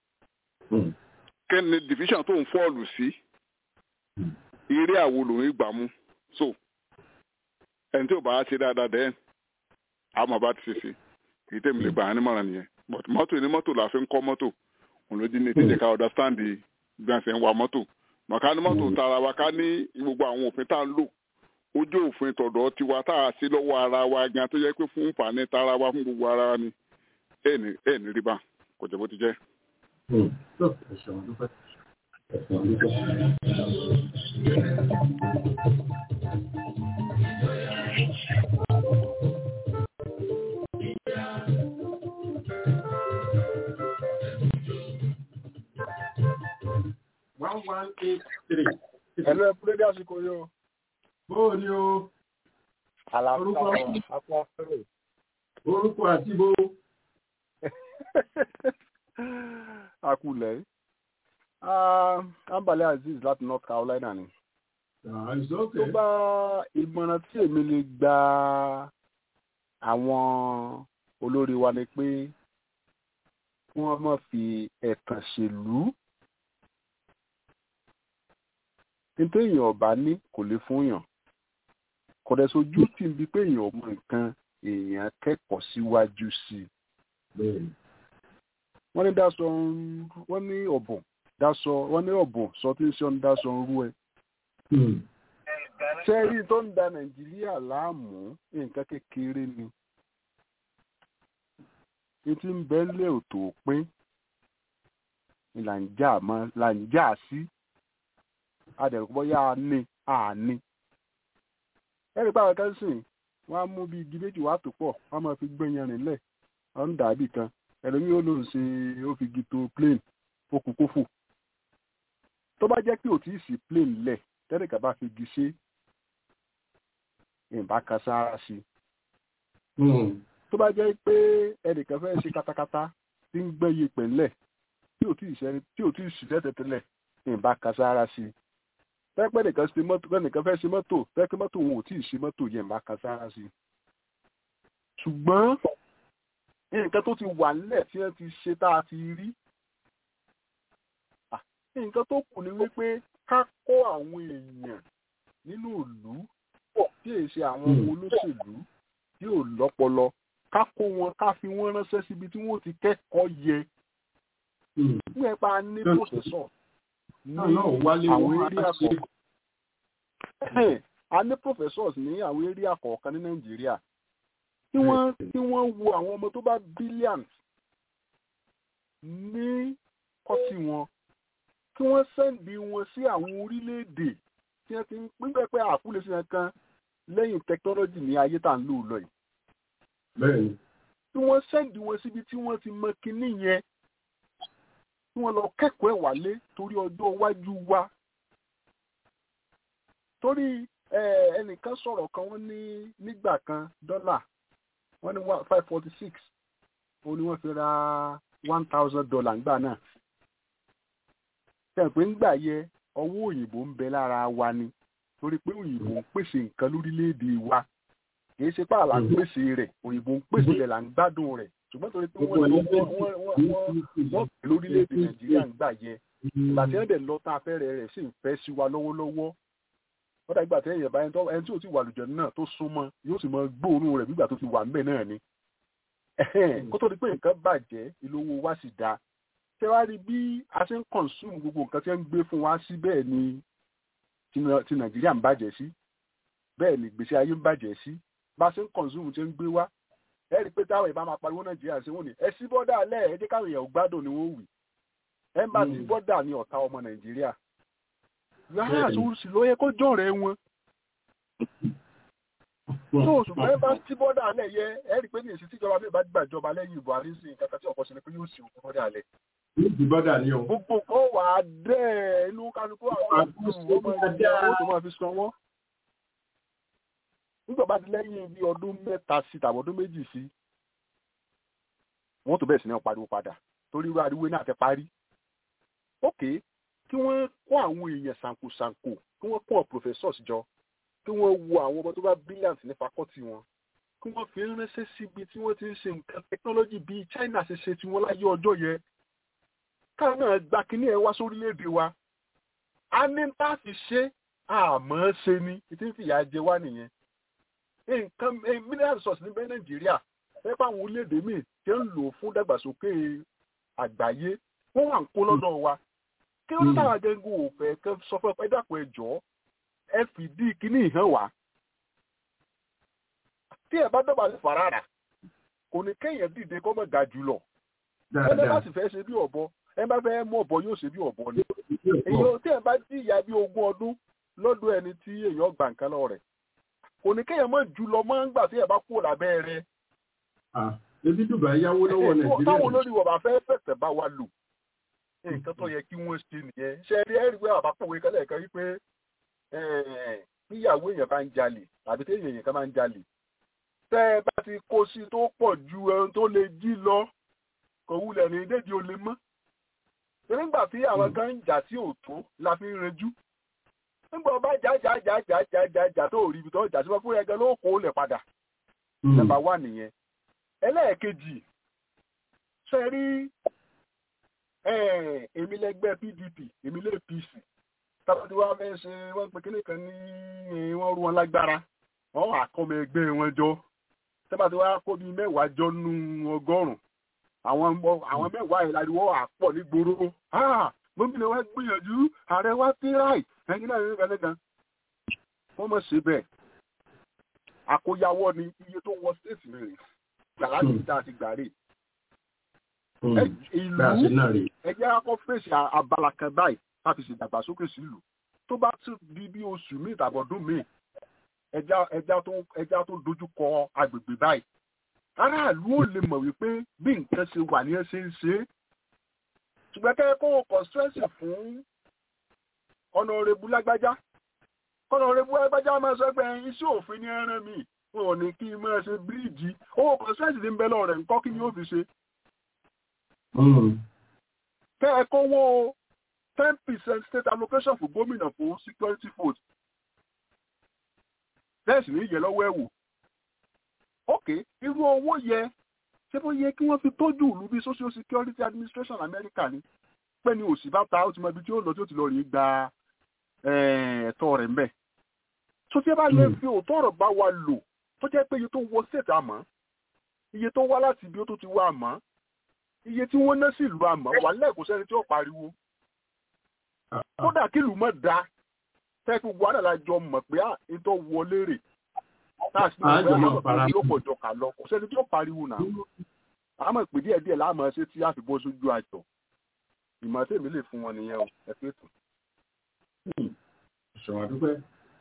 kẹ́ni division tó ń fọ́ọ̀lù sí eré àwo lòún ìgbà mú so ẹni tí ò bá ṣe dáadáa dẹ́n àmọ́ bá ti ṣe ṣe kì í tẹ̀mí lè gbà á nímọ̀ràn nìyẹn but mọ́tò ní mọ́tò la fi ń kọ́ mọ́tò òun ló dín ní ìtẹ́jẹ́ ká understand bí wọ́n ṣe ń wa mọ́tò màkà ní mọ́tò tara wa ká ní gbogbo àwọn òfin tá a ń lò ó jẹ́ òfin tọ̀dọ̀ tiwa tá a ṣe lọ́wọ́ ara wa gan tó yẹ pé fún ìfàní tara wa fún gbogbo ara wa ni ẹ̀ ní ẹ̀ ní rí bá kò jẹ́ bó ti jẹ́. one one eight three. Hello, ẹ kúrẹ́ dé àsìkò yìí o. Bóò ni o? Àlàáfíà àpò afẹ́rẹ́. Orúkọ àti bó. Akulẹ̀. Ambale Aziz láti North Carolina ni. Tó bá ìmọ̀ràn tí èmi lè gba àwọn olórí wa ni pé wọ́n má fi ẹ̀tàn ṣèlú. Nítorí èèyàn ọba ní kò lè fún yàn. Kò dẹ̀ sojú tí ń bi pé èèyàn ọmọ nǹkan èèyàn kẹ́kọ̀ọ́ síwájú sí i. Wọ́n ní dáṣọ wọ́n ní ọ̀bùn dáṣọ wọ́n ní ọ̀bùn sọ tí ń ṣe ọ́n dáṣọ ń rú ẹ. Sẹ́rí tó ń da Nàìjíríà láàmú nǹkan kékeré ni. Ní tí ń bẹ́ńlẹ̀ òtò pín ni là ń jà sí. adẹ̀rù bóyá a ní a ní. ẹ̀rí báwọn kan sìn wọ́n á mú bí igi méjì wá tó pọ̀ wọ́n á máa fi gbẹ̀yàn nílẹ̀ wọ́n ń dàbí kan ẹlòmíì ó lóun ṣe ó fi igi tó plane ó kú kó fò. tó bá jẹ́ pé ò tí ì sí plane lẹ̀ tẹ́lẹ̀kà bá fi igi ṣe ìbá kan sára sí i. tó bá jẹ́ pé ẹnìkan fẹ́ ṣe katakata tí ń gbẹ́ yẹpẹ̀ ńlẹ̀ tí ò tí ì ṣiṣẹ́ tẹ́tẹ́lẹ̀ ìbá kan sára sí i. pẹ́pẹ́ nìkan ṣe mọ́tò nìkan fẹ́ ṣe mọ́tò pẹ́pẹ́ mọ́tò wọn ò tí ì ṣe mọ́tò yẹn ìbá kan sára sí i. ṣùgbọ́n nǹkan tó ti wà nílẹ̀ tí wọ́n ti ṣe tá a ti rí nǹkan tó kù ni wípé ká kó àwọn èèyàn nínú ìlú tí èyí ṣe àwọn olóṣèlú tí ò lọ́pọlọ ká kó wọn ká fi wọ́n ránṣẹ́ síbi tí wọ́n ti kẹ́kọ̀ọ́ yẹ. nípa ní pòfẹ́sọ̀ ní àwọn eré àkọ́kọ́ a ní pòfẹ́sọ̀ ní àwọn eré àkọ́kọ́ ní Nàìjíríà tí wọ́n tí wọ́n wo àwọn ọmọ tó bá brilliant ní kọ́sì wọn kí wọ́n sẹ́ǹdì wọn sí àwọn orílẹ̀-èdè tí wọ́n ti ń pín pẹ́pẹ́ àkúlẹ̀ sí kan lẹ́yìn tẹkinọ́lọ́jì ní ayé tá à ń lò lọ yìí. bẹ́ẹ̀ni. tí wọ́n sẹ́ǹdì wọn síbi tí wọ́n ti mọ kinní yẹn tí wọ́n lọ kẹ́kọ̀ọ́ ẹ̀ wálé torí ọjọ́ iwájú wa. torí ẹnìkan sọ̀rọ̀ kan wọ́n ní nígbà kan dọ́là wọ́n ní five forty six ó ní wọ́n fi ra one thousand dollar nígbà náà. tẹ̀pẹ́ ńgbà yẹ ọwọ́ òyìnbó ń bẹ lára wa ni torí pé òyìnbó ń pèsè nǹkan lórílẹ̀‐èdè wa kìí ṣe pààlà ń pèsè rẹ̀ òyìnbó ń pèsè rẹ̀ là ń gbádùn rẹ̀ ṣùgbọ́n torí pé wọ́n pè lórílẹ̀‐èdè Nàìjíríà ń gbà yẹ ìgbà tí wọ́n dẹ̀ lọ tá afẹ́rẹ́ rẹ̀ sì ń fẹ́ sí wa lọ́wọ́lọ́wọ́ wọ́n dàgbà tí ẹ̀yẹ̀ báyẹn tó ẹni tí ò ti wà lùjọ náà tó súnmọ́ yóò sì mọ gbóòórùn rẹ̀ nígbà tó ti wà ńbẹ̀ náà ni kó tó di pé nǹkan bàjẹ́ ìlówó wa sì dáa ṣé wàá rí bí a ṣe ń consume gbogbo nǹkan tí wọ́n ń gbé fún wa sí bẹ́ẹ̀ ni ti Nàìjíríà ń bàjẹ́ sí bẹ́ẹ̀ ni gbèsè ayé ń bàjẹ́ sí bá a ṣe ń consume tí wọ́n ń gbé wá ẹ rí i pé táwọn ìbá máa pariwo Nàìjíríà ṣe wọ́n ní ẹ sí bọ́dà alẹ́ ẹ jẹ́ káwọn èèyàn gbádùn ni wọ́n wì ẹ ń bá sí bọ́dà ní ọ̀tá ọmọ Nàìjíríà rárá àtúnṣe ló yẹ kó jọ̀rẹ́ wọn tó ṣùgbọ́n ẹ bá sí bọ́dà alẹ́ yẹ ẹ rí i pé ní èsì tíjọba mi bá gbàjọba lẹ́yìn Buhari sí nǹkan tí ọ̀pọ̀ ṣe ni pé yóò sì òkú bọ́dà alẹ́ ìbádà ni o. gbogbo kan wà á dẹ́ inú kálukú àwọn àdúgbò ọmọ ìyá owó tó máa fi san wọ́n. nígbà bá ti lẹ́yìn bí ọdún mẹ́ta sí tàbí ọdún méjì sí wọ́n tó bẹ̀rẹ̀ sí ní pariwo padà torí irú ariwo náà ti parí. ókè kí wọ́n kó àwọn èèyàn ṣàǹkóṣàǹkó kí wọ́n kó àwọn professors jọ kí wọ́n wo àwọn ọmọ tó bá brilliant ní fakọ́tì wọn kí wọ́n fi ránṣẹ́ síbi tí wọ́n ti ń ṣe nǹkan technology bíi China ṣe ṣe tiwọn láyé ọjọ́ yẹn káà náà gba kínní ẹ wá sórílẹ̀-èdè wa a ní bá a fi ṣe àmọ́ ṣe ni ìtí ń fìyà jẹ wá nìyẹn nǹkan mineral resource ní bẹ́ẹ̀ Nàìjíríà ẹ bá àwọn orílẹ̀-èdè míì tí ń lò fún dàgbàsókè àgbáyé wọ́n wà ń kó lọ́dọ̀ wa kí wọ́n táwọn agẹ́gùn òfẹ́ kẹ́ sọ fún ẹ dàpọ̀ ẹ jọ ẹ fìdí kínní ìhàn wá tí ẹ bá dọ̀bà lè fàràrà kò ní kéèyàn dìde kọ́ mọ̀ ga jù lọ ẹ bá sì fẹ́ ṣe bí ọ̀bọ ẹ bá fẹ́ mú ọ̀bọ yóò ṣe bí ọ̀bọ ni èyí tí ẹ bá dí ìyá bí ogún ọdún lọ́dọ̀ ẹni tí èèyàn gbà nǹkan lọ rẹ̀ kò ní kéèyàn mọ̀ jù lọ mọ́ ńgbà tí ẹ bá kúrò lábẹ́ rẹ̀. ebi Dubai yáwó lọ́wọ́ Nàìjíríà. táwọn olórí wọ̀ bá fẹ́ fẹ̀sẹ̀ bá wa lò nǹkan tó yẹ kí wọ́n ṣe nìyẹn ṣe rí ẹ̀rí pé àbá pòwe kẹ́lẹ́ kan wípé níyàwó èèyàn bá ń jalè tàbí tí èèyàn kan bá ń jalè tẹ́ ẹ bá ti kó sí tó pọ̀ ju ẹni tó lè jí lọ kò wulẹ̀ ní dédìí olè mọ́ nígbà tí àwọn kan ń jà sí òtó la fi ń rejú nígbà bá jà jà jà jà jà jà jà tó rí ibi tó jà sí wọn fún ẹgbẹ́ ló kó lẹ̀ padà nàbà wà nìyẹn. ẹlẹ́ẹ̀kejì ṣe rí èmi lẹ́gbẹ́ P D P èmi lé P C tábàtí wàá fẹ́ ṣe wọ́n pe kíní kan ní wọ́n rú wọn lágbára wọ́n wà kọ́mọ ẹgbẹ́ wọn jọ tábàtí wàá kó bíi mẹ́wàá jọ nú ọgọ́rùn-ún àwọn àwọn mẹ́wàá yìí láriwo àpọ̀ ní gbòòrò gómìnà wa gbìyànjú ààrẹ wa ti ráì ẹ̀yin náà ní ìrẹ̀lẹ̀ gan. wọ́n mọ̀ sí bẹ́ẹ̀ àkóyawọ́ ni iye tó wọ stéètì rẹ̀ gbàrà ní ìta àti gbàrè. ìlú ẹgbẹ́ akọ́ fèsì abala kan báyìí láti ṣèdàgbàsókè sílùú tó bá tún di bí oṣù míì tàbọ̀dún míì ẹja ẹja tó ẹja tó dojú kọ agbègbè báyìí aráàlú ò lè mọ̀ wípé bí nǹkan ṣe wà ní ẹ ṣe ń ṣe é ṣùgbọ́n kẹ́ kó o kọ̀ǹsẹ́ǹsì fún ọ̀nàrẹ́bù lágbájá ọ̀nàrẹ́bù lágbájá máa sọ pé iṣẹ́ òfin ní ẹran mi wọn ò ní kí n máa ṣe bíríìjì owó kọ̀ǹsẹ́ǹsì ní bẹ́lẹ̀ rẹ̀ ńkọ́ kí ni ó fi ṣe. kẹ́ ẹ kówó ten percent state allocation fún gómìnà fún security vote bẹ́ẹ̀ sì ní ìyẹn lọ́wọ́ ẹ̀ wò. ok irú owó yẹ ṣé bó yẹ kí wọ́n fi tójú ìlú bí social security administration America ni pé ní òsì bá ta ó ti mọ ibi tí ó lọ tí ó ti lọ rí gba ẹ̀tọ́ rẹ̀ ń bẹ̀. tó tí ẹ bá lè fi òótọ́ ọ̀rọ̀ bá wa lò tó jẹ́ pé iye tó wọ state àmọ́ iye tó wá láti ibi ó tó ti wá àmọ́ iye tí wọ́n ná sí ìlú àmọ́ wà lẹ́ẹ̀kọ́ sẹ́ni tí ó pariwo. kódà kí ìlú mọ̀ dá tẹ́kù gbọ́dọ̀ la jọ mọ̀ pé ètò wọlé rè tá a sì ní ìwé àwọn yóò pọ̀ jọ kà lọ kò sẹ́ni tí ó pariwo náà àmọ́ ìpè díẹ̀ díẹ̀ láàmú ṣe tí a fi bọ́ sójú àjọ ìmọ̀ tèmi lè fún wọn nìyẹn o ẹ pé tó. ṣọwọ́n dúpẹ́.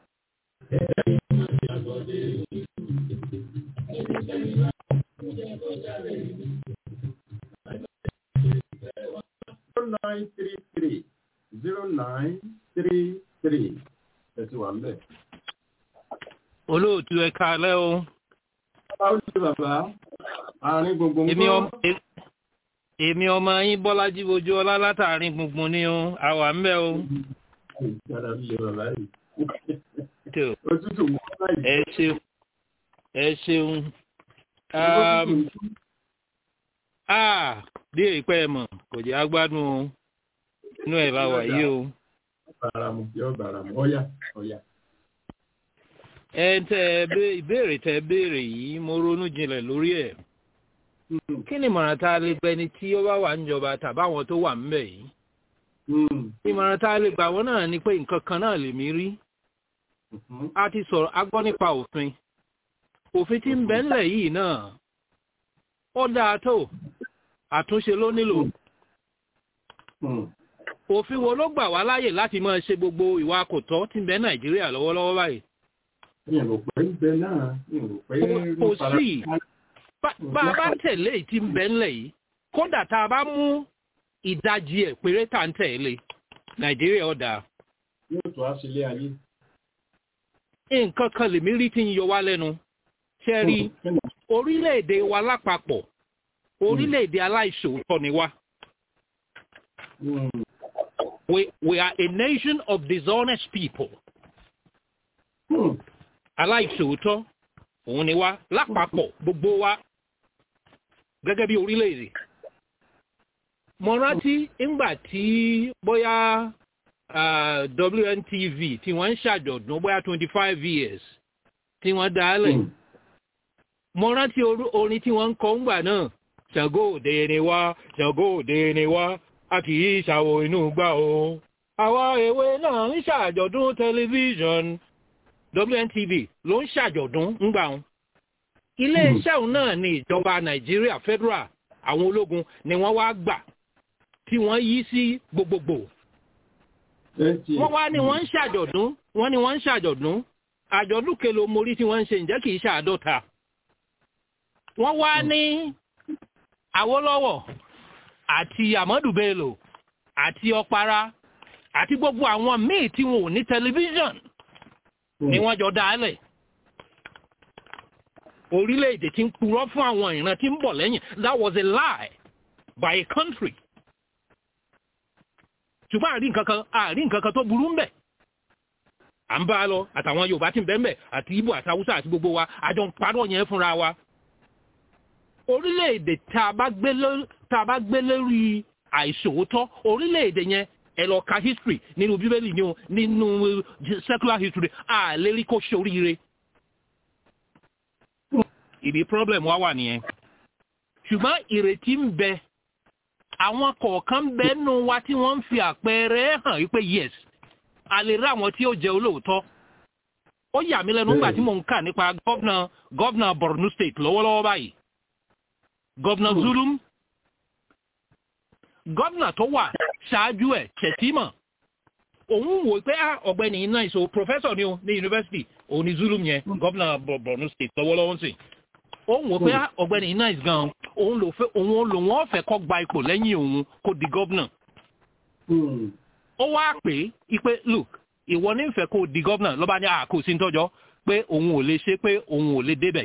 zero nine three three zero nine three three ẹ ti wà ń bẹ̀. olóòtú ẹ káalẹ́ o. báwo ni bàbá àárín gbùngbùn gbọ́. èmi ọmọ yín Bọ́lájí Bojú Ọlá látàárín gbùngbùn ni o àwa ń bẹ̀ o. ìjọba lè bàbá yìí. òtútù ẹ ṣeun ẹ ṣeun. bí èèpẹ̀ mọ̀ kò jẹ́ agbádùn o inú ẹ̀ bá wà yìí o. bàràmù yóò bàràmù ọ̀yà ọ̀yà. ẹ tẹ ìbéèrè tẹ béèrè yìí mo ronú jinlẹ̀ lórí ẹ̀. kí ni ìmọ̀ràn tá a lè gbà ẹni tí ó bá wà níjọba tàbáwọn tó wà ńbẹ̀ yìí. ìmọ̀ràn tá a lè gbà wọ́n náà ni pé nǹkan kan náà lèmi rí. a ti sọ̀rọ̀ a gbọ́ nípa òfin. òfin tí ń bẹ ńlẹ̀ yìí náà ó dáa tó àtúnṣe ló nílò. òfin wo ló gbà wá láyè láti máa ṣe gbogbo ìwà kò tọ́ tí ń bẹ Nàìjíríà lọ́wọ́lọ́wọ́ báyìí. kò sí bá a bá tẹ̀lé tí ń bẹ ńlẹ̀ yìí kódà tá a bá mú ìdajì ẹ̀ péré tá ń tẹ̀lé Nàìjíríà ó dáa. yóò tó aṣílẹ̀ ayé. nǹkan kan lèmi rí tí ń yọ wá lẹ́nu ṣe rí orílẹ̀-èdè wa lápapọ̀ orílẹ̀-èdè aláìṣòótọ́ ni wá. We, we are a nation of dishonest people. Aláìṣòótọ́ òun ni wá lápapọ̀ gbogbo wa gẹ́gẹ́ bí orílẹ̀-èdè. Mo rántí ńgbà tí bóyá W N T V tí wọ́n ń ṣàjọ̀dún bóyá twenty-five years tí wọ́n dálẹ̀. Mo rántí orin tí wọ́n ń kọ ńgbà náà Ṣàngó òde ni wá Ṣàngó òde ni wá a kì í ṣàwò inú gbà o. Àwa èwe náà ń ṣàjọ̀dún tẹlifíṣọ̀n W N T V ló ń ṣàjọ̀dún ńgbà wọn. Ilé-iṣẹ́ òun náà ni ìjọba Nàìjíríà federal àwọn ológun ni wọ́n wá gbà tí wọ́n yí sí gbogbogbò. Wọ́n wá ní wọ́n ń ṣàjọ̀dún wọ́n ní wọ́n ń ṣàjọ̀dún àjọ̀dún kelo morí tí wọ́n ń ṣe ǹjẹ́ kì í ṣàádọ́ta. Wọ́n wá ní Awólọ́wọ̀ àti Amadu Bello àti Ọ̀para àti gbogbo àwọn míì tí wọn ò ní tẹlifíṣọ̀n ni wọ́n jọ dálẹ̀. Orílẹ̀-èdè tí ń purọ́ fún àwọn ìran tí ń bọ̀ lẹ́yìn. That was a lie by a country. Ṣùgbọ́n àrí nǹkan kan àrí nǹkan kan tó burú ń bẹ̀. À ń bá a lọ àtàwọn Yorùbá tí ń bẹ ń bẹ̀ àti Ìgbò àti Haúsá àti gbogbo wa àjọ ń parọ́ yẹn fúnra wa. Orílẹ̀-èdè tá a bá gbé lórí àìṣòótọ́ orílẹ̀-èdè yẹn ẹ lọ ka history nínú Bíbélì ní o nínú secular history a lè rí kó ṣoríire. Ibi problem wa wà nìyẹn. Ṣùgbọ́n ìrètí ń bẹ àwọn kọ̀ọ̀kan bẹ nù wa tí wọ́n ń fi àpẹẹrẹ hàn wípé yes a lè rí àwọn tí ó jẹ́ olóòótọ́. Ó yà mí lẹ́nu nígbà tí mò ń kà nípa gọ́vnà gọ́vnà Borno State lọ́wọ́lọ́wọ́ báyìí. Gọ́vnà Zulum gọ́vnà tó wà ṣáájú ẹ̀ Chetima òun wò pé ọ̀gbẹ́ni iná ìṣó professor ni o ní university òun ní Zulum yẹn governor Borno state lọ́wọ́lọ́wọ́ sí òun wò pé ọ̀gbẹ́ni iná ìṣó gan òun lò fẹ́ òun lò wọ́n fẹ́ kọ́ gba ipò lẹ́yìn òun kó di governor. ó wá pé ipe look ìwọ ní ìfẹ́ kó di governor lọ́ba ní àkóso ìtọ́jọ́ pé òun ò lè ṣe pé òun ò lè débẹ̀.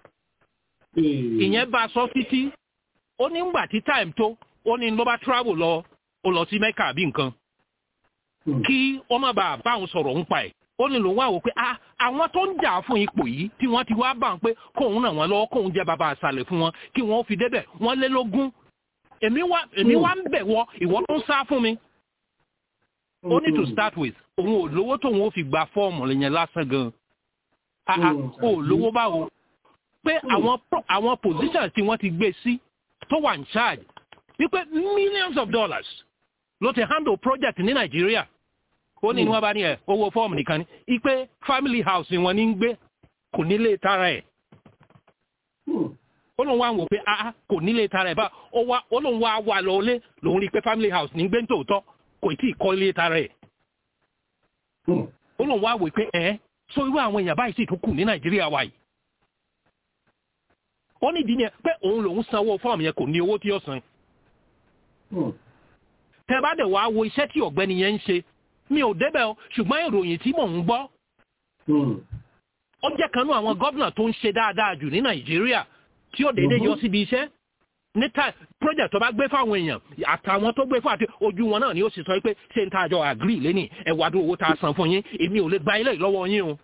ìyẹn bá sọ títí ó ní ngbà tí time tó ó ní ló bá travel lọ ó lọ sí Mecca àbí nǹkan kí ó má bàa bá òun sọ̀rọ̀ ń pa ẹ̀ ó ní lòun wá wò pé ah àwọn tó ń jà fún ipò yìí tí wọ́n ti wá bá ń pé kóun ràn wọ́n lọ́wọ́ kóun jẹ́ bàbá àṣàlẹ̀ fún wọn kí wọ́n fi débẹ̀ wọ́n lé lógún èmi wá èmi wá ń bẹ̀ wọ ìwọ tó ń sá fún mi. ó ní to start with òun ò lówó tóun ó fi gba fọ́ọ̀mù yẹn lásán gan-an ah ó lówó báwo pé àwọn àwọn positions tí wọ́n ti gbé sí tó wà in charge wípé millions of dollars ló ti handle project ní Nàìjíríà ó ní ní wọ́n bá ní ẹ̀ owó fọ́ọ̀mù nìkan ní ipe family house ni wọ́n ní ń gbé kò nílé tara ẹ̀ ó lóun wá ń wò pé ah kò nílé tara ẹ̀ bá ó lóun wá wà lọ́lé lòun rí pé family house ní gbé ń tòótọ́ kò tí ì kọ́ ilé tara ẹ̀ ó lóun wá wò pé ẹ̀ so irú àwọn èèyàn báyìí sì tún kù ní Nàìjíríà wa yìí ó ní ìdí ni pé òun lòun sanwó fọ́ọ̀mù yẹn kò ní owó tí ó san tẹ́ bá dẹ̀ wá wo iṣẹ́ tí ọ̀gbẹ́ni yẹn ń ṣe mi ò débẹ̀ o ṣùgbọ́n ìròyìn tí mò ń gbọ́ ó jẹ́ kanú àwọn gọ́vnà tó ń ṣe dáadáa jù ní Nàìjíríà tí ó déédéé yọ síbi iṣẹ́ níta project tó bá gbé fáwọn èèyàn àtàwọn tó gbé fún àti ojú wọn náà ni ó sì sọ pé ṣé n ta àjọ agree lẹ́nì ẹ̀wà tó owó tá a san fún yín èmi ò lè gba ilé lọ́wọ́ yín o.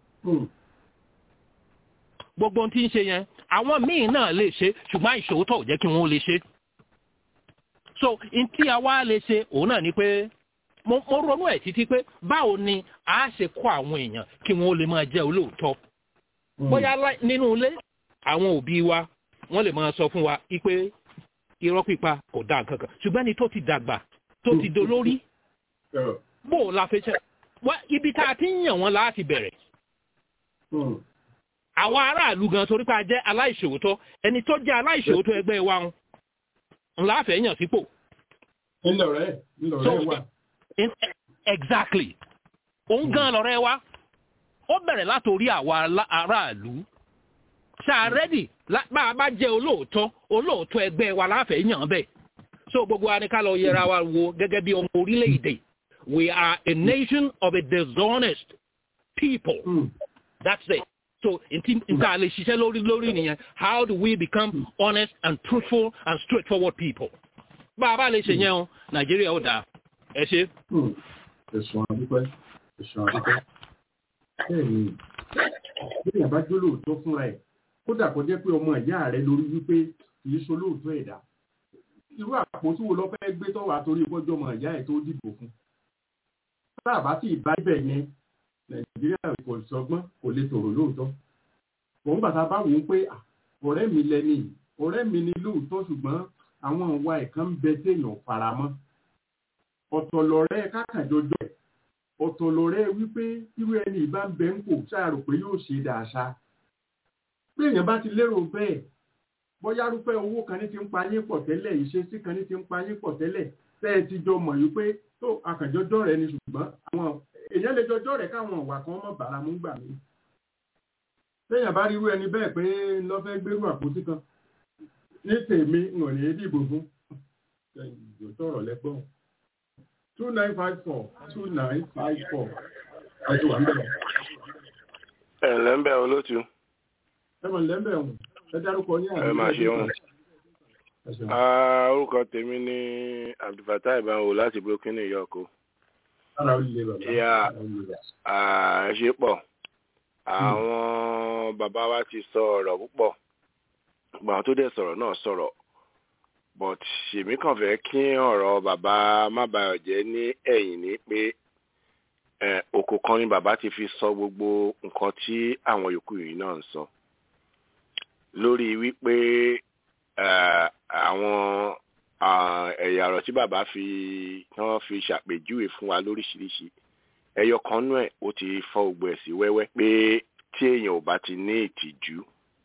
gbogbo ohun tí ń ṣe yẹn àwọn míì náà lè ṣe ṣùgbọ́n ìṣòótọ́ ò jẹ́ kí wọ́n lè ṣe. so n tí a wá lè ṣe òun náà ni pé mo ronú ẹ̀ títí pé báwo ni a ṣe kọ́ àwọn èèyàn kí wọ́n lè máa jẹ́ olóòótọ́. bóyá nínú ilé àwọn òbí wa wọ́n lè máa sọ fún wa pé irọ́ pípa kò dá nǹkan kan ṣùgbọ́n ẹni tó ti dàgbà tó ti dolórí bó o la fẹ́ ṣe ibi tá a ti ń yàn wọ́n láti bẹ̀rẹ̀. àwọn aráàlú gan torí pé a jẹ́ aláìṣòótọ́ ẹni tó jẹ́ aláìṣòótọ́ ẹgbẹ́ wa ń ńlá fẹ́ yàn sípò. ńlọrẹ́ ńlọrẹ́ wa. exactly òun gan lọ́rẹ́ wa ó bẹ̀rẹ̀ látòrí àwa aráàlú ṣàrẹ́dì bá a bá jẹ́ olóòótọ́ olóòótọ́ ẹgbẹ́ wa láfẹ̀ẹ́ yàn bẹ́ẹ̀ so gbogbo wa ní ká lọ yẹra wa wo gẹ́gẹ́ bí ọmọ orílẹ̀-èdè we are a nation of a dishonest people mm. that's it so nta lè ṣiṣẹ́ lórí lórí nìyẹn how do we become honest and truthful and straightforward people bá a bá lè ṣe yẹn o Nàìjíríà ó dáa ẹ ṣe. ẹ̀sùn àdúpẹ́ ẹ̀sùn àdúpẹ́ bẹ́ẹ̀ ni bí àbá jólóòótọ́ fúnra ẹ̀ kódà kó jẹ́ pé ọmọ ìyá rẹ̀ lórí wípé kì í ṣolóòótọ́ ẹ̀dá irú àpótí wo lọ fẹ́ gbé tọ́wọ́ àtòrí ìpọ́jọ́ ọmọ ìyá ẹ̀ tó dìbò fún tá a bá sì bá ibẹ̀ yẹn Nàìjíríà kò sọgbọ́n kò lè tòrò lóòótọ́ òun bàtà bá wò ó pé ọ̀rẹ́ mi lẹ́ni ọ̀rẹ́ mi ni lóòótọ́ ṣùgbọ́n àwọn ìwà ẹ̀kan ń bẹ téèyàn faramọ́ ọ̀tọ̀ lọ̀rẹ́ kákàjọjọ́ ẹ̀ ọ̀tọ̀ lọ̀rẹ́ wípé irú ẹni ìbá ń bẹ ń kò ṣàrò pé yóò ṣe dáadáa bí èèyàn bá ti lérò bẹ́ẹ̀ bóyá rúfẹ́ owó kan ní ti ń pa yín pọ̀ tẹ́lẹ̀ ìṣesí kan ní ti ń pa yín pọ̀ tẹ́lẹ̀ tẹ́ ẹ ti jọ mọ̀ yìí pé tó akànjọjọ́ rẹ ni ṣùgbọ́n àwọn èèyàn lè jọjọ́ rẹ káwọn ọ̀wà kan mọ̀ bàrà mú gbà mí. téèyàn bá rí irú ẹni bẹ́ẹ̀ pé lọ fẹ́ gbérú àpótí kan ní tèmi ń ò ní dìbò fún yóò tọrọ lẹ́gbọ́n two nine five four two nine five four ẹ̀jọ̀ wà ń bẹ̀rẹ̀. ẹ̀ lẹ́ńbẹ̀ olótú. ẹ̀mọ̀ lẹ́ńbẹ̀ ọ̀hún ẹ dárúkọ ní àná. ẹ máa ṣe wọn. orúkọ tèmi ní Abdulfatai Banwo láti Brooklyn, New York o. ìyá ẹ ṣe pọ̀ àwọn bàbá wa ti sọ ọ̀rọ̀ púpọ̀ gbọ́n tó dẹ̀ sọ̀rọ̀ náà sọ̀rọ̀ but ṣèmí kàn fẹ́ kí ọ̀rọ̀ bàbá Mábáyọ̀jẹ́ ní ẹ̀yìn ní pé òkò kan ni bàbá ti fi sọ gbogbo nǹkan tí àwọn yòókù yìí náà ń sọ lórí wípé àwọn ẹ̀yà ọ̀rọ̀ tí bàbá fi wọ́n fi ṣàpèjúwe fún wa lóríṣiríṣi ẹyọ kan nú ẹ̀ ó ti fọ́ gbogbo ẹ̀ sí wẹ́wẹ́ pé tí èèyàn ò bá ti ní ìtìjú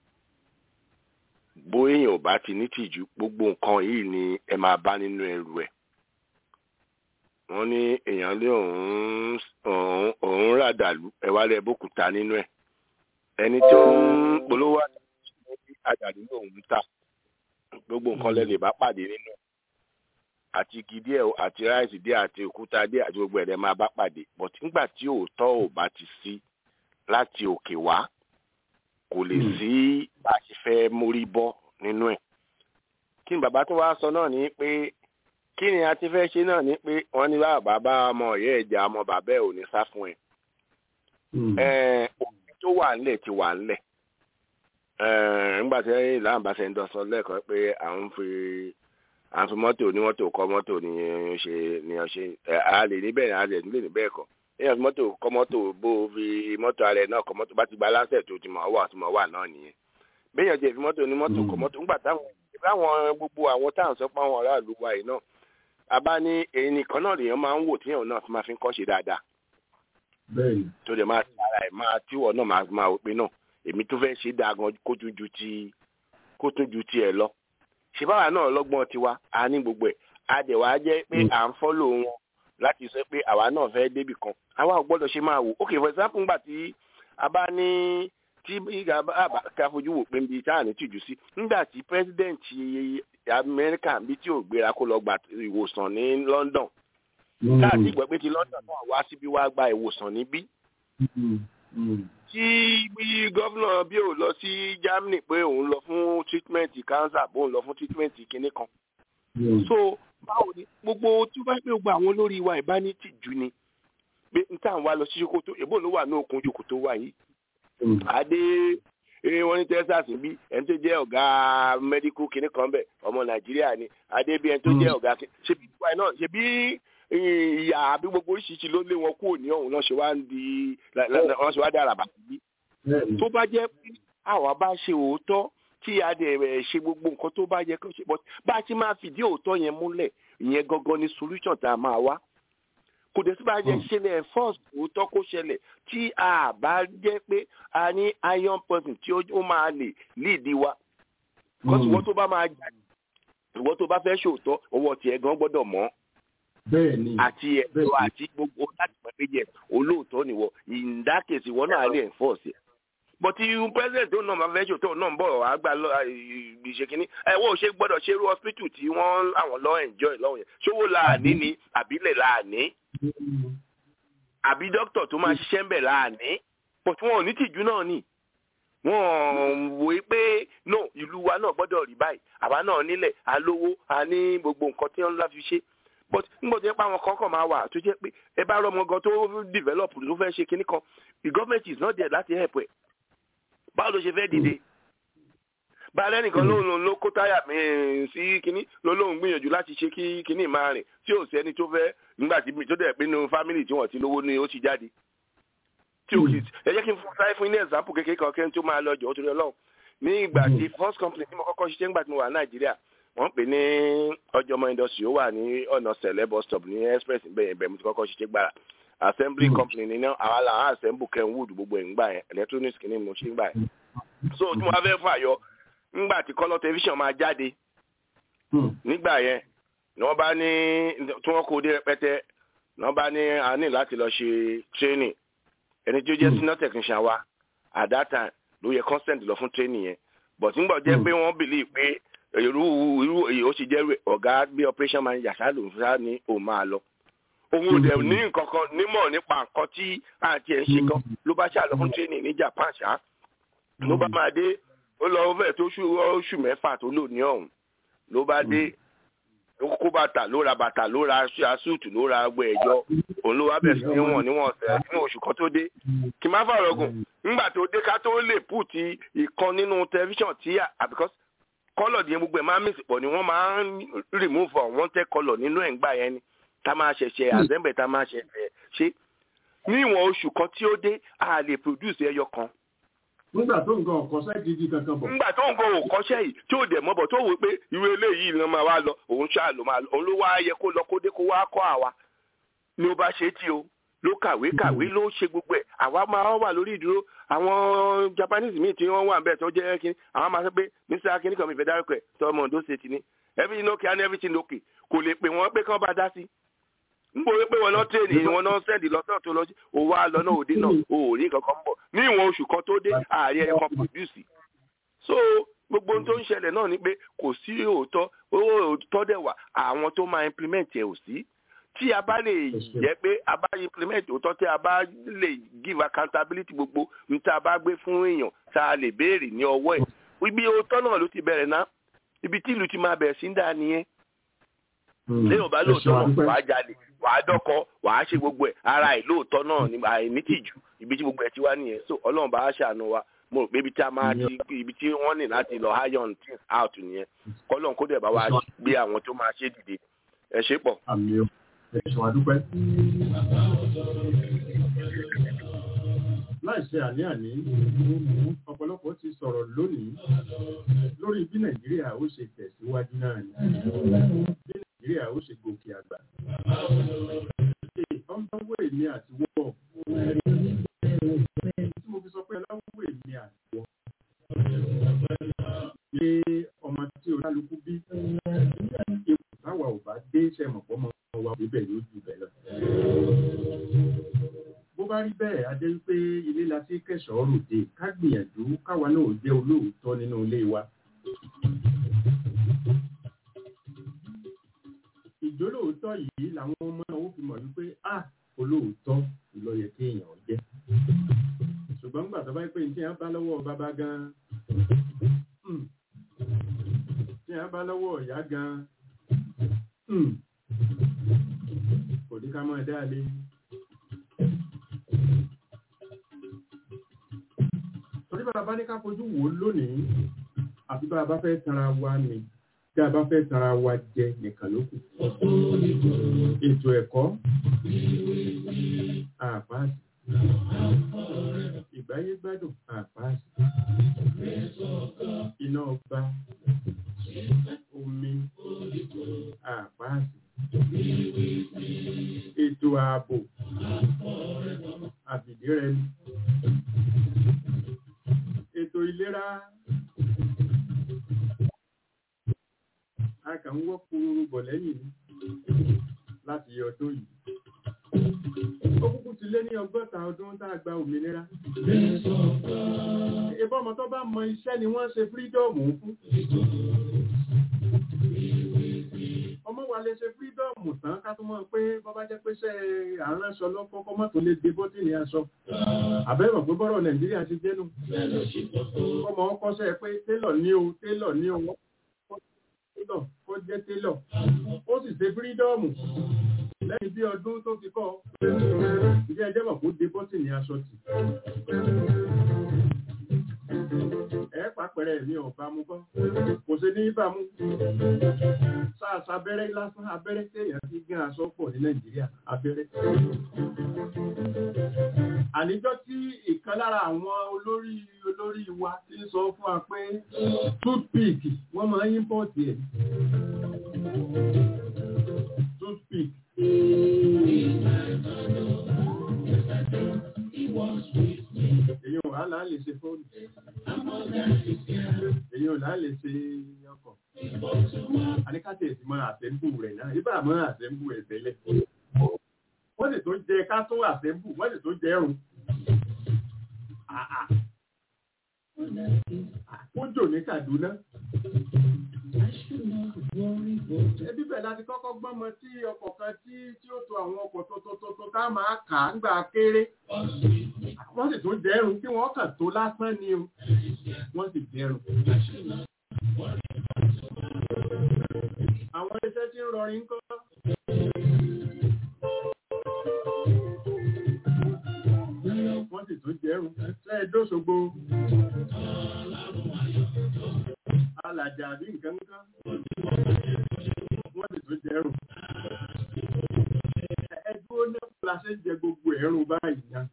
bó èèyàn ò bá ti ní ìtìjú gbogbo nǹkan yìí ni ẹ máa bá nínú ẹrù ẹ̀ wọ́n ní èèyàn lé òun òun ràdàlú ẹ̀wá rẹ̀ bókúta nínú ẹ̀ ẹni tó ń polówó àdàlú lòun ta gbogbo nǹkan lẹ lè bá pàdé nínú ẹ̀ àti igi díẹ̀ àti ráìsì díẹ̀ àti òkúta díẹ̀ àti gbogbo ẹ̀rẹ̀ máa bá pàdé but nígbà tí òótọ́ ò bá ti sí láti òkè wá kò lè sí bá a ṣe fẹ́ mórí bọ́ nínú ẹ̀. kí ni bàbá tó wá sọ náà ni pé kí ni a ti fẹ́ ṣe náà ni pé wọ́n ní bàbá bá ọmọ ọ̀yẹ́ ẹ̀jẹ̀ ọmọ bàbá ẹ̀ ò ní sá fún ẹ̀. òfin tó wà ńlẹ̀ ti wà ńlẹ̀ nígbà tí ìlànà bá ṣe ń dọ̀sọ lẹ́ẹ̀kan pé à ń fi à ń fi mọ́tò onímọ́tò kọ́ mọ́tò ní ṣe ní ọṣẹ a lè níbẹ̀ a lè nílé níbẹ̀ kọ́ èèyàn fi mọ́tò kọ́ mọ́tò bó fi mọ́tò ara ẹ̀ náà kọ́ mọ́tò bá ti gba aláṣẹ tó ti mọ̀ wà tó mọ̀ wà náà nìyẹn béèyàn ti fi mọ́tò onímọ́tò kọ́ mọ́tò ńgbà táwọn ìbáwọn gbogbo àwọn táwọn sọ pé àwọn aráàlú wa yìí náà a bá ní èyí nìkan náà lèèyàn máa ń wò tíyàn náà fi máa fi ń kọ́ ṣe dáadáa tó dẹ̀ máa tara ẹ̀ máa tíwọ̀ náà máa máa wò pé náà èmi tó fẹ́ ṣe dáa gan kó tún ju ti kó tún ju ti ẹ̀ lọ ṣèbáwá náà lọ́gbọ́n tiwa a ní gbogbo ẹ̀ a dẹ̀ wá jẹ́ pé à ń fọ́lò wọn láti sọ pé àwa náà fẹ́ débì kan àwa ò gbọ́dọ̀ ṣe máa wò ok for example ńgbà tí a bá ní tí ká fojú wò pé níbi táà ní tìjú sí nígbà tí president Amẹ́ríkà bí tí ò gbéra kó lọ gba ìwòsàn ní London káàtì gbọ́ pé ti London náà wá síbí wá gba ìwòsàn níbí tí bí gọ́vnà bí ò lọ sí Germany pé òun lọ fún treatment cancer bó ń lọ fún treatment kinní kan. so báwo ni gbogbo tí ó bá pé gbogbo àwọn olórí wa ìbánitìjú ni pé n táwọn wá lọ sí Sokoto èbó ló wà ní òkun jòkó tó wà yìí. adé wọ́n ní Texas bí ẹni tó jẹ́ ọ̀gá medical kinní kan bẹ̀ ọmọ Nàìjíríà ni adé bí ẹni tó jẹ́ ọ̀gá ṣebí ìwà náà ṣebí ìyá àbí gbogbo oríṣiríṣi ló lé wọn kúrò ní ọ̀hún náà ṣe wá ń di wọ́n ṣe wá dára bàtà bí. tó bá jẹ́ pé àwa bá ṣe òótọ́ tí a dẹ̀ ṣe gbogbo nǹkan tó bá yẹ kó ṣe bá a ti máa fìdí òótọ́ yẹn múlẹ̀ ìyẹn gangan ni solution tá a máa wá. kò dé sí bá a jẹ́ ṣẹlẹ̀ first òótọ́ kó ṣẹlẹ̀ tí a bá jẹ́ pé a ní iron person tí ó máa lè lead wa. kọ́sì ìwọ́n tó bá máa jà ìwọ́n tó bá fẹ́ ṣòótọ́ owó tiẹ̀ gan gbọ́dọ̀ mọ́ bẹ́ẹ̀ni àti ẹ̀rọ àti gbogbo láti pẹ́ pé jẹ́ olóòótọ́ nìwọ in that case ìwọ náà lè enforce ẹ̀. but you president tó náà máa fẹ́ ṣe tó náà ń bọ̀ wá gbà ìṣe kínní ẹ̀ wọ́n ò ṣe gbọ́dọ̀ ṣe irú hospital tí wọ́n àwọn lọ́ enjoy lọ́wọ́ yẹn ṣówó láàní ni àbílẹ̀ láàní àbí dókítà tó máa ṣiṣẹ́ ń bẹ̀ láàní but wọn ò ní tìjú náà nì wọ́n wò ó pé no ìlú wa náà gbọ́dọ̀ rí báyìí àwa náà nílẹ̀ alówó a ní gbogbo nǹkan tí wọ́n ń lá fi ṣe but nígbà tó yẹ pé àwọn kọ̀ọ̀kan máa wà tó jẹ́ pé ẹ bá rọmọ gan tó develop ló fẹ́ ṣe kinní kan the government is not there láti help ẹ̀ báwo ló ṣe fẹ́ dìde báyìí nìkan ló ló kó táyà mi sí kinní ló lóun gbìyànjú láti ṣe kí kinní máa rìn tí ò sẹ́ni tó fẹ́ nígbà tí tó dẹ̀ pé nínú family tí wọ́n ti lówó ni ó ti jáde tí ò kì í ẹ jẹ́ kí n fún sáyé fún ní example kékeré kan kí n tó máa lọ jọ̀ọ́ torí Ọlọ́run ní ìgbà tí first company tí mo kọ́kọ́ ṣiṣẹ́ nígbà tí mo wà ní Nàìjíríà wọ́n pè ní ọjọ́mọ industry ó wà ní ọ̀nà sẹ̀lẹ̀ bus stop ní express bẹ́ẹ̀ bẹ́ẹ̀ mo ti kọ́kọ́ ṣiṣẹ́ gbára assembly company ní náà àwa làwọn assemble kenwood gbogbo ẹ̀ ń gbà yẹn electronics kìíní mo ṣe ń gbà yẹn. so tí mo wá fẹ́ fà yọ nígbà tí colour television máa jáde nígbà yẹn ni wọ́n bá ní tí wọ́n kó dé rẹpẹtẹ ni wọ́n bá ní a ní láti lọ ṣe training ẹni tí ó jẹ́ senior technician wa at that time ló yẹ consent lọ fún training yẹn but nígbà jẹ́ pé wọ́n believe pé irú irú èyí ó sì jẹ́ ọ̀gá bí operation manager ṣáà lòun ṣáà ní òun máa lọ. òun ò dẹ̀ ní nǹkan kan nímọ̀ nípa nǹkan tí àǹtí ẹ̀ ń ṣe kan ló bá ṣáà lọ fún training ní Japan ṣá. ló bá máa dé ó lọ fẹ́ tó oṣù mẹ́fà tó lò ní ọ̀hún ló bá dé kó bàtà ló ra bàtà ló ra aṣúùtù ló ra gbẹ ẹjọ òun ló wá bẹ̀ sí níwọ̀n níwọ̀n ọ̀sẹ̀ nínú oṣù kan tó dé kì má fọ̀rọ̀ gùn nígbà tó dé ká tó lè pùtì ìkan nínú tẹlifíṣàn tí because kọ́lọ̀ díẹ̀ gbogbo ẹ̀ máa ń mìsì pọ̀ ni wọ́n máa ń remove unwanted colour nínú ẹ̀ ń gbà yẹn ni tá máa ṣẹ̀ṣẹ̀ àzẹ́mbẹ̀ tá máa ṣẹ̀ṣẹ̀ ṣe ní ìwọ̀n oṣù kan tí ó dé a lè produce ẹyọ kan. nígbà tó nǹkan ọ̀kọ́ṣẹ́ gidi kankan bọ̀. nígbà tó nǹkan ọ̀kọ́ṣẹ́ yìí tí ó dẹ̀ mọ́ bọ̀ tó wò pé irú eléyìí ló máa wá lọ òun ṣáà ló máa lọ òun ló wá yẹ kó lọ kó dé kó wá kọ́ àwa ni ó bá ṣe tí o ló kàwé kàwé ló ṣe gbogbo ẹ̀ àwa máa wà lórí ìdúró àwọn Japanese míì tí wọ́n wà bẹ́ẹ̀ tó jẹ́ kí àwọn máa sọ pé Mr akínní kan mi fẹ́ dárúkọ ẹ̀ tó ọmọ Ondo State ni everything okay and everything okay kò lè pè wọ́n pé kán bá dá sí n bò pé wọn náà tẹ̀lé wọn náà sẹ́ndì lọ́tọ̀ tó lọ sí òwò àlọ́ náà òde náà ò rí kankan bọ̀ ní ìwọ̀n oṣù kan tó dé ààrẹ ẹ̀kan produce. so gbogbo ohun tó ń ṣẹlẹ̀ náà ni pé kò sí òótọ́ owó òótọ́ dẹ̀ wà àwọn tó máa implement ẹ̀ ò sí. tí a bá lè jẹ́ pé a bá implement òótọ́ tí a bá lè give accountability gbogbo ní tá a bá gbé fún èèyàn tá a lè béèrè ní ọwọ́ ẹ̀ ibi òótọ́ náà ló ti bẹ̀rẹ̀ ná ibi tí ìlú ti máa bẹ̀rẹ̀ sí ń dà nìyẹn. lẹ́yìn ọba lóòótọ́ náà wàá jalè wàá dọ́kọ wàá ṣe gbogbo ẹ̀ ara ẹ̀ lóòótọ́ náà ní àìnítìjú ibi tí gbogbo ẹ̀ ti wá nìyẹn so ọlọ́run bá ṣàánú wa mo rò pé ibi tí a máa ti ibi tí wọ́n ní láti lọ iron things out nìyẹn kọ́lọ́n kó dẹ̀ bá wa gbé àwọn tó máa ṣe dìde ẹ ṣe pọ̀. àmì o ẹ̀sùn àdúpẹ́. láìṣe àní-àní ọ̀pọ̀lọpọ̀ ti sọ̀rọ̀ lónìí lórí bí nàìjíríà ó ṣe tẹ̀síwájú náà ni bí nàìjíríà ó ṣe gòkè àgbà. ọmọwé mi àti wọ́ tí mo fi sọ pé ọlọ́wọ́ èmi àti wọ́ pé ọmọ tí olálùkù bí ipò táwa ò bá dé sẹ́mọ̀pọ̀ mọ́ wa bíbẹ̀ yóò jù bẹ́ẹ̀ lọ. bó bá rí bẹ́ẹ̀ adé wípé ilé la ti kẹsàn-án ròde ká gbìyànjú káwa náà jẹ́ olóòótọ́ nínú ilé wa. ìjólóòótọ́ yìí làwọn ọmọ náà ó fi mọ̀ wípé a olóòótọ́ ló yẹ kí èèyàn jẹ́. ṣùgbọ́n gbà tó bá pé ní tí wọ́n bá lọ́wọ́ bàbá gan-an tí wọ́n bá lọ́wọ́ ìyá gan-an kò ní ká máa dá lé. torí bá a bá ní ká fojú wò lónìí àfi bá a bá fẹ́ tara wa ni tí a bá fẹ́ tara wa jẹ nìkan ló kù. ètò ẹ̀kọ́ àpáàsì ìgbáyé gbádùn àpáàsì iná ọba omi àpáàsì ètò ààbò àbìdírẹni ètò ìlera a kàn ń wọ́ kúrúrú bọ̀ lẹ́yìn láti ọdún yìí ó kúkú ti lé ní ọgọ́ta ọdún tá a gba òmìnira ìbọn ọmọ tó bá mọ iṣẹ́ ni wọ́n ṣe fírídọ́ọ̀mù fún ọmọ wa lè ṣe fírídọ́ọ̀mù tán ká tó mọ̀ pé bọ́bá jẹ́ pé ṣe àránṣọ lọ́kọ́kọ́ mọ́tò lè gbé bọ́tìnì aṣọ àbẹ́rọ̀ pé bọ́rọ̀ nàìjíríà ti jẹ́nu ọmọ ọkọ̀ ṣe pé télọ̀ ní o télọ̀ ní o télọ̀ kó jẹ́ télọ̀ ó sì ṣe fírídọ́ọ̀mù lẹ́yìn bí ọdún tó fi kọ́ ìjẹ́ ẹjẹ́ mọ̀ kó dé bọ́tìnì aṣọ tì ẹ pàpẹrẹ mi ò bá mú bọ́ kò sí ní bá mú sáàsà abẹ́rẹ́ lásán abẹ́rẹ́ téèyàn fi gán aṣọ pọ̀ ní nàìjíríà abẹ́rẹ́. àníjọ́ tí ìkan lára àwọn olórí olórí wa ti ń sọ fún wa pé toothpick wọ́n máa ń import ẹ̀ toothpick. èyàn wà láà lè ṣe fóònù èyàn láà lè ṣe ọkọ̀ àníkàtẹ̀ ìsìn mọ́ àtẹ́mbù rẹ̀ náà ibà mọ́ àtẹ́mbù rẹ̀ tẹ́lẹ̀ wọ́n sì tó jẹ ká tó àtẹ́mbù wọ́n sì tó jẹrun àkójò ní Kaduna ẹbí bẹ̀ láti kọ́kọ́ gbọ́mọ tí ọkọ̀ kan tí tí ó to àwọn ọkọ̀ tótótótó ká máa kà á gbà kéré wọ́n sì tún dẹrùn kí wọ́n kàn tó lásán ni o wọ́n sì dẹrùn. àwọn iṣẹ́ tí ń rọrin ń kọ́. wọ́n sì tún dẹrùn lẹ́ẹ̀dọ́sọ̀gbò alàjà àbí nǹkan kan wọ́n sì tún jẹ́rùn ẹgbẹ́ ó ní fúláṣẹ jẹ gbogbo ẹ̀rùn báyìí náà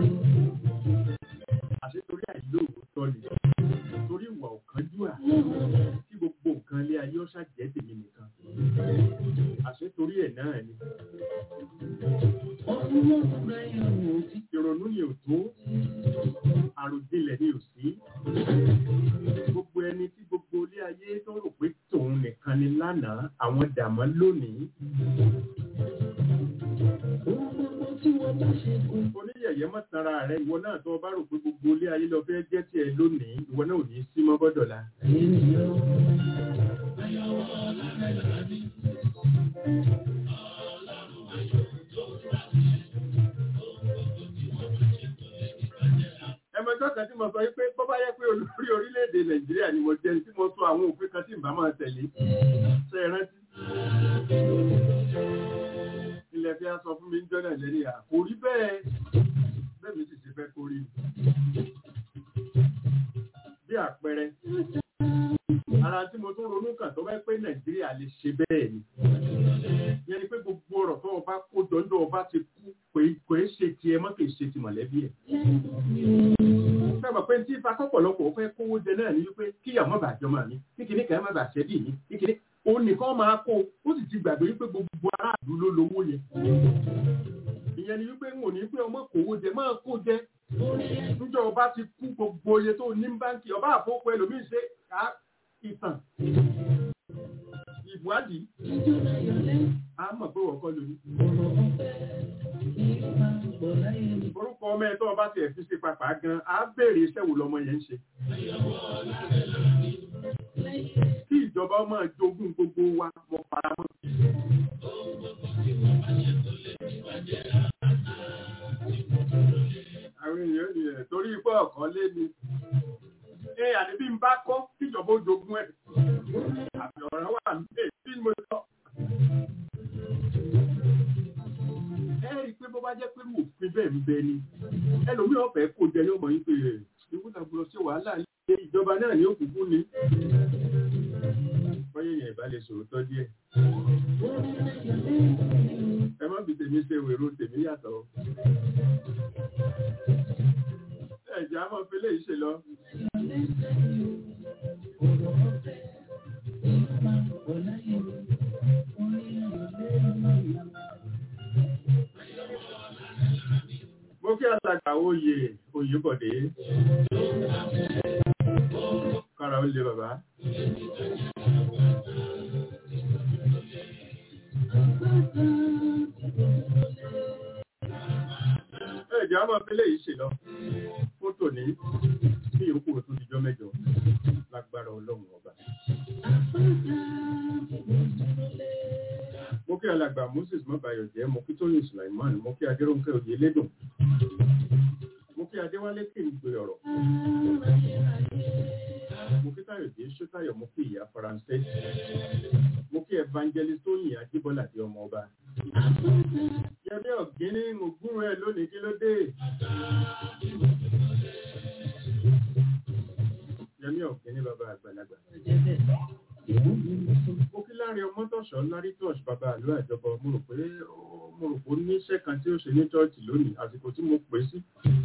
àṣẹ torí àìlò òótọ́ ni torí ìwà ọ̀kánjúà tí gbogbo nǹkan lé ayé ọ̀ṣà jẹ́ tèmi nìkan àṣẹ torí ẹ̀ náà ni ìrònú ni ò tó àròjinlẹ̀ ni ò sí gbogbo ẹni tí gbogbo ilé ayé tó rò pé tòun nìkan ni lánàá àwọn dàmọ́ lónìí oníyẹ̀yẹ́ mọ́ tanra rẹ̀ ìwọ náà tó bá rò pé gbogbo ilé ayé lọ fẹ́ jẹ́ tiẹ̀ lónìí ìwọ náà ò ní sí mọ́ bọ́dọ̀la. ẹmọjọ́ kan tí mo sọ pé bọ́ bá yẹ pé olórí orílẹ̀-èdè Nàìjíríà ni mo jẹ́ tí mo sọ àwọn òfin kan tí n bá máa tẹ̀lé ṣe rántí. ilẹ̀ fi á sọ fún mi ń jọ́nà lẹ́ni à kò rí bẹ́ẹ̀ bẹ́ẹ̀ mi sì ṣe fẹ́ kó rí. bí àpẹẹrẹ ara tí mo tún ronú kàn tó bá pé Nàìjíríà lè ṣe bẹ́ẹ̀ ni yẹn ni pé gbogbo ọ̀rọ̀ tó ọba kó jọ́jọ́ ọba ti kú kò é ṣe tiẹ̀ mọ́ kì í ṣe ti mọ̀lẹ́bí ẹ̀. Fẹ́mọ̀ pé tí ifá kọ́pọ̀lọpọ̀ fẹ́ kówó jẹ náà ní wípé kíyàwó má bàa jọmọ mi kíkiní kan má bàa ṣẹ́bí mi kíkiní òun nìkan máa kó ó sì ti gbàgbé wípé gbogbo aráàlú ló lówó yẹn. Ìyẹn ni wípé n ò ní pé ọmọ kówó jẹ máa kó jẹ níjọ́ ọba ti kú gbogbo iye tó ní báńkì ọba àfọwọ́pọ̀ ẹlòmíín ṣe ìtàn ìwádìí a mọ̀ pé wọ́n kọ́ lórí. Orúkọ ọmọ ẹ̀ tó ọba ti ẹ̀ fi ṣe papà gan a béèrè iṣẹ́ wo lọmọ yẹn ń ṣe. Kí ìjọba máa jogún gbogbo wa mọ̀ faramọ́. Àwọn èèyàn ni ẹ̀ torí ipò ọ̀kan lé ni. Ẹ àdébí ń bá kọ́ kíjọba ó jogún ẹ̀. Àbí ọ̀rọ̀ wà ní èyí mo sọ. Ẹ rí i pé bó bá jẹ́ pé mo fi bẹ́ẹ̀ ń bẹ ni. Ẹlòmíràn ọ̀fẹ́ kò jẹ yóò mọ̀ yín pé ìwúdàgbọ́ sí wàhálà ilé ìjọba náà ní òkùnkùn ni. Bọ́yẹ̀ yẹn ìbá lè sòótọ́ díẹ̀. Ẹ má fi tèmi ṣe wèrò tèmi yàtọ̀. Ẹ̀jẹ̀ á máa fi léyìí ṣe lọ. Mo kí alàgbà oyè Oyèbọ̀dé. Kára ó lé bàbá. Ẹ̀jẹ̀ á máa fi léyìí ṣe lọ. Fótò ní bí ìyókù tó dijọ́ mẹ́jọ lágbára Ọlọ́run ọba. Mo kí alàgbà Moses Mọ́báyọ̀ jẹ́, mo kí Tóyìn Sulaiman, mo kí Adérónkẹ́ Oyèlédùn, mo kí Adéwálé Kìrìgbè ọ̀rọ̀, mo kí Táyọ̀dé Ṣótáyọ̀, mo kí ìyá Faransé, mo kí Evangelist Tóyìn Ajíbọ́lá di ọmọ ọba. Yẹ́bí ọ̀gíní ògúnrún ẹ̀ lónìí kí ló dé? Yẹ́bí ọ̀gíní bàbá àgbàlagbà. Mo kí láàrin ọmọ tọ̀ṣọ́ lárí tọ̀ṣ bàbá àlọ́ àjọbọ mo rò pé mo rò pé ó ní iṣẹ́ kan tí ó ṣe ní chọ́ọ̀chì lónìí àsìkò tí mo pè sí.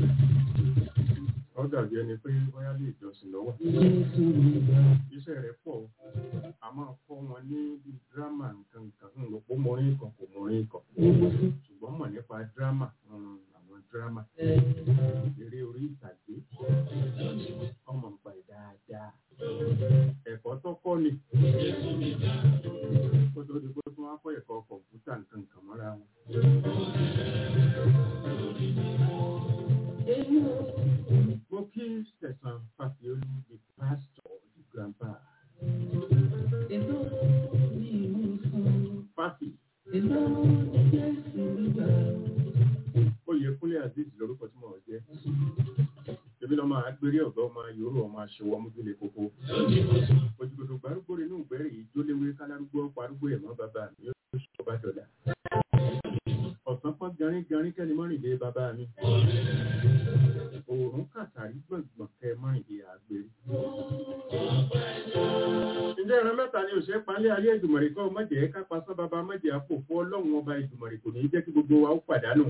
Ó dàbí ẹni pé bóyá lè jọsìn lọ́wọ́. Iṣẹ́ rẹ̀ pọ̀ a máa kọ́ wọn ní bíi dírámà nǹkan nǹkan ń lò pé mọrin kan kò mọrin kan. Ṣùgbọ́n mọ̀ nípa dírámà àwọn dírámà. Eré orí ìtàgé ọmọ ń pa ìdáadáa. Ẹ̀kọ́ tó kọ́ ni. Kó tó di pé fún wa kọ́ ẹ̀kọ́ kọ̀ǹpútà nǹkan nǹkan mọ́ra wọn. Mo kí Sẹ̀sán Fáfiolú the pastor the grandpa. Fáfi. Oyèkúnlé Azeez lórúkọ tí mo jẹ́. Èmi lọ́mọ agbérí ọ̀gá ọmọ yòórù ọmọ aṣọwọ́ ọmọdúnlé kókó. Òjìgbòdò gbárùgbò nínú ìgbẹ́rì yìí jóléwé kálárúgbó parúgbó ẹ̀mọ́ bàbá mi yóò ṣe ọba dọ̀dà. Ọ̀sán pọ́n garín garín kẹ́ni mọ́rìndé bàbá mi. Òòrùn kàtàrí gbọ̀ngbọ̀n kẹ́ mọ́rìndé àgbèrè. Ǹjẹ́ ìran mẹ́ta ni òṣèré panlé ayé Èdùmàrè kọ́ mọ́jẹ̀ ká pasán bàbá mọ́jẹ̀ àpò fún Ọlọ́run ọba Èdùmàrè kò ní jẹ́ kí gbogbo wa ó pàdánù.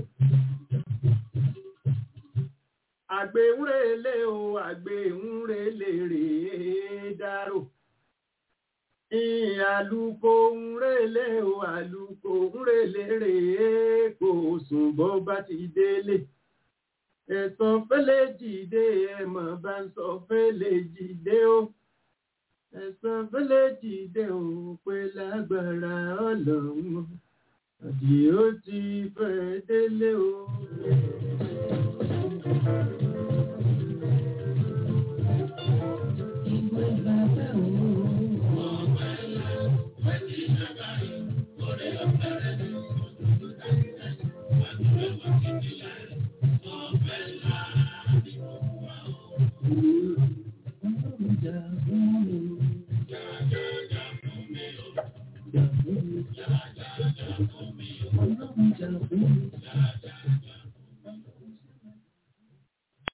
Àgbè ń relé o, àgbè ń relé rèé dárò. Àlùkò ń relé o, àlùkò ń relé rèé kò sùn bó bá ti délé. Ẹ̀sán fẹ́lẹ́ jìde ẹ̀mọ̀ bá ń sọ fẹ́lẹ́ jìde o. Ẹ̀sán fẹ́lẹ́ jìde o pé lágbára Ọlọ́run. Àdìó ti fẹ́ délé o.